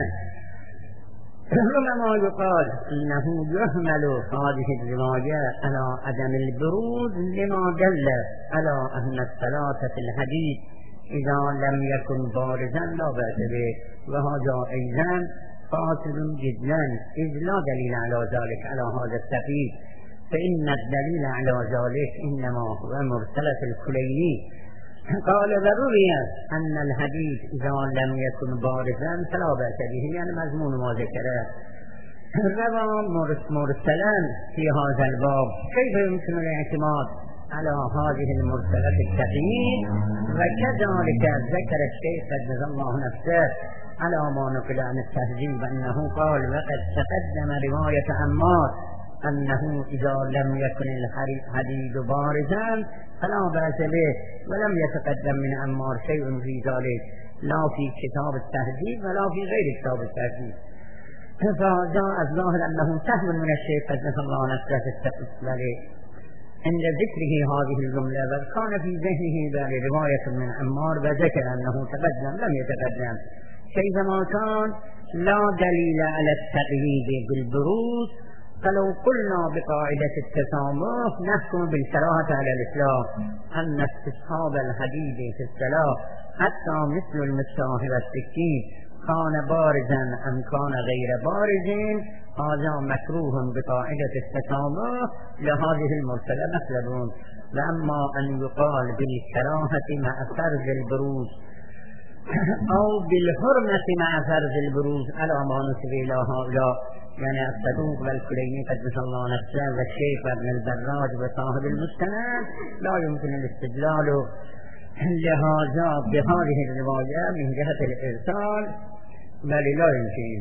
[SPEAKER 1] ربما يقال إنه يهمل هذه الرواية على عدم البروز لما دل على أن الصلاة في الحديد إذا لم يكن بارزا لا بأس به، وهذا أيضا فاصل جدا، إذ لا دليل على ذلك على هذا التقييد، فإن الدليل على ذلك إنما هو مرسلة الكليني. قال وروي أن الحديث إذا لم يكن بارزا فلا بأس به، يعني مضمون ما ذكره. روى مرسلا في هذا الباب. كيف يمكن الاعتماد على هذه المرسلة التقييد؟ وكذلك ذكر الشيخ قدس الله نفسه على ما نقل عن التهذيب أنه قال وقد تقدم رواية عمار أنه إذا لم يكن الحديد بارزا فلا بأس به، ولم يتقدم من عمار شيء في ذلك لا في كتاب التهذيب ولا في غير كتاب التهذيب. فجاء الظاهر أنه سهو من الشيخ قدس الله نفسه في التقصير عند ذكره هذه الجملة، بل كان في ذهنه ذلك رواية من عمار وذكر أنه تقدم لم يتقدم. كيفما كان لا دليل على التقييد بالبروز، فلو قلنا بقاعدة التسامح نحكم بالكراهة على الإسلام أن استصحاب الحديد في الصلاة حتى مثل المفتاح والسكين كان بارزا أم كان غير بارز هذا مكروه بقاعدة التسامح لهذه المرسلة مطلب. وأما أن يقال بالكراهة مع فرض البروز أو بالحرمة مع فرض البروز على ما نسب إلى هؤلاء يعني الصدوق والكليني قدس الله نفسه والشيخ ابن البراج وصاحب المستند لا يمكن الاستدلال لهذا بهذه الرواية من جهة الإرسال بل لا يمكن.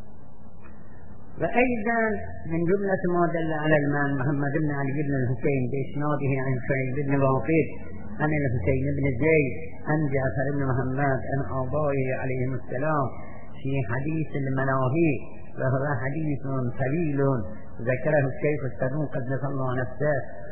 [SPEAKER 1] وأيضا من جملة ما دل على المعنى محمد بن علي بن الحسين بإسناده عن سعيد بن واقد عن الحسين بن زيد عن جعفر بن محمد عن آبائه عليهم السلام في حديث المناهي، وهو حديث طويل ذكره الشيخ الصدوق قدس الله نفسه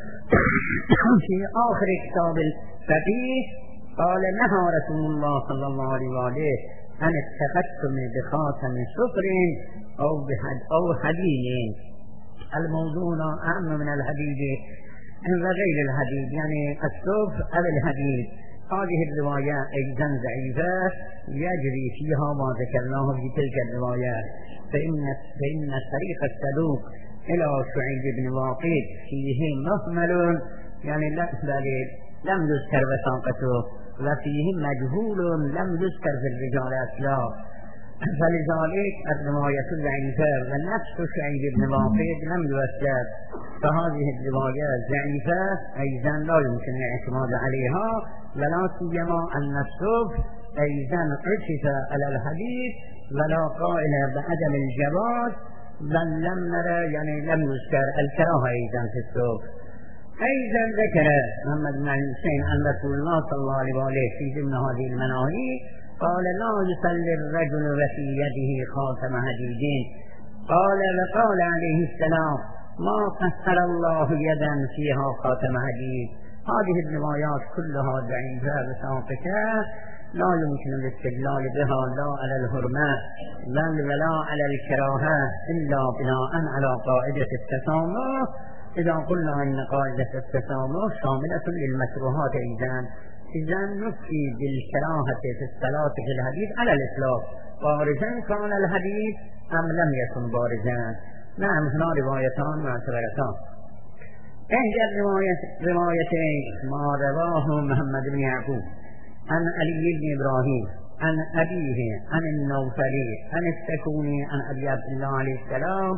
[SPEAKER 1] في آخر كتاب الفقيه. قال نهى رسول الله صلى الله عليه وآله عن التختم بخاتم صفر أو بحد أو حديد. الموضوع أهم من الحديد وغير الحديد، يعني الصفر أو الحديد. هذه الرواية أيضا ضعيفة يجري فيها ما ذكرناه في تلك الرواية، فإن فإن طريق الصدوق إلى سعيد بن واقد فيه مهمل، يعني لم يذكر وثاقته، وفيه مجهول لم يذكر في الرجال أصلا، فلذلك الرواية ضعيفة ونفس سعيد بن واقد لم يذكر، فهذه الرواية ضعيفة أيضا لا يمكن الاعتماد عليها، ولا سيما أن الصف أيضا عكس على الحديث ولا قائل بعدم الجواز، بل لم نرى يعني لم يذكر الكراهة أيضا في الصف. أيضا ذكر محمد بن حسين عن رسول الله صلى الله عليه وآله في ضمن هذه المناهي قال لا يصلي الرجل وفي يده خاتم حديد. قال وقال عليه السلام ما قصر الله يدا فيها خاتم حديد. هذه الروايات كلها ضعيفة وساقطة لا يمكن الاستدلال بها لا على الحرمة بل ولا على الكراهة إلا بناء على قاعدة التسامح. إذا قلنا أن قاعدة التسامح شاملة للمكروهات أيضا، إذا نفي بالكراهة في الصلاة في الحديث على الإطلاق بارزا كان الحديث أم لم يكن بارزا. نعم هنا روايتان معتبرتان. إحدى الروايتين ما رواه محمد بن يعقوب عن علي بن إبراهيم عن أبيه عن النوفلي عن السكوني عن أبي عبد الله عليه السلام.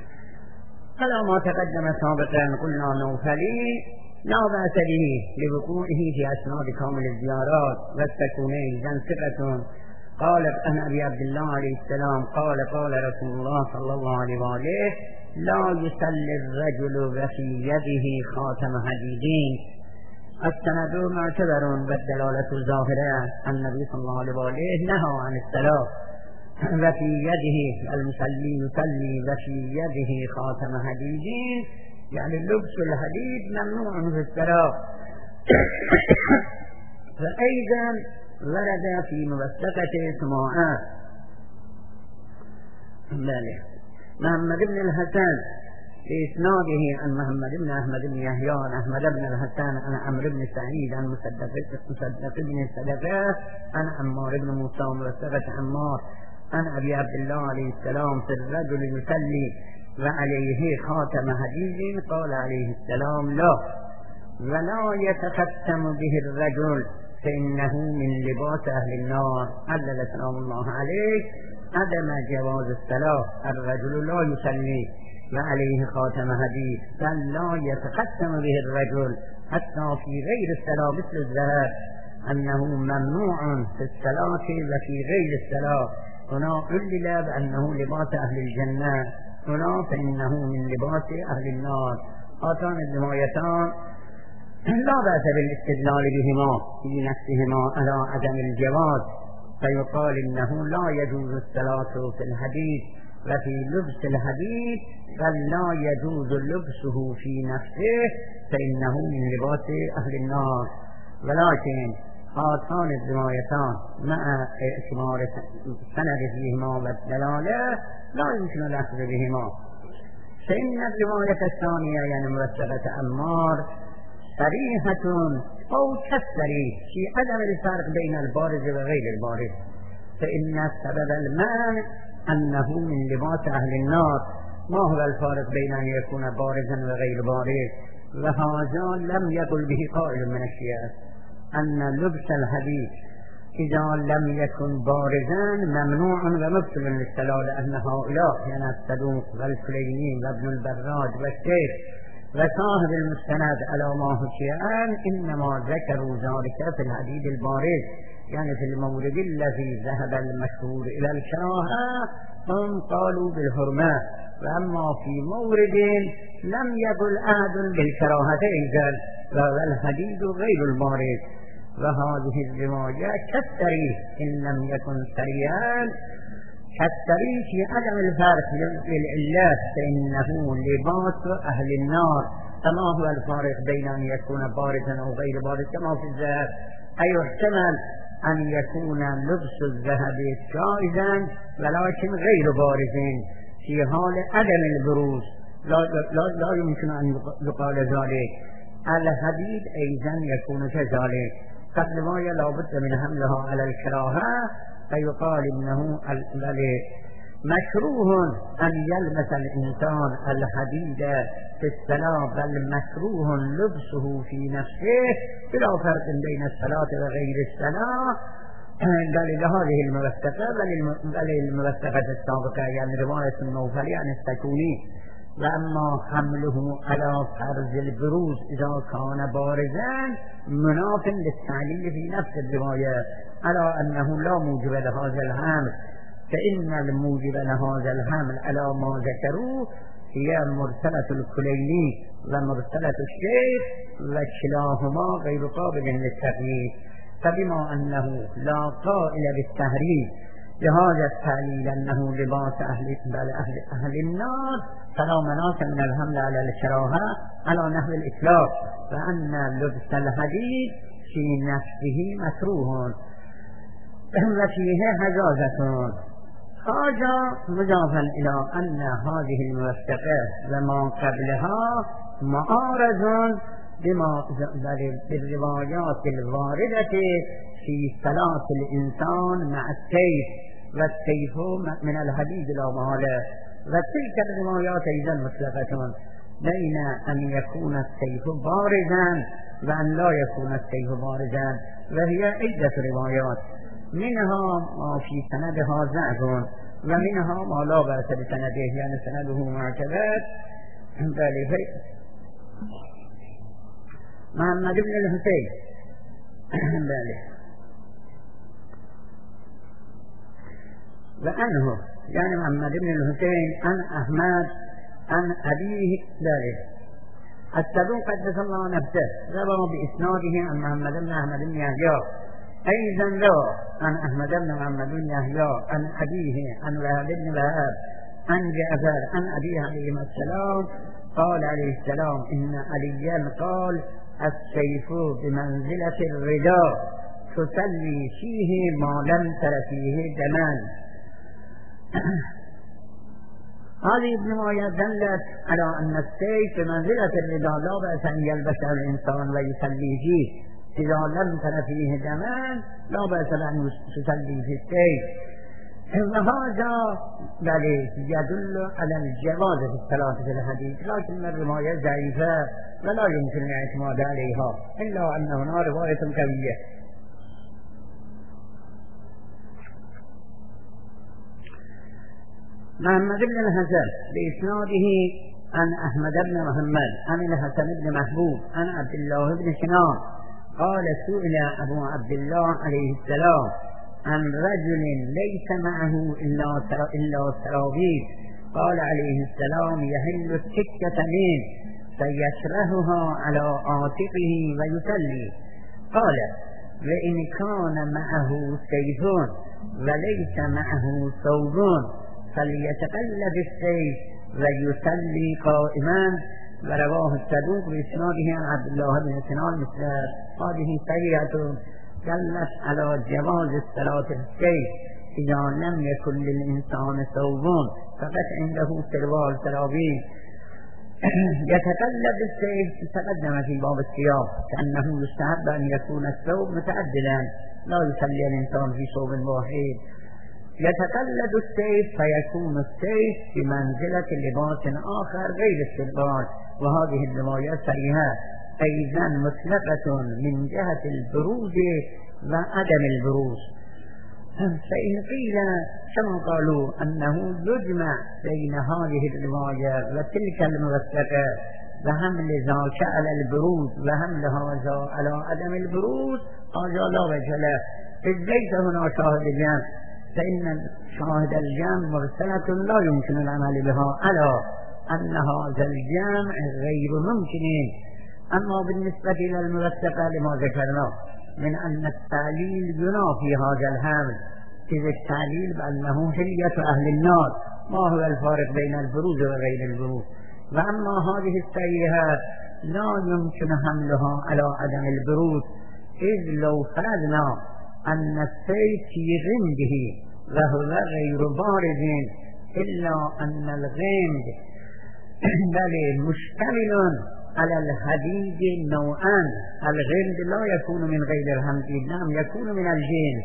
[SPEAKER 1] على ما تقدم سابقا قلنا نوفلي لا بأس به لوقوعه في أسناد كامل الزيارات، والسكوني ثقة. قالت عن أبي عبد الله عليه السلام قال قال رسول الله صلى الله عليه وآله لا يصلي الرجل وفي يده خاتم حديد. السند معتبر والدلالة ظاهرة. النبي صلى الله عليه وآله نهى عن الصلاة وفي يده المصلي يصلي وفي يده خاتم حديد، يعني لبس الحديد ممنوع في الصلاة. فأيضا ورد في موثقة سماعة محمد بن الحسن بإسناده عن محمد بن أحمد بن يحيى عن أحمد بن الحسن عن عمرو بن سعيد عن مصدق مصدق بن صدقة عن عمار بن موسى موثقة عمار عن أبي عبد الله عليه السلام في الرجل يصلي وعليه خاتم حديد. قال عليه السلام لا ولا يتختم به الرجل فإنه من لباس أهل النار. علل سلام الله عليه عدم جواز الصلاة. الرجل لا يصلي وعليه خاتم حديد بل لا يتختم به الرجل حتى في غير الصلاة مثل الذهب، أنه ممنوع في الصلاة وفي غير الصلاة. هنا علل بأنه لباس أهل الجنة، هنا فإنه من لباس أهل النار. هاتان الروايتان لا بأس بالاستدلال بهما في نفسهما على عدم الجواز، فيقال إنه لا يجوز الصلاة في الحديد وفي لبس الحديد بل لا يجوز لبسه في نفسه فإنه من لباس أهل النار. ولكن هاتان الروايتان مع اعتبار السند فيهما والدلالة لا يمكن الأخذ بهما. فإن الرواية الثانية يعني موثقة عمار صريحة أو كالصريح في عدم الفرق بين البارز وغير البارز. فإن سبب المنع أنه من لباس أهل النار. ما هو الفارق بين أن يكون بارزا وغير بارز؟ وهذا لم يقل به قائل من الشيعة أن لبس الحديد إذا لم يكن بارزا ممنوع ومبطل للصلاة، لأن هؤلاء يعني الصدوق والكليني وابن البراج والشيخ وصاحب المستند على ما حكي عنه إنما ذكروا ذلك في الحديد البارز، يعني في المورد الذي ذهب المشهور إلى الكراهة هم قالوا بالحرمة، وأما في مورد لم يقل أحد بالكراهتين قال والحديد غير البارز. وهذه الرواية كالصريح إن لم يكن صريحا كالصريح في عدم الفرق للعلات، فإنه لباس أهل النار. فما هو الفارق بين أن يكون بارزا أو غير بارز كما في الذهب؟ أي يحتمل أن يكون لبس الذهب جائزا ولكن غير بارز في حال عدم البروز، لا, لا, لا يمكن أن يقال ذلك. الحديد أيضا يكون كذلك، فالرواية لا بد من حملها على الكراهة، فيقال إنه مكروه أن يلبس الإنسان الحديد في الصلاة، بل مكروه لبسه في نفسه بلا فرق بين الصلاة وغير الصلاة، بل لهذه الموثقة بل الموثقة السابقة يعني رواية النوفل يعني السكوني. وأما حمله على فرض البروز إذا كان بارزا مناف للتعليل في نفس الرواية على أنه لا موجب لهذا الحمل، فإن الموجب لهذا الحمل على ما ذكروا هي مرسلة الكليني ومرسلة الشيخ، وكلاهما غير قابل للتغيير. فبما أنه لا قائل بالتحريم لهذا التعليل أنه لباس أهل, أهل, أهل النار، فلا مناس من الحمل على الكراهة على نحو الإطلاق، وأن لبس الحديد في نفسه مكروه وفيه حجازة. هذا مضافا إلى أن هذه الموثقة وما قبلها معارض بما بالروايات الواردة في صلاة الإنسان مع السيف، والسيف من الحديد لا محالة، وتلك الروايات أيضا مطلقة بين أن يكون السيف بارزا وأن لا يكون السيف بارزا، وهي عدة روايات، منها ما في سندها ضعف ومنها ما لا بأس بسنده يعني سنده معتبر. ذلك محمد بن الحسين ذلك وأنه يعني محمد بن الحسين عن أحمد عن أبيه ذلك الصدوق قدس الله نفسه روى بإسناده عن محمد بن أحمد بن يحيى، أيضا روى عن أحمد بن محمد بن يحيى عن أبيه عن وهب بن وهب عن جعفر عن أبيه عليه السلام قال عليه السلام إن عليا قال السيف بمنزلة الرداء تصلي فيه ما لم تر فيه دمان. هذه الرواية دلت على أن السيف بمنزلة الرداء لا بأس أن يلبسه الإنسان ويصلي فيه، إذا لم تر فيه دمان لا بأس أن يصلي في السيف، وهذا بل يدل على الجواز في الصلاة في الحديث، لكن الرواية ضعيفة ولا يمكن الاعتماد عليها إلا أن هنا رواية قوية. محمد بن الحسن بإسناده عن أحمد بن محمد عن الحسن بن محبوب عن عبد الله بن سنان قال سئل أبو عبد الله عليه السلام عن رجل ليس معه إلا سراويل، قال عليه السلام يحل السكة منه فيشرهها على عاتقه ويصلي. قال وإن كان معه سيف وليس معه ثوب فليتقلد السيف ويصلي قائما. ورواه الصدوق بإسناده عن عبد الله بن سنان مثل هذه سيئة دلت على جواز الصلاة السيف إذا لم يكن للإنسان ثوب فقط عنده سروال سراويل. يتقلد السيف تقدم في باب الثياب كأنه يستحب أن يكون الثوب متعدلا، لا يصلي الإنسان في ثوب واحد، يتقلد السيف فيكون السيف بمنزلة لباس آخر غير السربال. وهذه الروايات صريحة أيضا مطلقة من جهة البروز وعدم البروز. فإن قيل كما قالوا أنه يجمع بين هذه الرواية وتلك الموثقة وحمل ذاك على البروز وحمل هذا على عدم البروز، هذا لا وجه له، إذ ليس هنا شاهد الجمع، فإن شاهد الجمع مرسلة لا يمكن العمل بها على أن هذا الجمع غير ممكن. أما بالنسبة إلى الموثقة لما ذكرنا من أن التعليل ينافي هذا الحمل، إذ التعليل بأنه حلية أهل النار، ما هو الفارق بين البروز وغير البروز. وأما هذه السيئات لا يمكن حملها على عدم البروز، إذ لو فرضنا أن السيف في غمده وهو غير بارز إلا أن الغمد بل مشتمل على الحديد نوعان، الغمد لا يكون من غير الحديد، نعم يكون من الجين،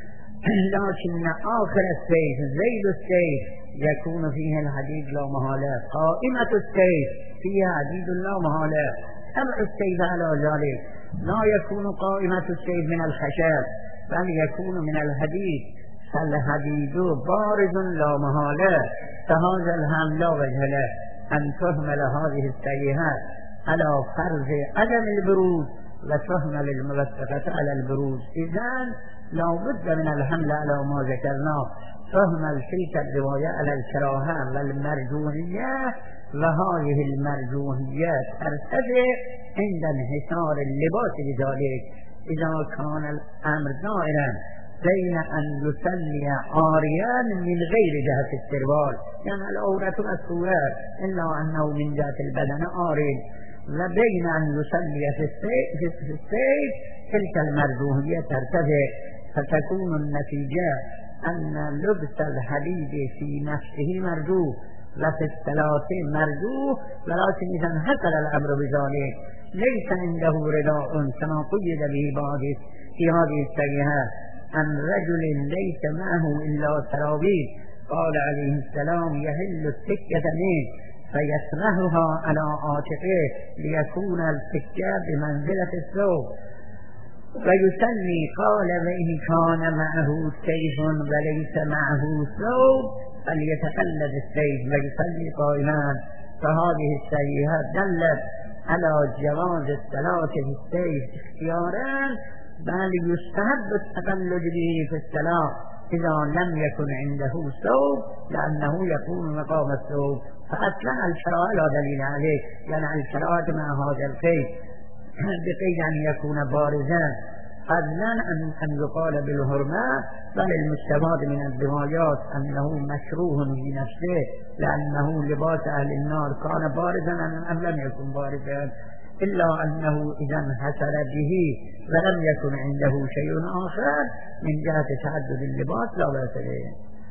[SPEAKER 1] لكن آخر السيف زيد السيف يكون فيه الحديد لا محالة، قائمة السيف فيها حديد لا محالة، سمع السيف على ذلك لا يكون قائمة السيف من الخشب بل يكون من الحديد، فالحديد بارز لا محالة، فهذا الهم لا وجه له أن تهمل هذه السيئات على فرض عدم البروز وتهمل الموثقة على البروز. إذن لا بد من الحمل على ما ذكرناه، تهمل تلك الرواية على الكراهة والمرجوحية، وهذه المرجوحية ترتفع عند انحصار اللباس بذلك. إذا كان الأمر دائما بين أن يصلي عاريا من غير جهة السروال، يعني العورة مستورة إلا أنه من جهة البدن عاري، وبين أن يصلي في السيف تلك المرجوحية ترتفع، فتكون النتيجة أن لبس الحديد في نفسه مرجوح وفي الصلاة مرجوح، ولكن إذا حصل الأمر بذلك ليس عنده رداء كما قيد به بعض في هذه السيئات عن رجل ليس معه إلا سراويل، قال عليه السلام يهل السكة منه فيسرحها على عاتقه ليكون السكة بمنزلة الثوب ويسلي، قال وإن كان معه سيف وليس معه ثوب فليتقلد السيف ويصلي قائما. فهذه السيئات دلت على جواز الصلاة بالسيف اختيارا، بل يستحب التقلد به في الصلاة إذا لم يكن عنده ثوب، لأنه يكون مقام الثوب، فأصلا الشراء لا دليل عليه، يعني الشراء مع هذا السيف بقيد أن يكون بارزا، فضلا أن يقال بالهرمة، بل المستفاد من الروايات أنه مكروه في نفسه لأنه لباس أهل النار كان بارزا أم لم يكن بارزا، إلا أنه إذا انحسر به ولم يكن عنده شيء آخر من جهة تعدد اللباس لا بأس به.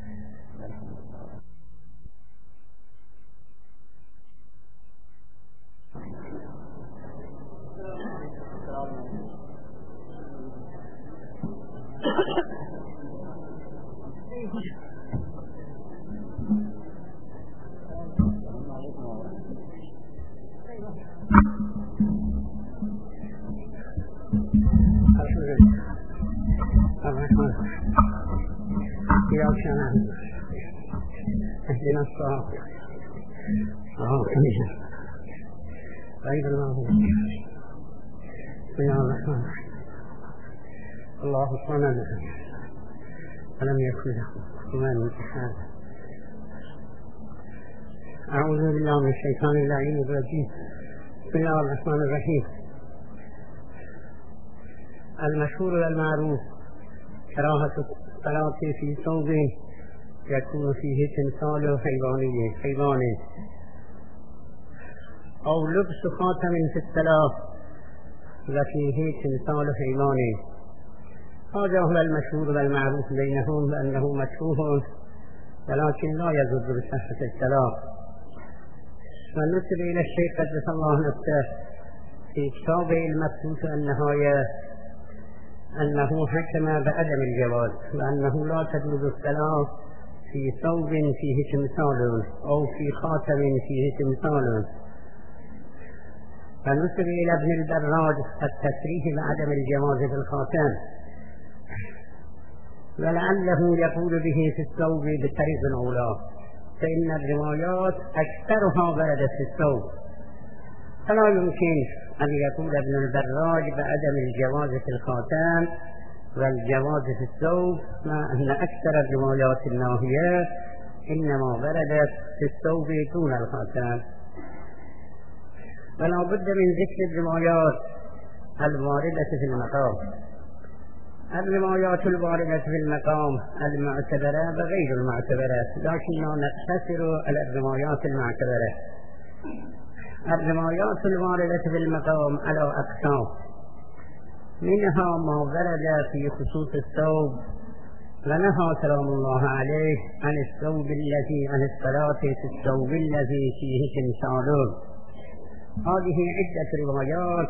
[SPEAKER 1] اهدنا الصراط صراط الذين غير المغضوب عليهم الله صمد ولم يكن له كفوا أحد. أعوذ بالله من الشيطان اللعين الرجيم. بسم الله الرحمن الرحيم. المشهور والمعروف كراهة الصلاة في ثوب يكون فيه تمثال حيواني حيوان أو لبس خاتم في الصلاة وفيه تمثال حيوان. هذا هو المشهور والمعروف بينهم لأنه مكروه ولكن لا يضر بصحة الصلاة. ونسب إلى الشيخ قدس الله نفسه في كتابه المبسوط النهاية أنه حكم بعدم الجواز، وأنه لا تجوز الصلاة في ثوب فيه تمثال أو في خاتم فيه تمثال، فنسب إلى ابن الدراج التصريح بعدم الجواز في الخاتم، ولعله يقول به في الثوب بطريق أولى، فإن الروايات أكثرها وردت في الثوب، فلا يمكن أن يقول ابن الدراج بعدم الجواز في الخاتم والجواز في الثوب، مع أن أكثر الروايات الناهية إنما وردت في الثوب دون الخاتم. ولا بد من ذكر الروايات الواردة في المقام. الروايات الواردة في المقام المعتبرة وغير المعتبرة، لكننا نقتصر على الروايات المعتبرة. الروايات الواردة في المقام على أقسام، منها ما ورد في خصوص الثوب، ونهى سلام الله عليه عن الثوب الذي عن الصلاة في الثوب الذي فيه تمثال. هذه عدة روايات،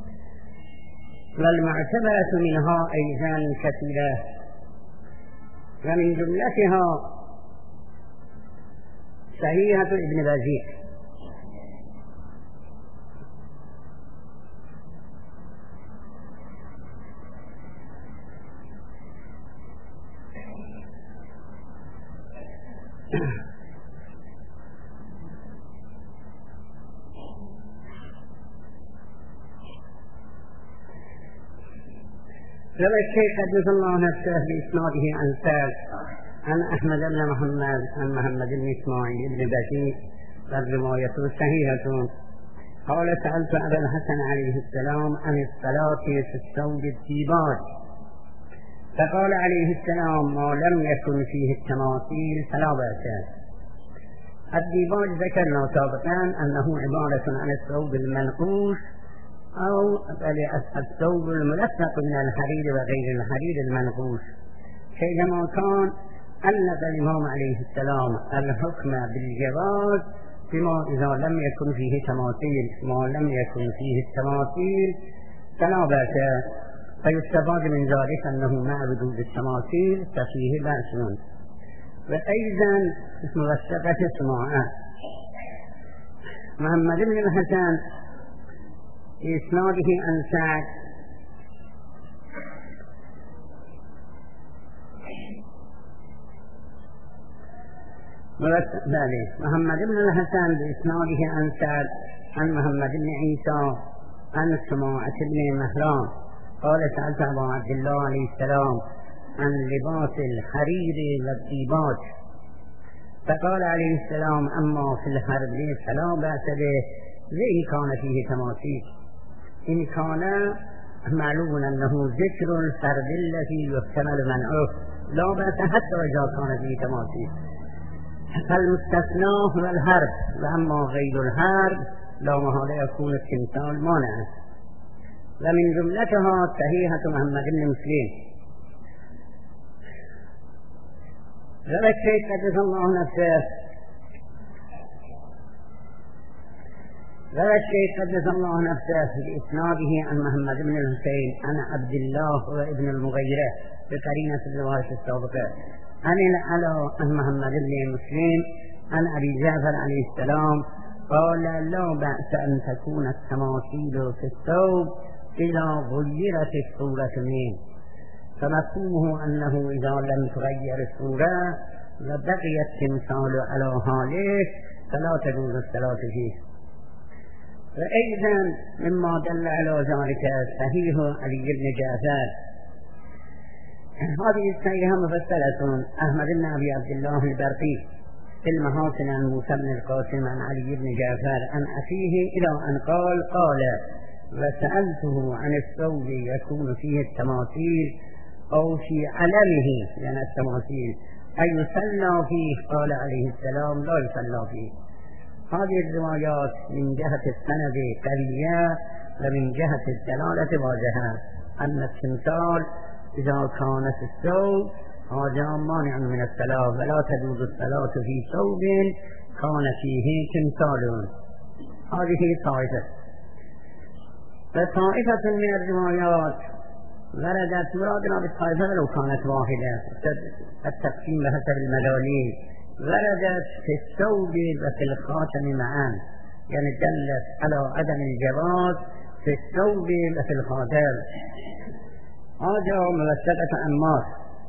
[SPEAKER 1] والمعتبرة منها أيضا كثيرة، ومن جملتها صحيحة ابن بزيد. روى الشيخ قدس الله نفسه بإسناده عن سعد عن أحمد بن محمد عن محمد بن إسماعيل بن بشير، والرواية صحيحة. قال: سألت أبا الحسن عليه السلام عن الصلاة في الثوب الديباج، فقال عليه السلام: ما لم يكن فيه التماثيل فلا بأس. الديباج ذكرنا سابقا أنه عبارة عن الثوب المنقوش أو الثوب الملفق من الحرير وغير الحرير المنقوش، حينما كان ألف الإمام عليه السلام الحكم بالجواز بما إذا لم يكن فيه تماثيل، ما لم يكن فيه التماثيل فلا بأس، فيستفاد من ذلك أنه مع وجود التماثيل ففيه بأس. وأيضا موثقة السماعة. محمد بن الحسن إسناده عن سعد محمد بن الحسن بإسناده عن سعد عن محمد بن عيسى عن سماعة بن مهران قال: سألت أبا عبد الله عليه السلام عن لباس الحرير والديباج، فقال عليه السلام: أما في الحرب فلا بأس به، وإن كان فيه تماثيل. إن كان معلوم أنه ذكر الفرد الذي يحتمل منعه لا بأس حتى إذا كان فيه تماثيل، فالمستثنى هو الحرب، وأما غير الحرب لا محالة يكون التمثال مانعا. ومن جملتها صحيحة محمد بن مسلم. روى الشيخ قدس الله نفسه روى الشيخ قدس الله نفسه بإسناده عن محمد بن الحسين عن عبد الله وابن المغيرة بقرينة الرواية السابقة عن العلاء عن محمد بن مسلم عن أبي جعفر عليه السلام قال: لا بأس أن تكون التماثيل في الثوب إذا غيرت الصورة منه، فمفهومه أنه إذا لم تغير الصورة وبقي التمثال على حاله فلا تجوز الصلاة فيه. وأيضا مما دل على ذلك صحيح علي بن جعفر. هذه الصحيحة مفصلة. أحمد بن أبي عبد الله البرقي في المحاسن عن موسى بن القاسم عن علي بن جعفر عن أخيه إلى أن قال: قال: وسألته عن الثوب يكون فيه التماثيل أو في علمه يعني التماثيل أي يصلى فيه؟ قال عليه السلام: لا يصلى فيه. هذه الروايات من جهة السند قوية، ومن جهة الدلالة واضحة أن التمثال إذا كان في الثوب هذا مانع من الصلاة، ولا تجوز الصلاة في ثوب كان فيه تمثال. هذه طائفة. فطائفة من الروايات وردت مرادنا بالطائفة ولو كانت واحدة التقسيم بحسب المداليل وردت في الثوب وفي الخاتم معا يعني دلت على عدم الجواز في الثوب وفي الخاتم. هذا موثقة أنمار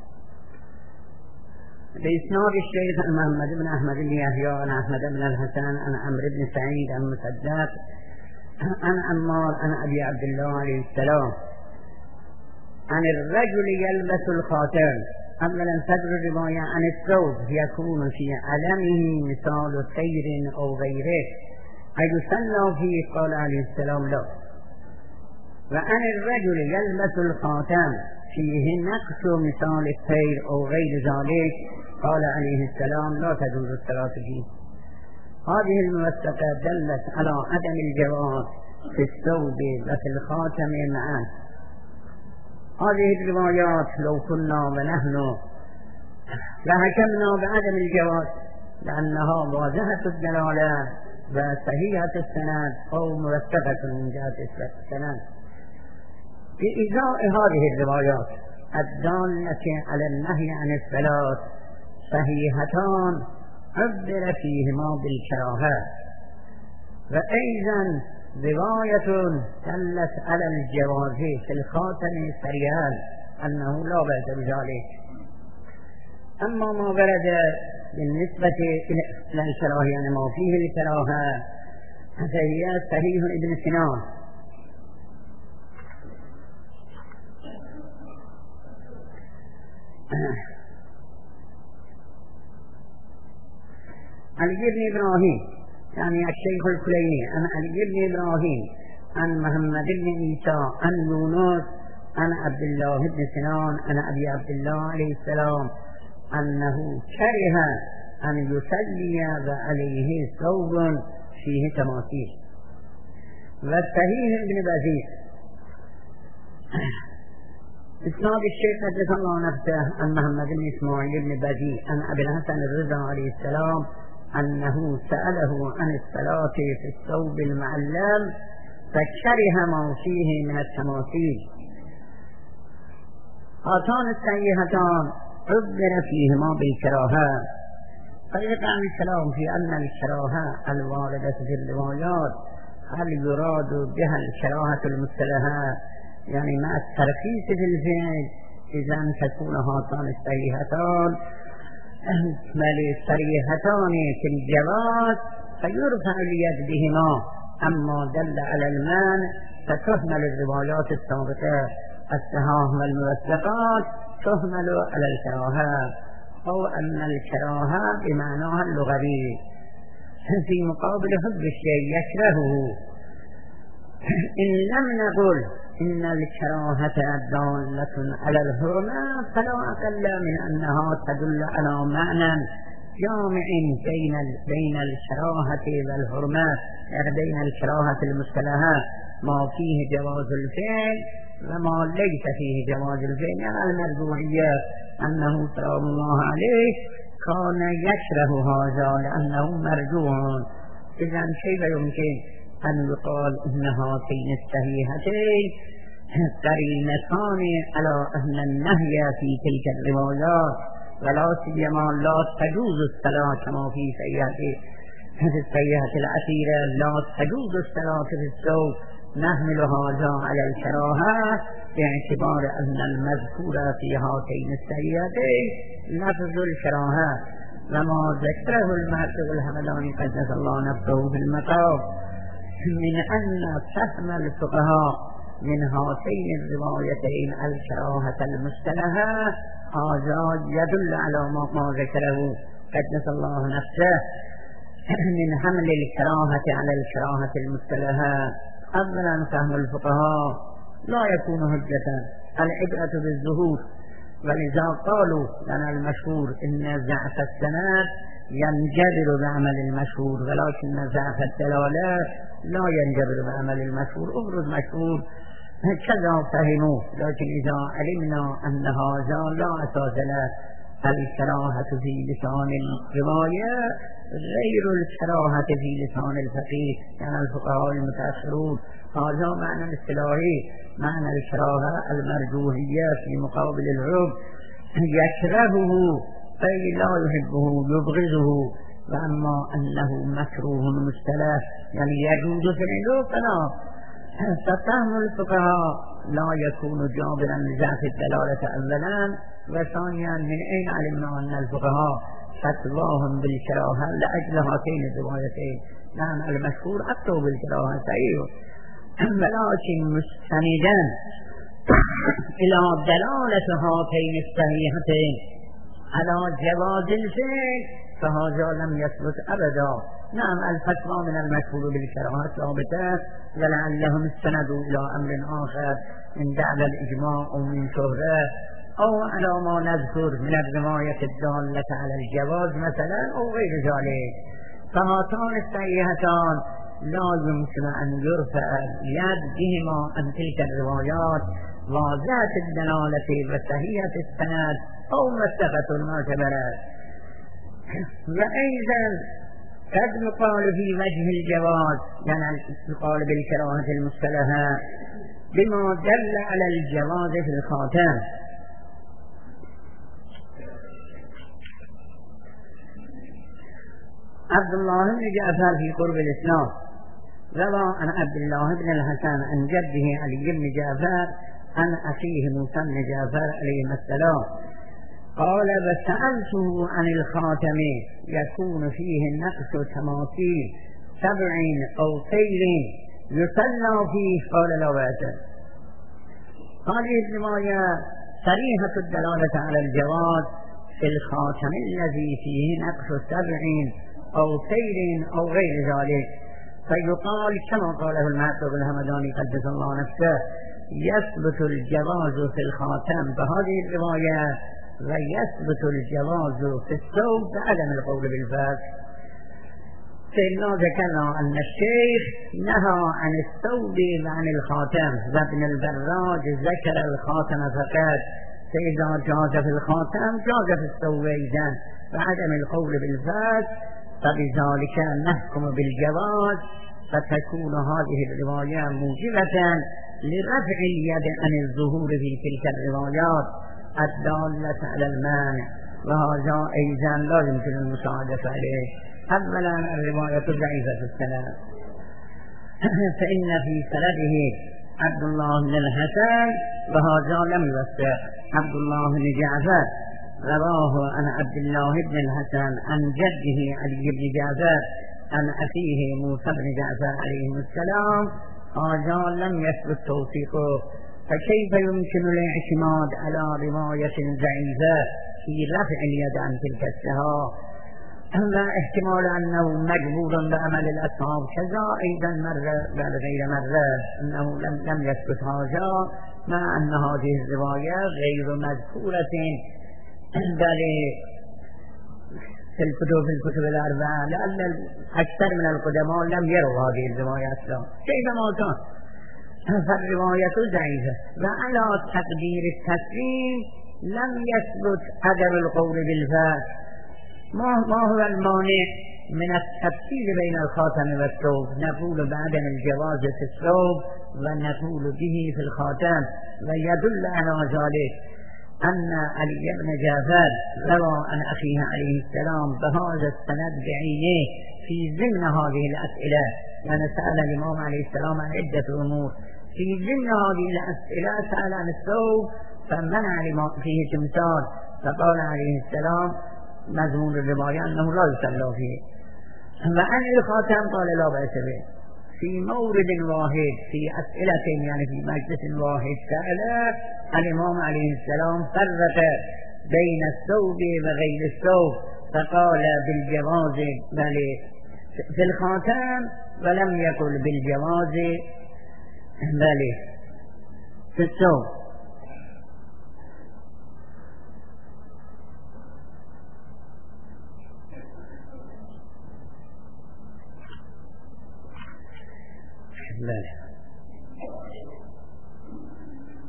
[SPEAKER 1] بإسناد الشيخ محمد بن أحمد بن يحيى عن أحمد بن الحسن عن عمرو بن سعيد عن مصدق عن عمار عن أبي عبد الله عليه السلام عن الرجل يلبس الخاتم. أولا صدر الرواية عن الثوب يكون في علمه مثال سير أو غيره أيصلى فيه؟ قال عليه السلام لا. وعن الرجل يلبس الخاتم فيه نقص مثال السير أو غير ذلك قال عليه السلام لا تجوز الصلاة فيه. هذه الموثقة دلت على عدم الجواز في الثوب وفي الخاتم معا. هذه الروايات لو كنا ونحن لحكمنا بعدم الجواز لأنها واضحة الدلالة وصحيحة السند أو موثقة من جهة السند. بإزاء هذه الروايات الدالة على النهي عن الصلاة صحيحتان عبر فيهما بالكراهة، وأيضا رواية دلت على الجواز في الخاتم صريحا أنه لا بأس بذلك. أما ما ورد بالنسبة إلى الكراهة يعني ما فيه الكراهة فهي صحيح ابن سنان. علي بن إبراهيم يعني الشيخ الكليني عن علي بن إبراهيم عن محمد بن عيسى عن يونس عن عبد الله بن سنان عن أبي عبد الله عليه السلام أنه كره أن يصلي وعليه ثوب فيه تماثيل. والصحيح ابن بزيد إسناد الشيخ قدس الله نفسه عن محمد بن إسماعيل بن بزيد عن أبي الحسن الرضا عليه السلام أنه سأله عن الصلاة في الثوب المعلم فكره ما فيه من التماثيل. هاتان الصحيحتان عبر فيهما بالكراهة. فيقع الكلام في أن الكراهة الواردة في الروايات هل يراد بها الكراهة المصطلحة يعني مع الترخيص في الفعل إذا تكون هاتان الصحيحتان بل صريحتان في الجواز فيرفع اليد بهما. أما دل على المانع فتحمل الروايات السابقة الصحاح والموثقات تحمل على الكراهة أو أن الكراهة بمعناها اللغوي في مقابل حب الشيء يكرهه. إن لم نقل إن الكراهة دالة على الحرمة فلا أقل من أنها تدل على معنى جامع بين بين الكراهة والحرمة يعني بين الكراهة المصطلحة ما فيه جواز الفعل وما ليس فيه جواز الفعل. يعني المرجوعية أنه سلام الله عليه كان يكره هذا لأنه مرجوع. إذا كيف يمكن أن يقال إن هاتين الصحيحتين قرينتان على أن النهي في تلك الروايات ولا سيما لا تجوز الصلاة كما في صحيحة في الصحيحة الأخيرة لا تجوز الصلاة في الثوب نحمل هذا على الكراهة باعتبار أن المذكور في هاتين الصحيحتين لفظ الكراهة وما ذكره المحقق الحمداني قدس الله نفسه في المقام من أن فهم الفقهاء من هاتين الروايتين الكراهة المصطلحة هذا يدل على ما ذكره قدس الله نفسه من حمل الكراهة على الكراهة المصطلحة. أولا فهم الفقهاء لا يكون حجة، العبرة بالظهور، ولذا قالوا لنا المشهور إن ضعف السند ينجبر بعمل المشهور ولكن ضعف الدلالة لا ينجبر بعمل المشهور. أبرز مشهور كذا فهموه، لكن إذا علمنا أن هذا لا أساس له الكراهة في لسان الرواية غير الكراهة في لسان الفقيه يعني الفقهاء المتأخرون. هذا معنى الاصطلاحي، معنى الكراهة المرجوحية في مقابل الحب، يكرهه أي لا يحبه يبغضه، وأما أنه مكروه مصطلح يعني يجوز فعله فلا. ففهم الفقهاء لا يكون جابرا لضعف الدلالة أولا، وثانيا من أين علمنا أن الفقهاء فتواهم بالكراهة لأجل هاتين الروايتين؟ نعم المشهور أفتوا بالكراهة صحيح، ولكن مستندا إلى دلالة هاتين الصحيحتين على جواز الفعل فهذا لم يثبت أبدا. نعم الفتوى من المشهور بالكراهة ثابتة، ولعلهم استندوا إلى أمر آخر من بعد الإجماع أو من شهرة أو على ما نذكر من الرواية الدالة على الجواز مثلا أو غير ذلك. فهاتان الصحيحتان لا يمكن أن يرفع اليد بهما عن تلك الروايات واضحة الدلالة وصحيحة السند أو مسافة المعتبرة. وأيضا قد يقال في وجه الجواز يعني يقال بالكراهة المصطلحة بما دل على الجواز في الخاتم. عبد الله بن جعفر في قرب الإسلام روى عن عبد الله بن الحسن عن جده علي بن جعفر عن أخيه موسى بن جعفر عليه السلام قال: وسألته عن الخاتم يكون فيه نقش تماثيل سبع أو طير يصلى فيه قال لا بأس. هذه الرواية صريحة الدلالة على الجواز في الخاتم الذي فيه نقش سبع أو طير أو غير ذلك. فيقال كما قاله المعتب الهمداني قدس الله نفسه: يثبت الجواز في الخاتم بهذه الرواية، ويثبت الجواز في الثوب بعدم القول بالفاسق. فإننا ذكرنا أن الشيخ نهى عن الثوب وعن الخاتم، وابن البراج ذكر الخاتم فقط، فإذا جاز في الخاتم جاز في الثوب أيضا بعدم القول بالفاسق، فبذلك نحكم بالجواز، فتكون هذه الرواية موجبة لرفع اليد عن الظهور في تلك الروايات الدالة على المانع، وهذا أيضا لا يمكن المساعدة عليه. أولا الرواية ضعيفة السند، فإن في سنده عبد الله بن الحسن وهذا لم يوثق. عبد الله بن جعفر رواه عن عبد الله بن الحسن عن جده علي بن جعفر عن أخيه موسى بن جعفر عليه السلام، هذا لم يثبت توثيقه، فكيف يمكن الاعتماد على رواية ضعيفة في رفع اليد عن تلك السها؟ أما احتمال أنه مجبور بعمل الأصحاب كذا أيضا مرة بعد غير مرة أنه لم, لم يثبت هذا، مع أن هذه الرواية غير مذكورة بل في الكتب في الكتب الأربعة، لأن أكثر من القدماء لم يروا هذه الرواية أصلا. كيف ما كان فالرواية ضعيفة، وعلى تقدير التسليم لم يثبت عدم القول بالفاسق. ما, ما هو المانع من التفصيل بين الخاتم والثوب؟ نقول بعدم الجواز في الثوب ونقول به في الخاتم، ويدل على ذلك أن علي بن جعفر روى عن أخيه عليه السلام بهذا السند بعينه في ضمن هذه الأسئلة، يعني سأل الإمام عليه السلام عن عدة أمور، في ضمن هذه الأسئلة سأل عن الثوب فمنع فيه تمثال، فقال عليه السلام مضمون الرواية أنه لا يصلى فيه. وعن الخاتم قال لا بأس به. في مورد واحد في أسئلة يعني في مجلس واحد سأل الإمام عليه السلام فرق بين الثوب وغير الثوب، فقال بالجواز بل في الخاتم، ولم يقل بالجواز بل في الثوب.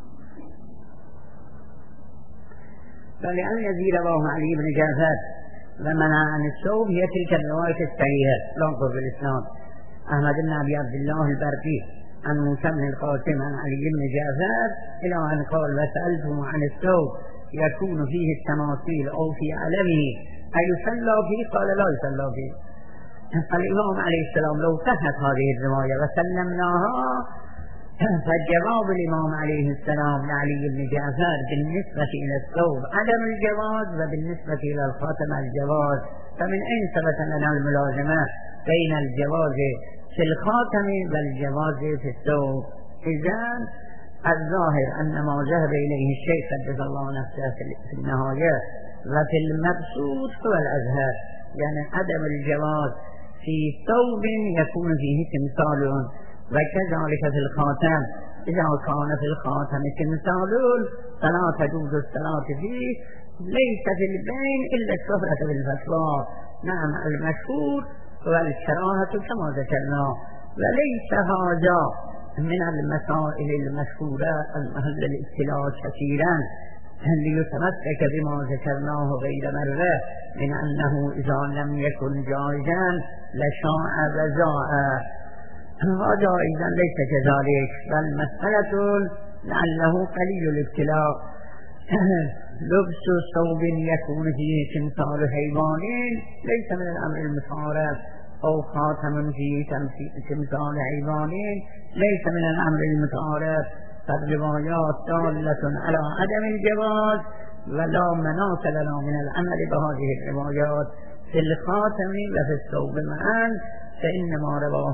[SPEAKER 1] فلأن الذي رواه علي بن جعفر ومنع عن الثوب هي تلك الرواية الصحيحة لا قرب الإسلام. أحمد بن أبي عبد الله البرقي عن موسى بن القاسم عن علي بن جعفر إلى أن قال وسألته عن الثوب يكون فيه التماثيل أو في علمه أيصلى فيه؟ قال لا يصلى فيه. فالإمام عليه السلام لو صحت هذه الرواية وسلمناها فجواب الإمام عليه السلام لعلي بن جعفر بالنسبة إلى الثوب عدم الجواز وبالنسبة إلى الخاتم الجواز، فمن أين ثبت لنا الملازمة بين الجواز في الخاتم والجواز في الثوب؟ إذن الظاهر أن ما ذهب إليه الشيخ قدس الله نفسه في النهاية وفي المبسوط هو الأزهر، يعني عدم الجواز في ثوب يكون فيه تمثال، وكذلك في الخاتم إذا كان في الخاتم تمثال فلا تجوز الصلاة فيه. ليس في البين إلا الشهرة بالفتوى، نعم المشهور والكراهة كما ذكرنا، وليس هذا من المسائل المشهورة المحل الابتلاء كثيرا ليتمسك بما ذكرناه غير مرة من أنه إذا لم يكن جائزا لشاء وزاء، هذا إذا ليس كذلك، بل مسألة لعله قليل الابتلاء. لبس ثوب يكون فيه تمثال حيوان ليس من الأمر المتعارف، أو خاتم فيه تمثال حيوان ليس من الأمر المتعارف، فالروايات دالة على عدم الجواز ولا مناط لنا من العمل بهذه الروايات في الخاتم وفي الثوب معا، فإنما رواه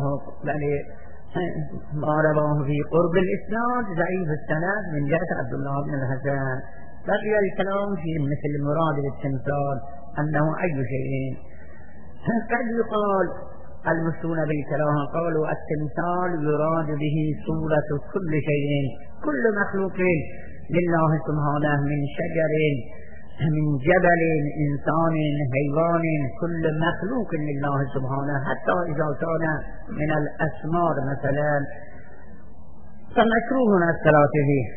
[SPEAKER 1] ما رواه في قرب الإسناد ضعيف السند من جهة عبد الله بن الحسن. بقي الكلام في مثل المراد بالتمثال أنه أي شيء. قد يقال المسلمون بالكراهة قالوا التمثال يراد به صورة كل شيء، كل مخلوق لله سبحانه من شجر من جبل إنسان حيوان، كل مخلوق لله سبحانه حتى إذا كان من الأسمار مثلا فمكروه الصلاة فيه.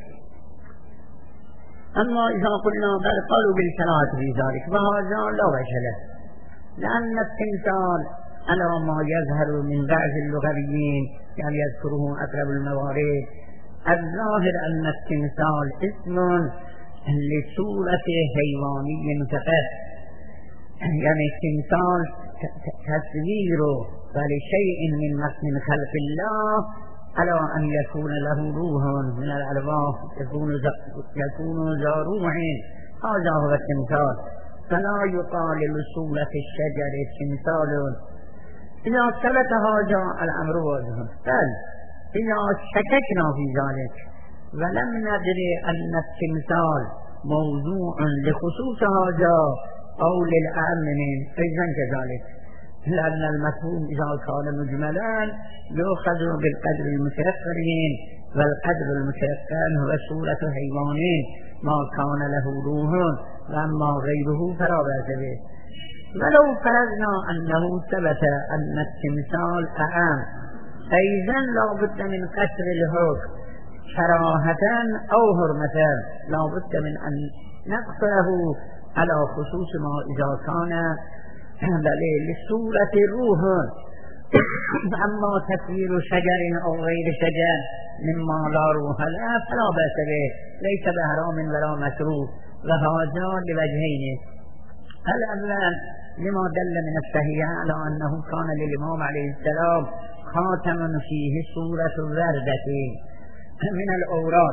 [SPEAKER 1] أما إذا قلنا بل قالوا بالكراهة في ذلك فهذا لا وجه له، لأن التمثال على ما يظهر من بعض اللغويين يعني يذكره أقرب الموارد الظاهر أن التمثال اسم لصورة حيواني فقط، يعني التمثال تصوير ولشيء من من خلق الله على أن يكون له روح من الأرواح يكون يكون ذا روح، هذا هو التمثال. فلا يقال لصورة الشجر تمثال. إذا ثبت هذا الأمر واضح، بل إذا شككنا في ذلك ولم ندري أن التمثال موضوع لخصوص هذا أو للآمنين فإذن كذلك، لأن المفهوم إذا كان مجملا يؤخذ بالقدر المتيقن، والقدر المتيقن هو صورة حيوانين ما كان له روح، وأما غيره فلا بأس به. ولو فرضنا أنه ثبت أن التمثال أعام فإذن لا بد من قصر الحكم كراهة أو حرمة، لا بد من أن نقصره على خصوص ما إذا كان لصورة روح. أما تصوير شجر أو غير شجر مما لا روح له فلا بأس به، ليس بحرام ولا مكروه، وهذا لوجهين. الأول لما دل من الصحيح على أنه كان للإمام عليه السلام خاتم فيه صورة وردة من الأوراد،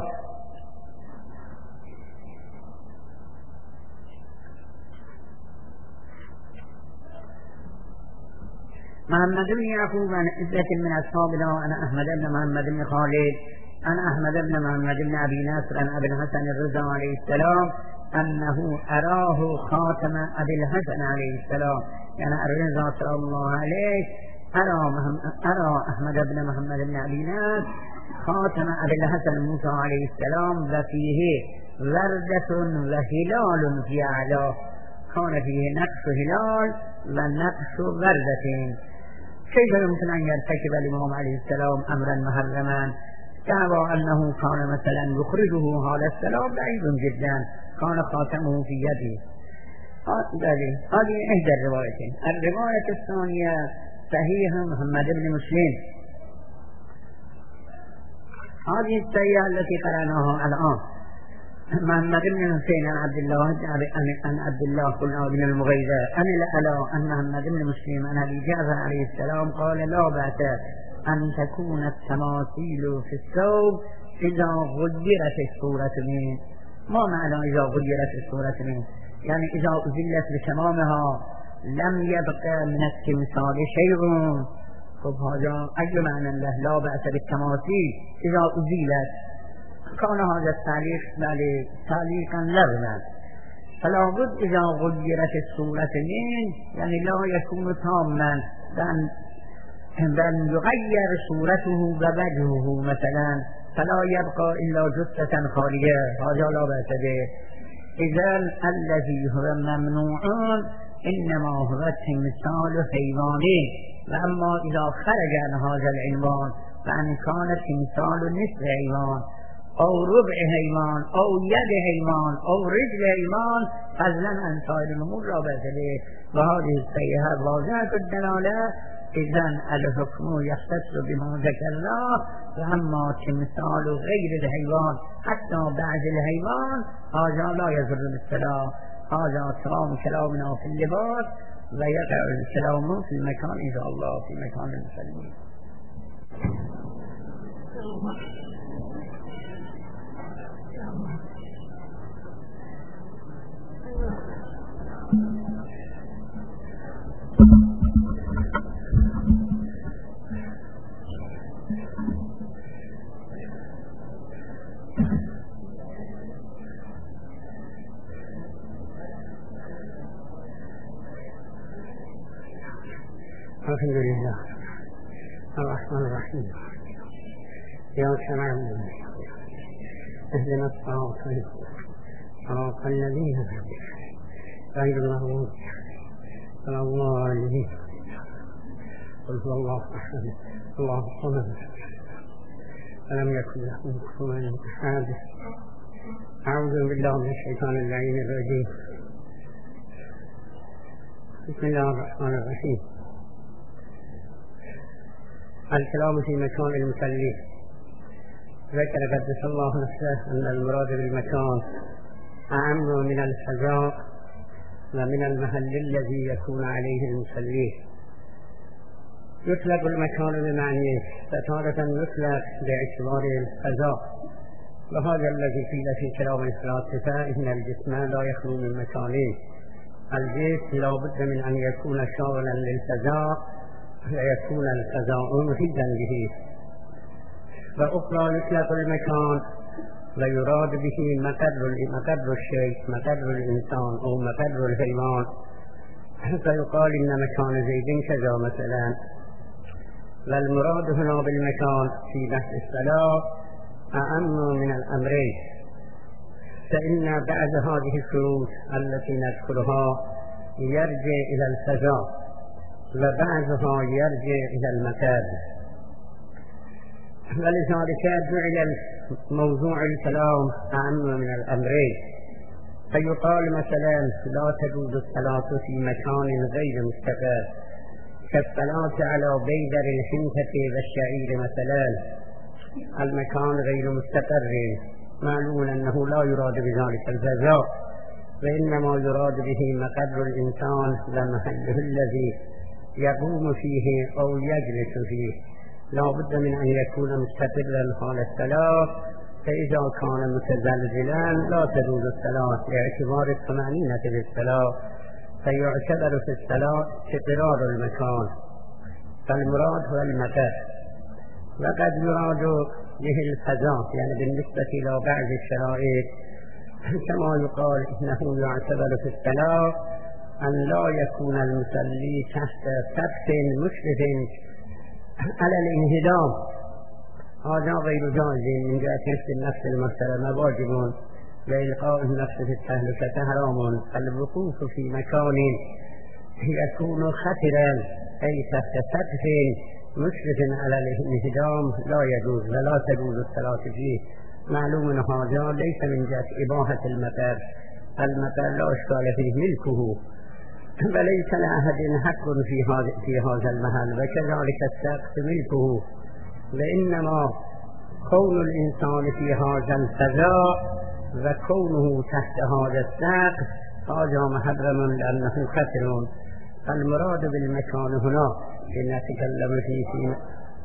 [SPEAKER 1] محمد بن يعقوب عن عدة من أصحابنا أنا أحمد بن محمد بن خالد أنا أحمد بن محمد بن أبي نصر عن أبي الحسن الرضا عليه السلام أنه أراه خاتم أبي الحسن عليه السلام، يعني الرضا صلى الله عليه أرى, أرى أحمد بن محمد بن أبي نصر خاتم أبي الحسن موسى عليه السلام وفيه وردة وهلال في أعلاه، كان فيه نقش هلال ونقش وردة. كيف يمكن أن يرتكب الإمام عليه السلام أمرا محرما دعوى أنه كان مثلا يخرجه هذا السلام بعيد جدا، كان خاتمه في يده. هذه إحدى الروايتين. الرواية الثانية صحيح محمد بن مسلم، هذه السيئة التي قرأناها الآن. محمد بن حسين عن عبد الله عن عبد الله قلنا بن المغيرة أن الألا أن محمد بن مسلم عن أبي جعفر عليه السلام قال لا بأس أن تكون التماثيل في الثوب إذا غيرت الصورة منه. ما معنى إذا غيرت الصورة منه؟ يعني إذا أزلت بتمامها لم يبقى من التمثال شيء. خب هذا أي معنى له؟ لا بأس بالتماثيل إذا أزيلت. كان هذا التعليق بل تعليقا لغوا، فلا بد إذا غيرت الصورة منه يعني لا يكون تاما، بل يغير صورته ووجهه مثلا، فلا يبقى إلا جثة خالية، هذا لا بأس به. إذن الذي هو ممنوع إنما هو تمثال حيواني. وأما إذا خرج عن هذا العنوان فإن كان تمثال نصف حيوان أو ربع حيوان أو يد حيوان أو رجل حيوان فضلا عن سائر الأمور لا بأس به. وهذه الصيحة واضحة الدلالة. إذن الحكم يختص بما ذكرنا. وأما تمثال غير الحيوان حتى بعض الحيوان هذا لا يضر بالصلاة. هذا تمام كلامنا في اللباس، ويقع الكلام في المكان إن شاء الله في مكان المسلمين.
[SPEAKER 2] الحمد لله الرحمن الرحيم. يا سلام اهدنا الصراط صراط الذين غير المغضوب عليهم الله عليه. قل هو الله احد الله الصمد ولم يكن له كفوا احد. اعوذ بالله من الشيطان اللعين الرجيم. بسم الله الرحمن الرحيم. الكلام في مكان المصلي. ذكر قدس الله نفسه أن المراد بالمكان أعم من الفضاء ومن المحل الذي يكون عليه المصلي. يطلق المكان بمعنيه، فتارة يطلق باعتبار الفضاء، وهذا الذي قيل في كلام الفلاسفة إن الجسم لا يخلو من مكانين. الجسم لا بد من أن يكون شاملا للفضاء ويكون الفضاء محيطا به. وأخرى يطلق المكان ويراد به مقر مقر الشيء، مقر الإنسان أو مقر الحيوان، فيقال إن مكان زيد كذا مثلا. والمراد هنا بالمكان في بحث الصلاة أعم من الأمرين، فإن بعض هذه الشروط التي نذكرها يرجع إلى الفضاء وبعضها يرجع إلى المكان. ولذلك جعل موضوع الكلام أعم من الأمرين. فيقال مثلا لا تجوز الصلاة في مكان غير مستقر كالصلاة على بيدر الحنطة والشعير مثلا. المكان غير مستقر معلوم أنه لا يراد بذلك الفضاء، وإنما يراد به مقر الإنسان ومحله الذي يقوم فيه أو يجلس فيه. لا بد من أن يكون مستقرا حال الصلاة، فإذا كان متزلزلا لا تجوز الصلاة باعتبار الطمأنينة في الصلاة، فيعتبر في الصلاة استقرار المكان. فالمراد هو المكان. وقد يراد به الفضاء يعني بالنسبة إلى بعض الشرائط، كما يقال إنه يعتبر في الصلاة أن لا يكون المصلي تحت سقف مشرف على الانهدام. هذا غير جائز من جهة نفس النفس المحترمة واجب، وإلقاء النفس في التهلكة حرام. الوقوف في مكان يكون خطرا أي تحت سقف مشرف على الانهدام لا يجوز ولا تجوز الصلاة فيه. معلوم هذا ليس من جهة إباحة المطر،
[SPEAKER 1] المقر لا اشكال فيه ملكه وليس لأحد حق في هذا في هذا المحل وكذلك السقف ملكه وإنما كون الإنسان في هذا الفضاء وكونه تحت هذا السقف هذا محرم لأنه خطر. المراد بالمكان هنا لنتكلم فيه في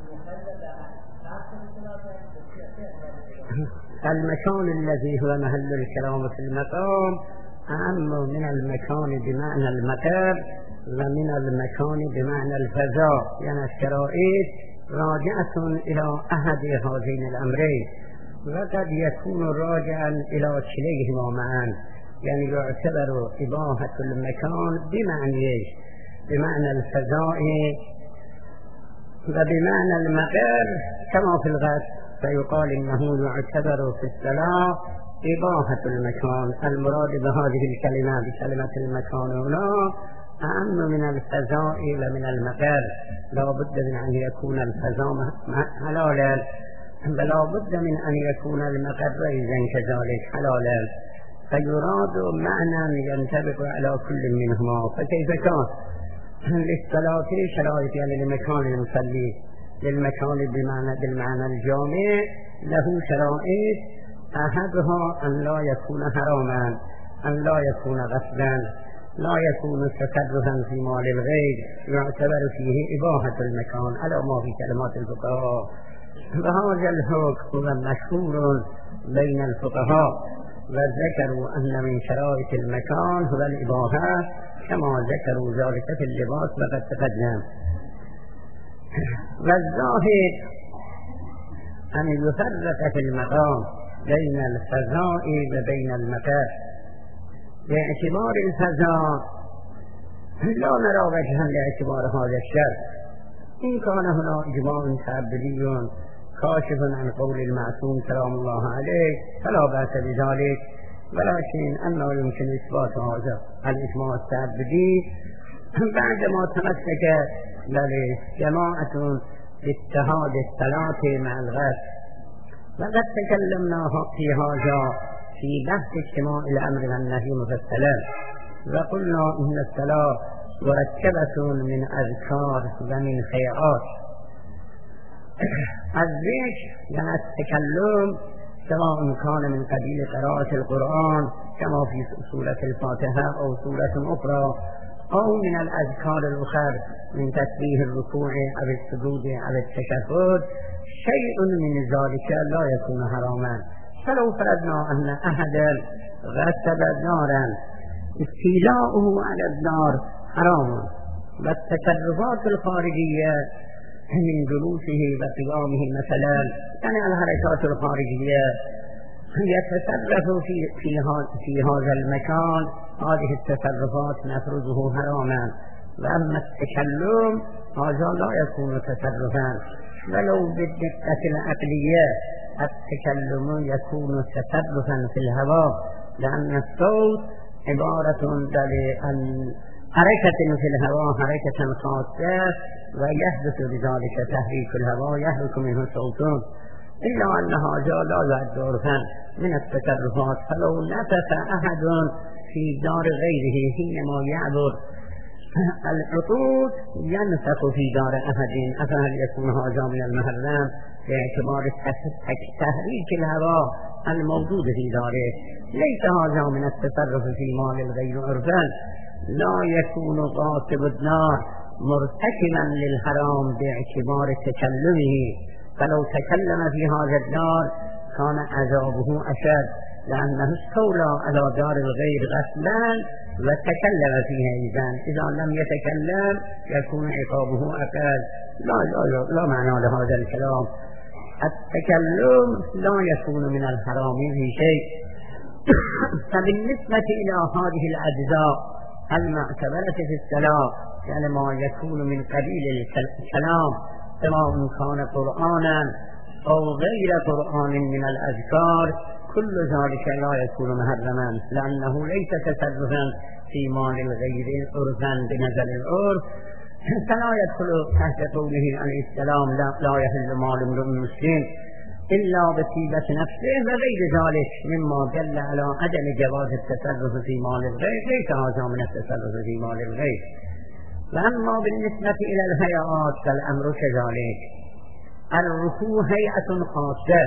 [SPEAKER 1] المكان الذي هو محل الكلام في المقام أعم من المكان بمعنى المقر ومن المكان بمعنى الفضاء، يعني الشرائط راجعة إلى أحد هذين الأمرين وقد يكون راجعا إلى كليهما معا، يعني يعتبر إباحة المكان بمعنى بمعنى الفضاء وبمعنى المقر كما في الغسل، فيقال إنه يعتبر في الصلاة إباحة المكان. المراد بهذه الكلمة بكلمة المكان هنا أعم من الفضاء ومن المقر، لا بد من أن يكون الفضاء حلالا ولا بد من أن يكون المقر أيضا كذلك حلالا، فيراد معنى ينطبق على كل منهما. فكيف كان للصلاة شرائط يعني لمكان المصلي للمكان بمعنى بالمعنى الجامع له شرائط، أحدها أن لا يكون حراما، أن لا يكون غصبا، لا يكون تصرفا في مال الغير، يعتبر فيه إباحة المكان على ما في كلمات الفقهاء. وهذا الحكم هو مشهور بين الفقهاء وذكروا أن من شرائط المكان هو الإباحة كما ذكروا ذلك في اللباس وقد تقدم. والظاهر أن يفرق في المقام بين الفضاء وبين المقر، باعتبار الفضاء لا نرى وجها لاعتبار هذا الشرط، إن كان هنا إجماع تعبدي كاشف عن قول المعصوم سلام الله عليه فلا بأس بذلك، ولكن أنه يمكن إثبات هذا الإجماع التعبدي بعدما تمسك جماعة باتحاد الصلاة مع الغسل. وقد تكلمنا في هذا في بحث اجتماع الأمر والنهي مفصلا، وقلنا إن الصلاة مركبة من أذكار ومن خيرات. الذكر يعني التكلم سواء كان من قبيل قراءة القرآن كما في سورة الفاتحة أو سورة أخرى، أو من الأذكار الأخرى من تسبيح الركوع أو السجود أو التشهد، شيء من ذلك لا يكون حراما. فلو فرضنا أن أحدا غسل نارا استيلاؤه على النار حرام، والتصرفات الخارجية من جلوسه وقيامه مثلا، يعني الحركات الخارجية يتصرف في في في هذا المكان، هذه التصرفات نفرضه حراما. وأما التكلم هذا لا يكون تصرفا، ولو بالدقة العقلية التكلم يكون تصرفا في الهواء، لأن الصوت عبارة عن حركة في الهواء، حركة خاصة، ويحدث بذلك تحريك الهواء يحرك منه صوت، إلا أن هذا لا يعد عرفا من التصرفات. فلو نفث أحد في دار غيره حينما يعبر العطور ينفخ في دار أحد، أفهل يكون هذا من المحرم باعتبار تحريك الهواء الموجود في داره؟ ليس هذا من التصرف في مال الغير عرفا. لا يكون قاصب النار مرتكبا للحرام باعتبار تكلمه، فلو تكلم في هذا الدار كان عذابه أشد، لأنه استولى على دار الغير غصبا وتكلم فيها إذا إذا لم يتكلم يكون عقابه أقل. لا, لا, لا معنى لهذا الكلام. التكلم لا يكون من الحرام في شيء. فبالنسبة إلى هذه الأجزاء المعتبرة في الصلاة، يعني ما يكون من قبيل الكلام سواء كان قرآنا أو غير قرآن من الأذكار، كل ذلك لا يكون محرما، لأنه ليس تصرفا في مال الغير عرفا بنظر العرف، فلا يدخل تحت قوله عليه السلام لا, لا يحل مال امرئ مسلم إلا بطيبة نفسه وغير ذلك مما دل على عدم جواز التصرف في مال الغير ليس هذا من التصرف في مال الغير. وأما بالنسبة إلى الهيئات فالأمر كذلك. الركوع هيئة خاصة،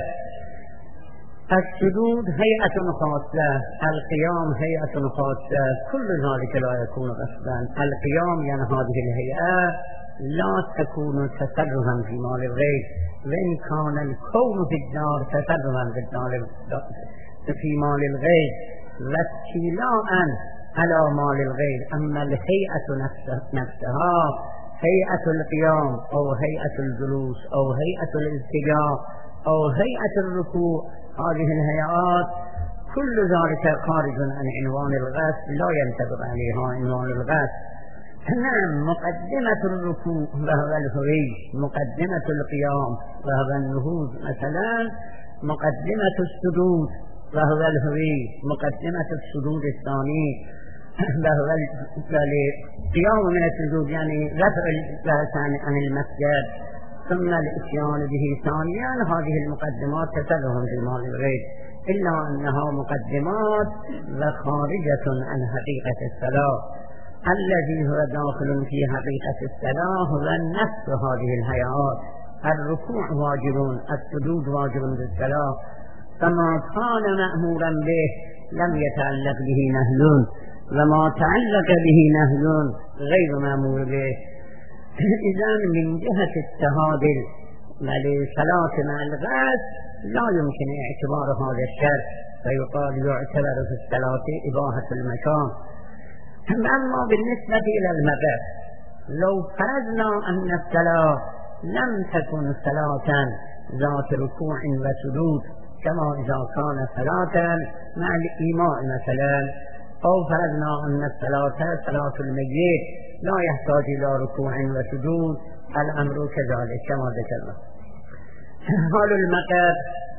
[SPEAKER 1] السجود هيئة خاصة، القيام هيئة خاصة، كل ذلك لا يكون غصبا. القيام يعني هذه الهيئة لا تكون تصرفا في مال الغير، وإن كان الكون في الدار تصرفا في مال الغير وابتلاء على مال الغير. أما الهيئة نفسها هيئة القيام أو هيئة الجلوس أو هيئة الالتجاء أو هيئة الركوع، هذه الهيئات كل ذلك خارج عن عنوان الغسل، لا ينطبق عليها عنوان الغسل. نعم، مقدمة الركوع وهو الهوي، مقدمة القيام وهو النهوض مثلا، مقدمة السجود وهو الهوي، مقدمة السجود الثاني وهو القيام من السجود يعني رفع الرأس عن المسجد ثم الاتيان به ثانيا. هذه المقدمات تسلهم في مال الغير، إلا أنها مقدمات وخارجة عن حقيقة الصلاة. الذي هو داخل في حقيقة الصلاة هو نفس هذه الهيئات. الركوع واجب، السجود واجب بالصلاة، فما كان مأمورا به لم يتعلق به نهي، وما تعلق به نهي غير مأمور به. إذا من جهة التهادل للصلاة مع الغسل لا يمكن اعتبار هذا الشرط، فيقال يعتبر في الصلاة إباحة المكان. أما بالنسبة إلى المذهب، لو فرضنا أن الصلاة لم تكن صلاة ذات ركوع وسجود كما إذا كان صلاة مع الإيماء مثلا، أو فرضنا أن الصلاة صلاة الميت لا يحتاج إلى ركوع وسجود، الأمر كذلك كما ذكرنا. حال المقر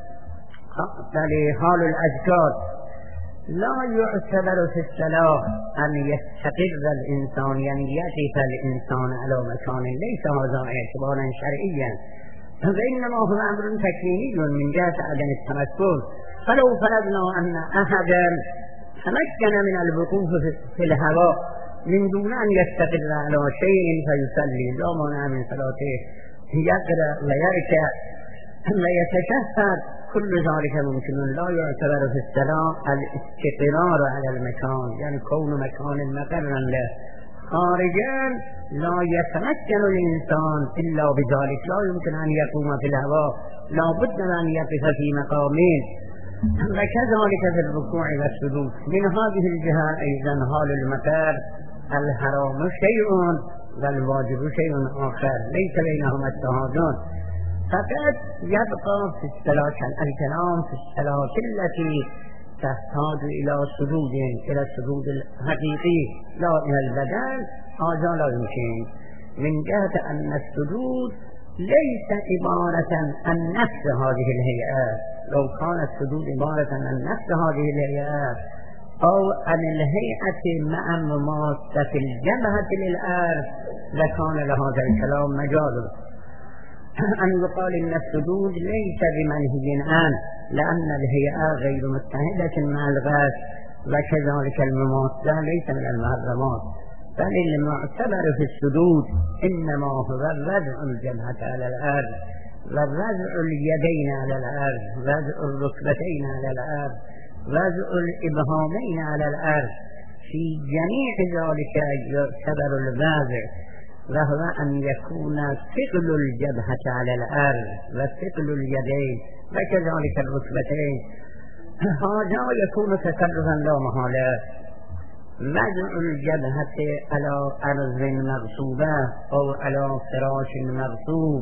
[SPEAKER 1] حال الأذكار لا يعتبر في الصلاة أن يستقر الإنسان يعني يقف الإنسان على مكان، ليس هذا اعتبارا شرعيا، فإنما هو أمر تكويني من جهة عدم التمكن. فلو فرضنا أن أحدا تمكن من الوقوف في الهواء من دون أن يستقر على شيء فيصلي لا مانع من صلاته، يقرأ ويركع ويتشهد، كل ذلك ممكن. لا يعتبر في الصلاة الاستقرار على المكان، يعني كون مكان مقرا له. خارجا لا يتمكن الإنسان إلا بذلك، لا يمكن أن يقوم في الهواء، لا بد أن يقف في مقامين. وكذلك في الركوع والسجود. من هذه الجهة أيضا حال المطر الحرام شيء والواجب شيء آخر، ليس بينهما التهادن. فقط يبقى في الصلاة الكلام في الصلاة التي تحتاج إلى سجود، إلى السجود الحقيقي لا إلى البدن، هذا لا يمكن. من جهة أن السجود ليس عبارة عن نفس هذه الهيئات، لو كان السجود عبارة عن نفس هذه الهيئات أو عن الهيئة مع مماسة الجبهة للأرض لكان لهذا الكلام مجال أن يقال إن السجود ليس بمنهي عنه، لأن الهيئة غير متحدة مع الغسل، وكذلك المماسة ليس من المحرمات. بل المعتبر في السجود إنما هو وضع الجبهة على الأرض، ووضع اليدين على الأرض، وضع الركبتين على الأرض، وضع الإبهامين على الأرض. في جميع ذلك يعتبر الوضع، وهو أن يكون ثقل الجبهة على الأرض وثقل اليدين وكذلك الركبتين. هذا يكون تصرفا لا محالة. وضع الجبهة على أرض مغصوبة أو على فراش مغصوب،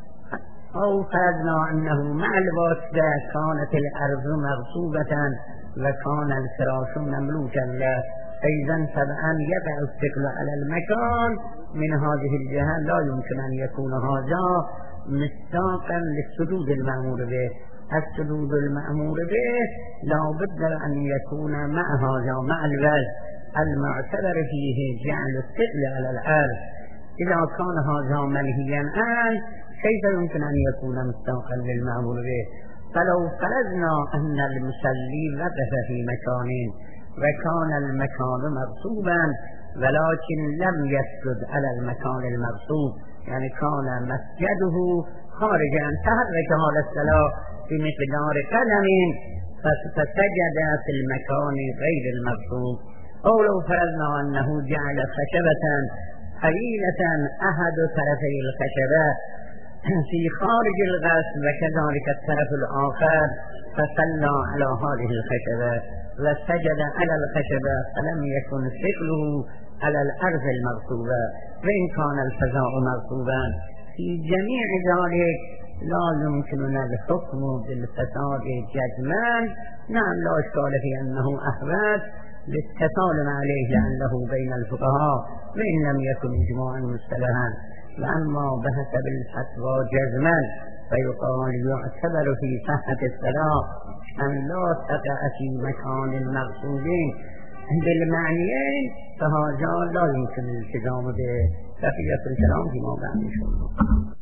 [SPEAKER 1] أو فرضنا أنه مع الواسطة كانت الأرض مغصوبة وكان الفراش مملوكا له، أيضا طبعا يقع الثقل على المكان. من هذه الجهة لا يمكن أن يكون هذا مستاقا للسجود المأمور به. السجود المأمور به لا بد أن يكون مع هذا مع الوزن المعتبر فيه جعل الثقل على الأرض. إذا كان هذا منهيا عنه كيف يمكن أن يكون مستاقا للمأمور به؟ فلو فرضنا أن المصلي وقف في مكان وكان المكان مرصوبا ولكن لم يسجد على المكان المرصوب، يعني كان مسجده خارجا تحرك على الصلاة بمقدار قدم فسجد في المكان غير المرصوب. أو لو فرضنا أنه جعل خشبة قليلة أحد طرفي الخشبة في خارج الغسل وكذلك الطرف الآخر فصلى على هذه الخشبة وسجد على الخشبة فلم يكن ثقله على الأرض المرصوبة، وإن كان الفضاء مرصوبا في جميع ذلك لا يمكننا الحكم بالفساد جزما. نعم لا إشكال في أنه أحوط للتسالم عليه لأنه بين الفقهاء وإن لم يكن إجماعا مصطلحا، وأما بحسب الفتوى جزما فيقال يعتبر في صحة الصلاة أن لا تقع في مكان المقصود بالمعنيين، فهذا لا يمكن الالتزام به. بقية الكلام فيما بعد إن شاء الله.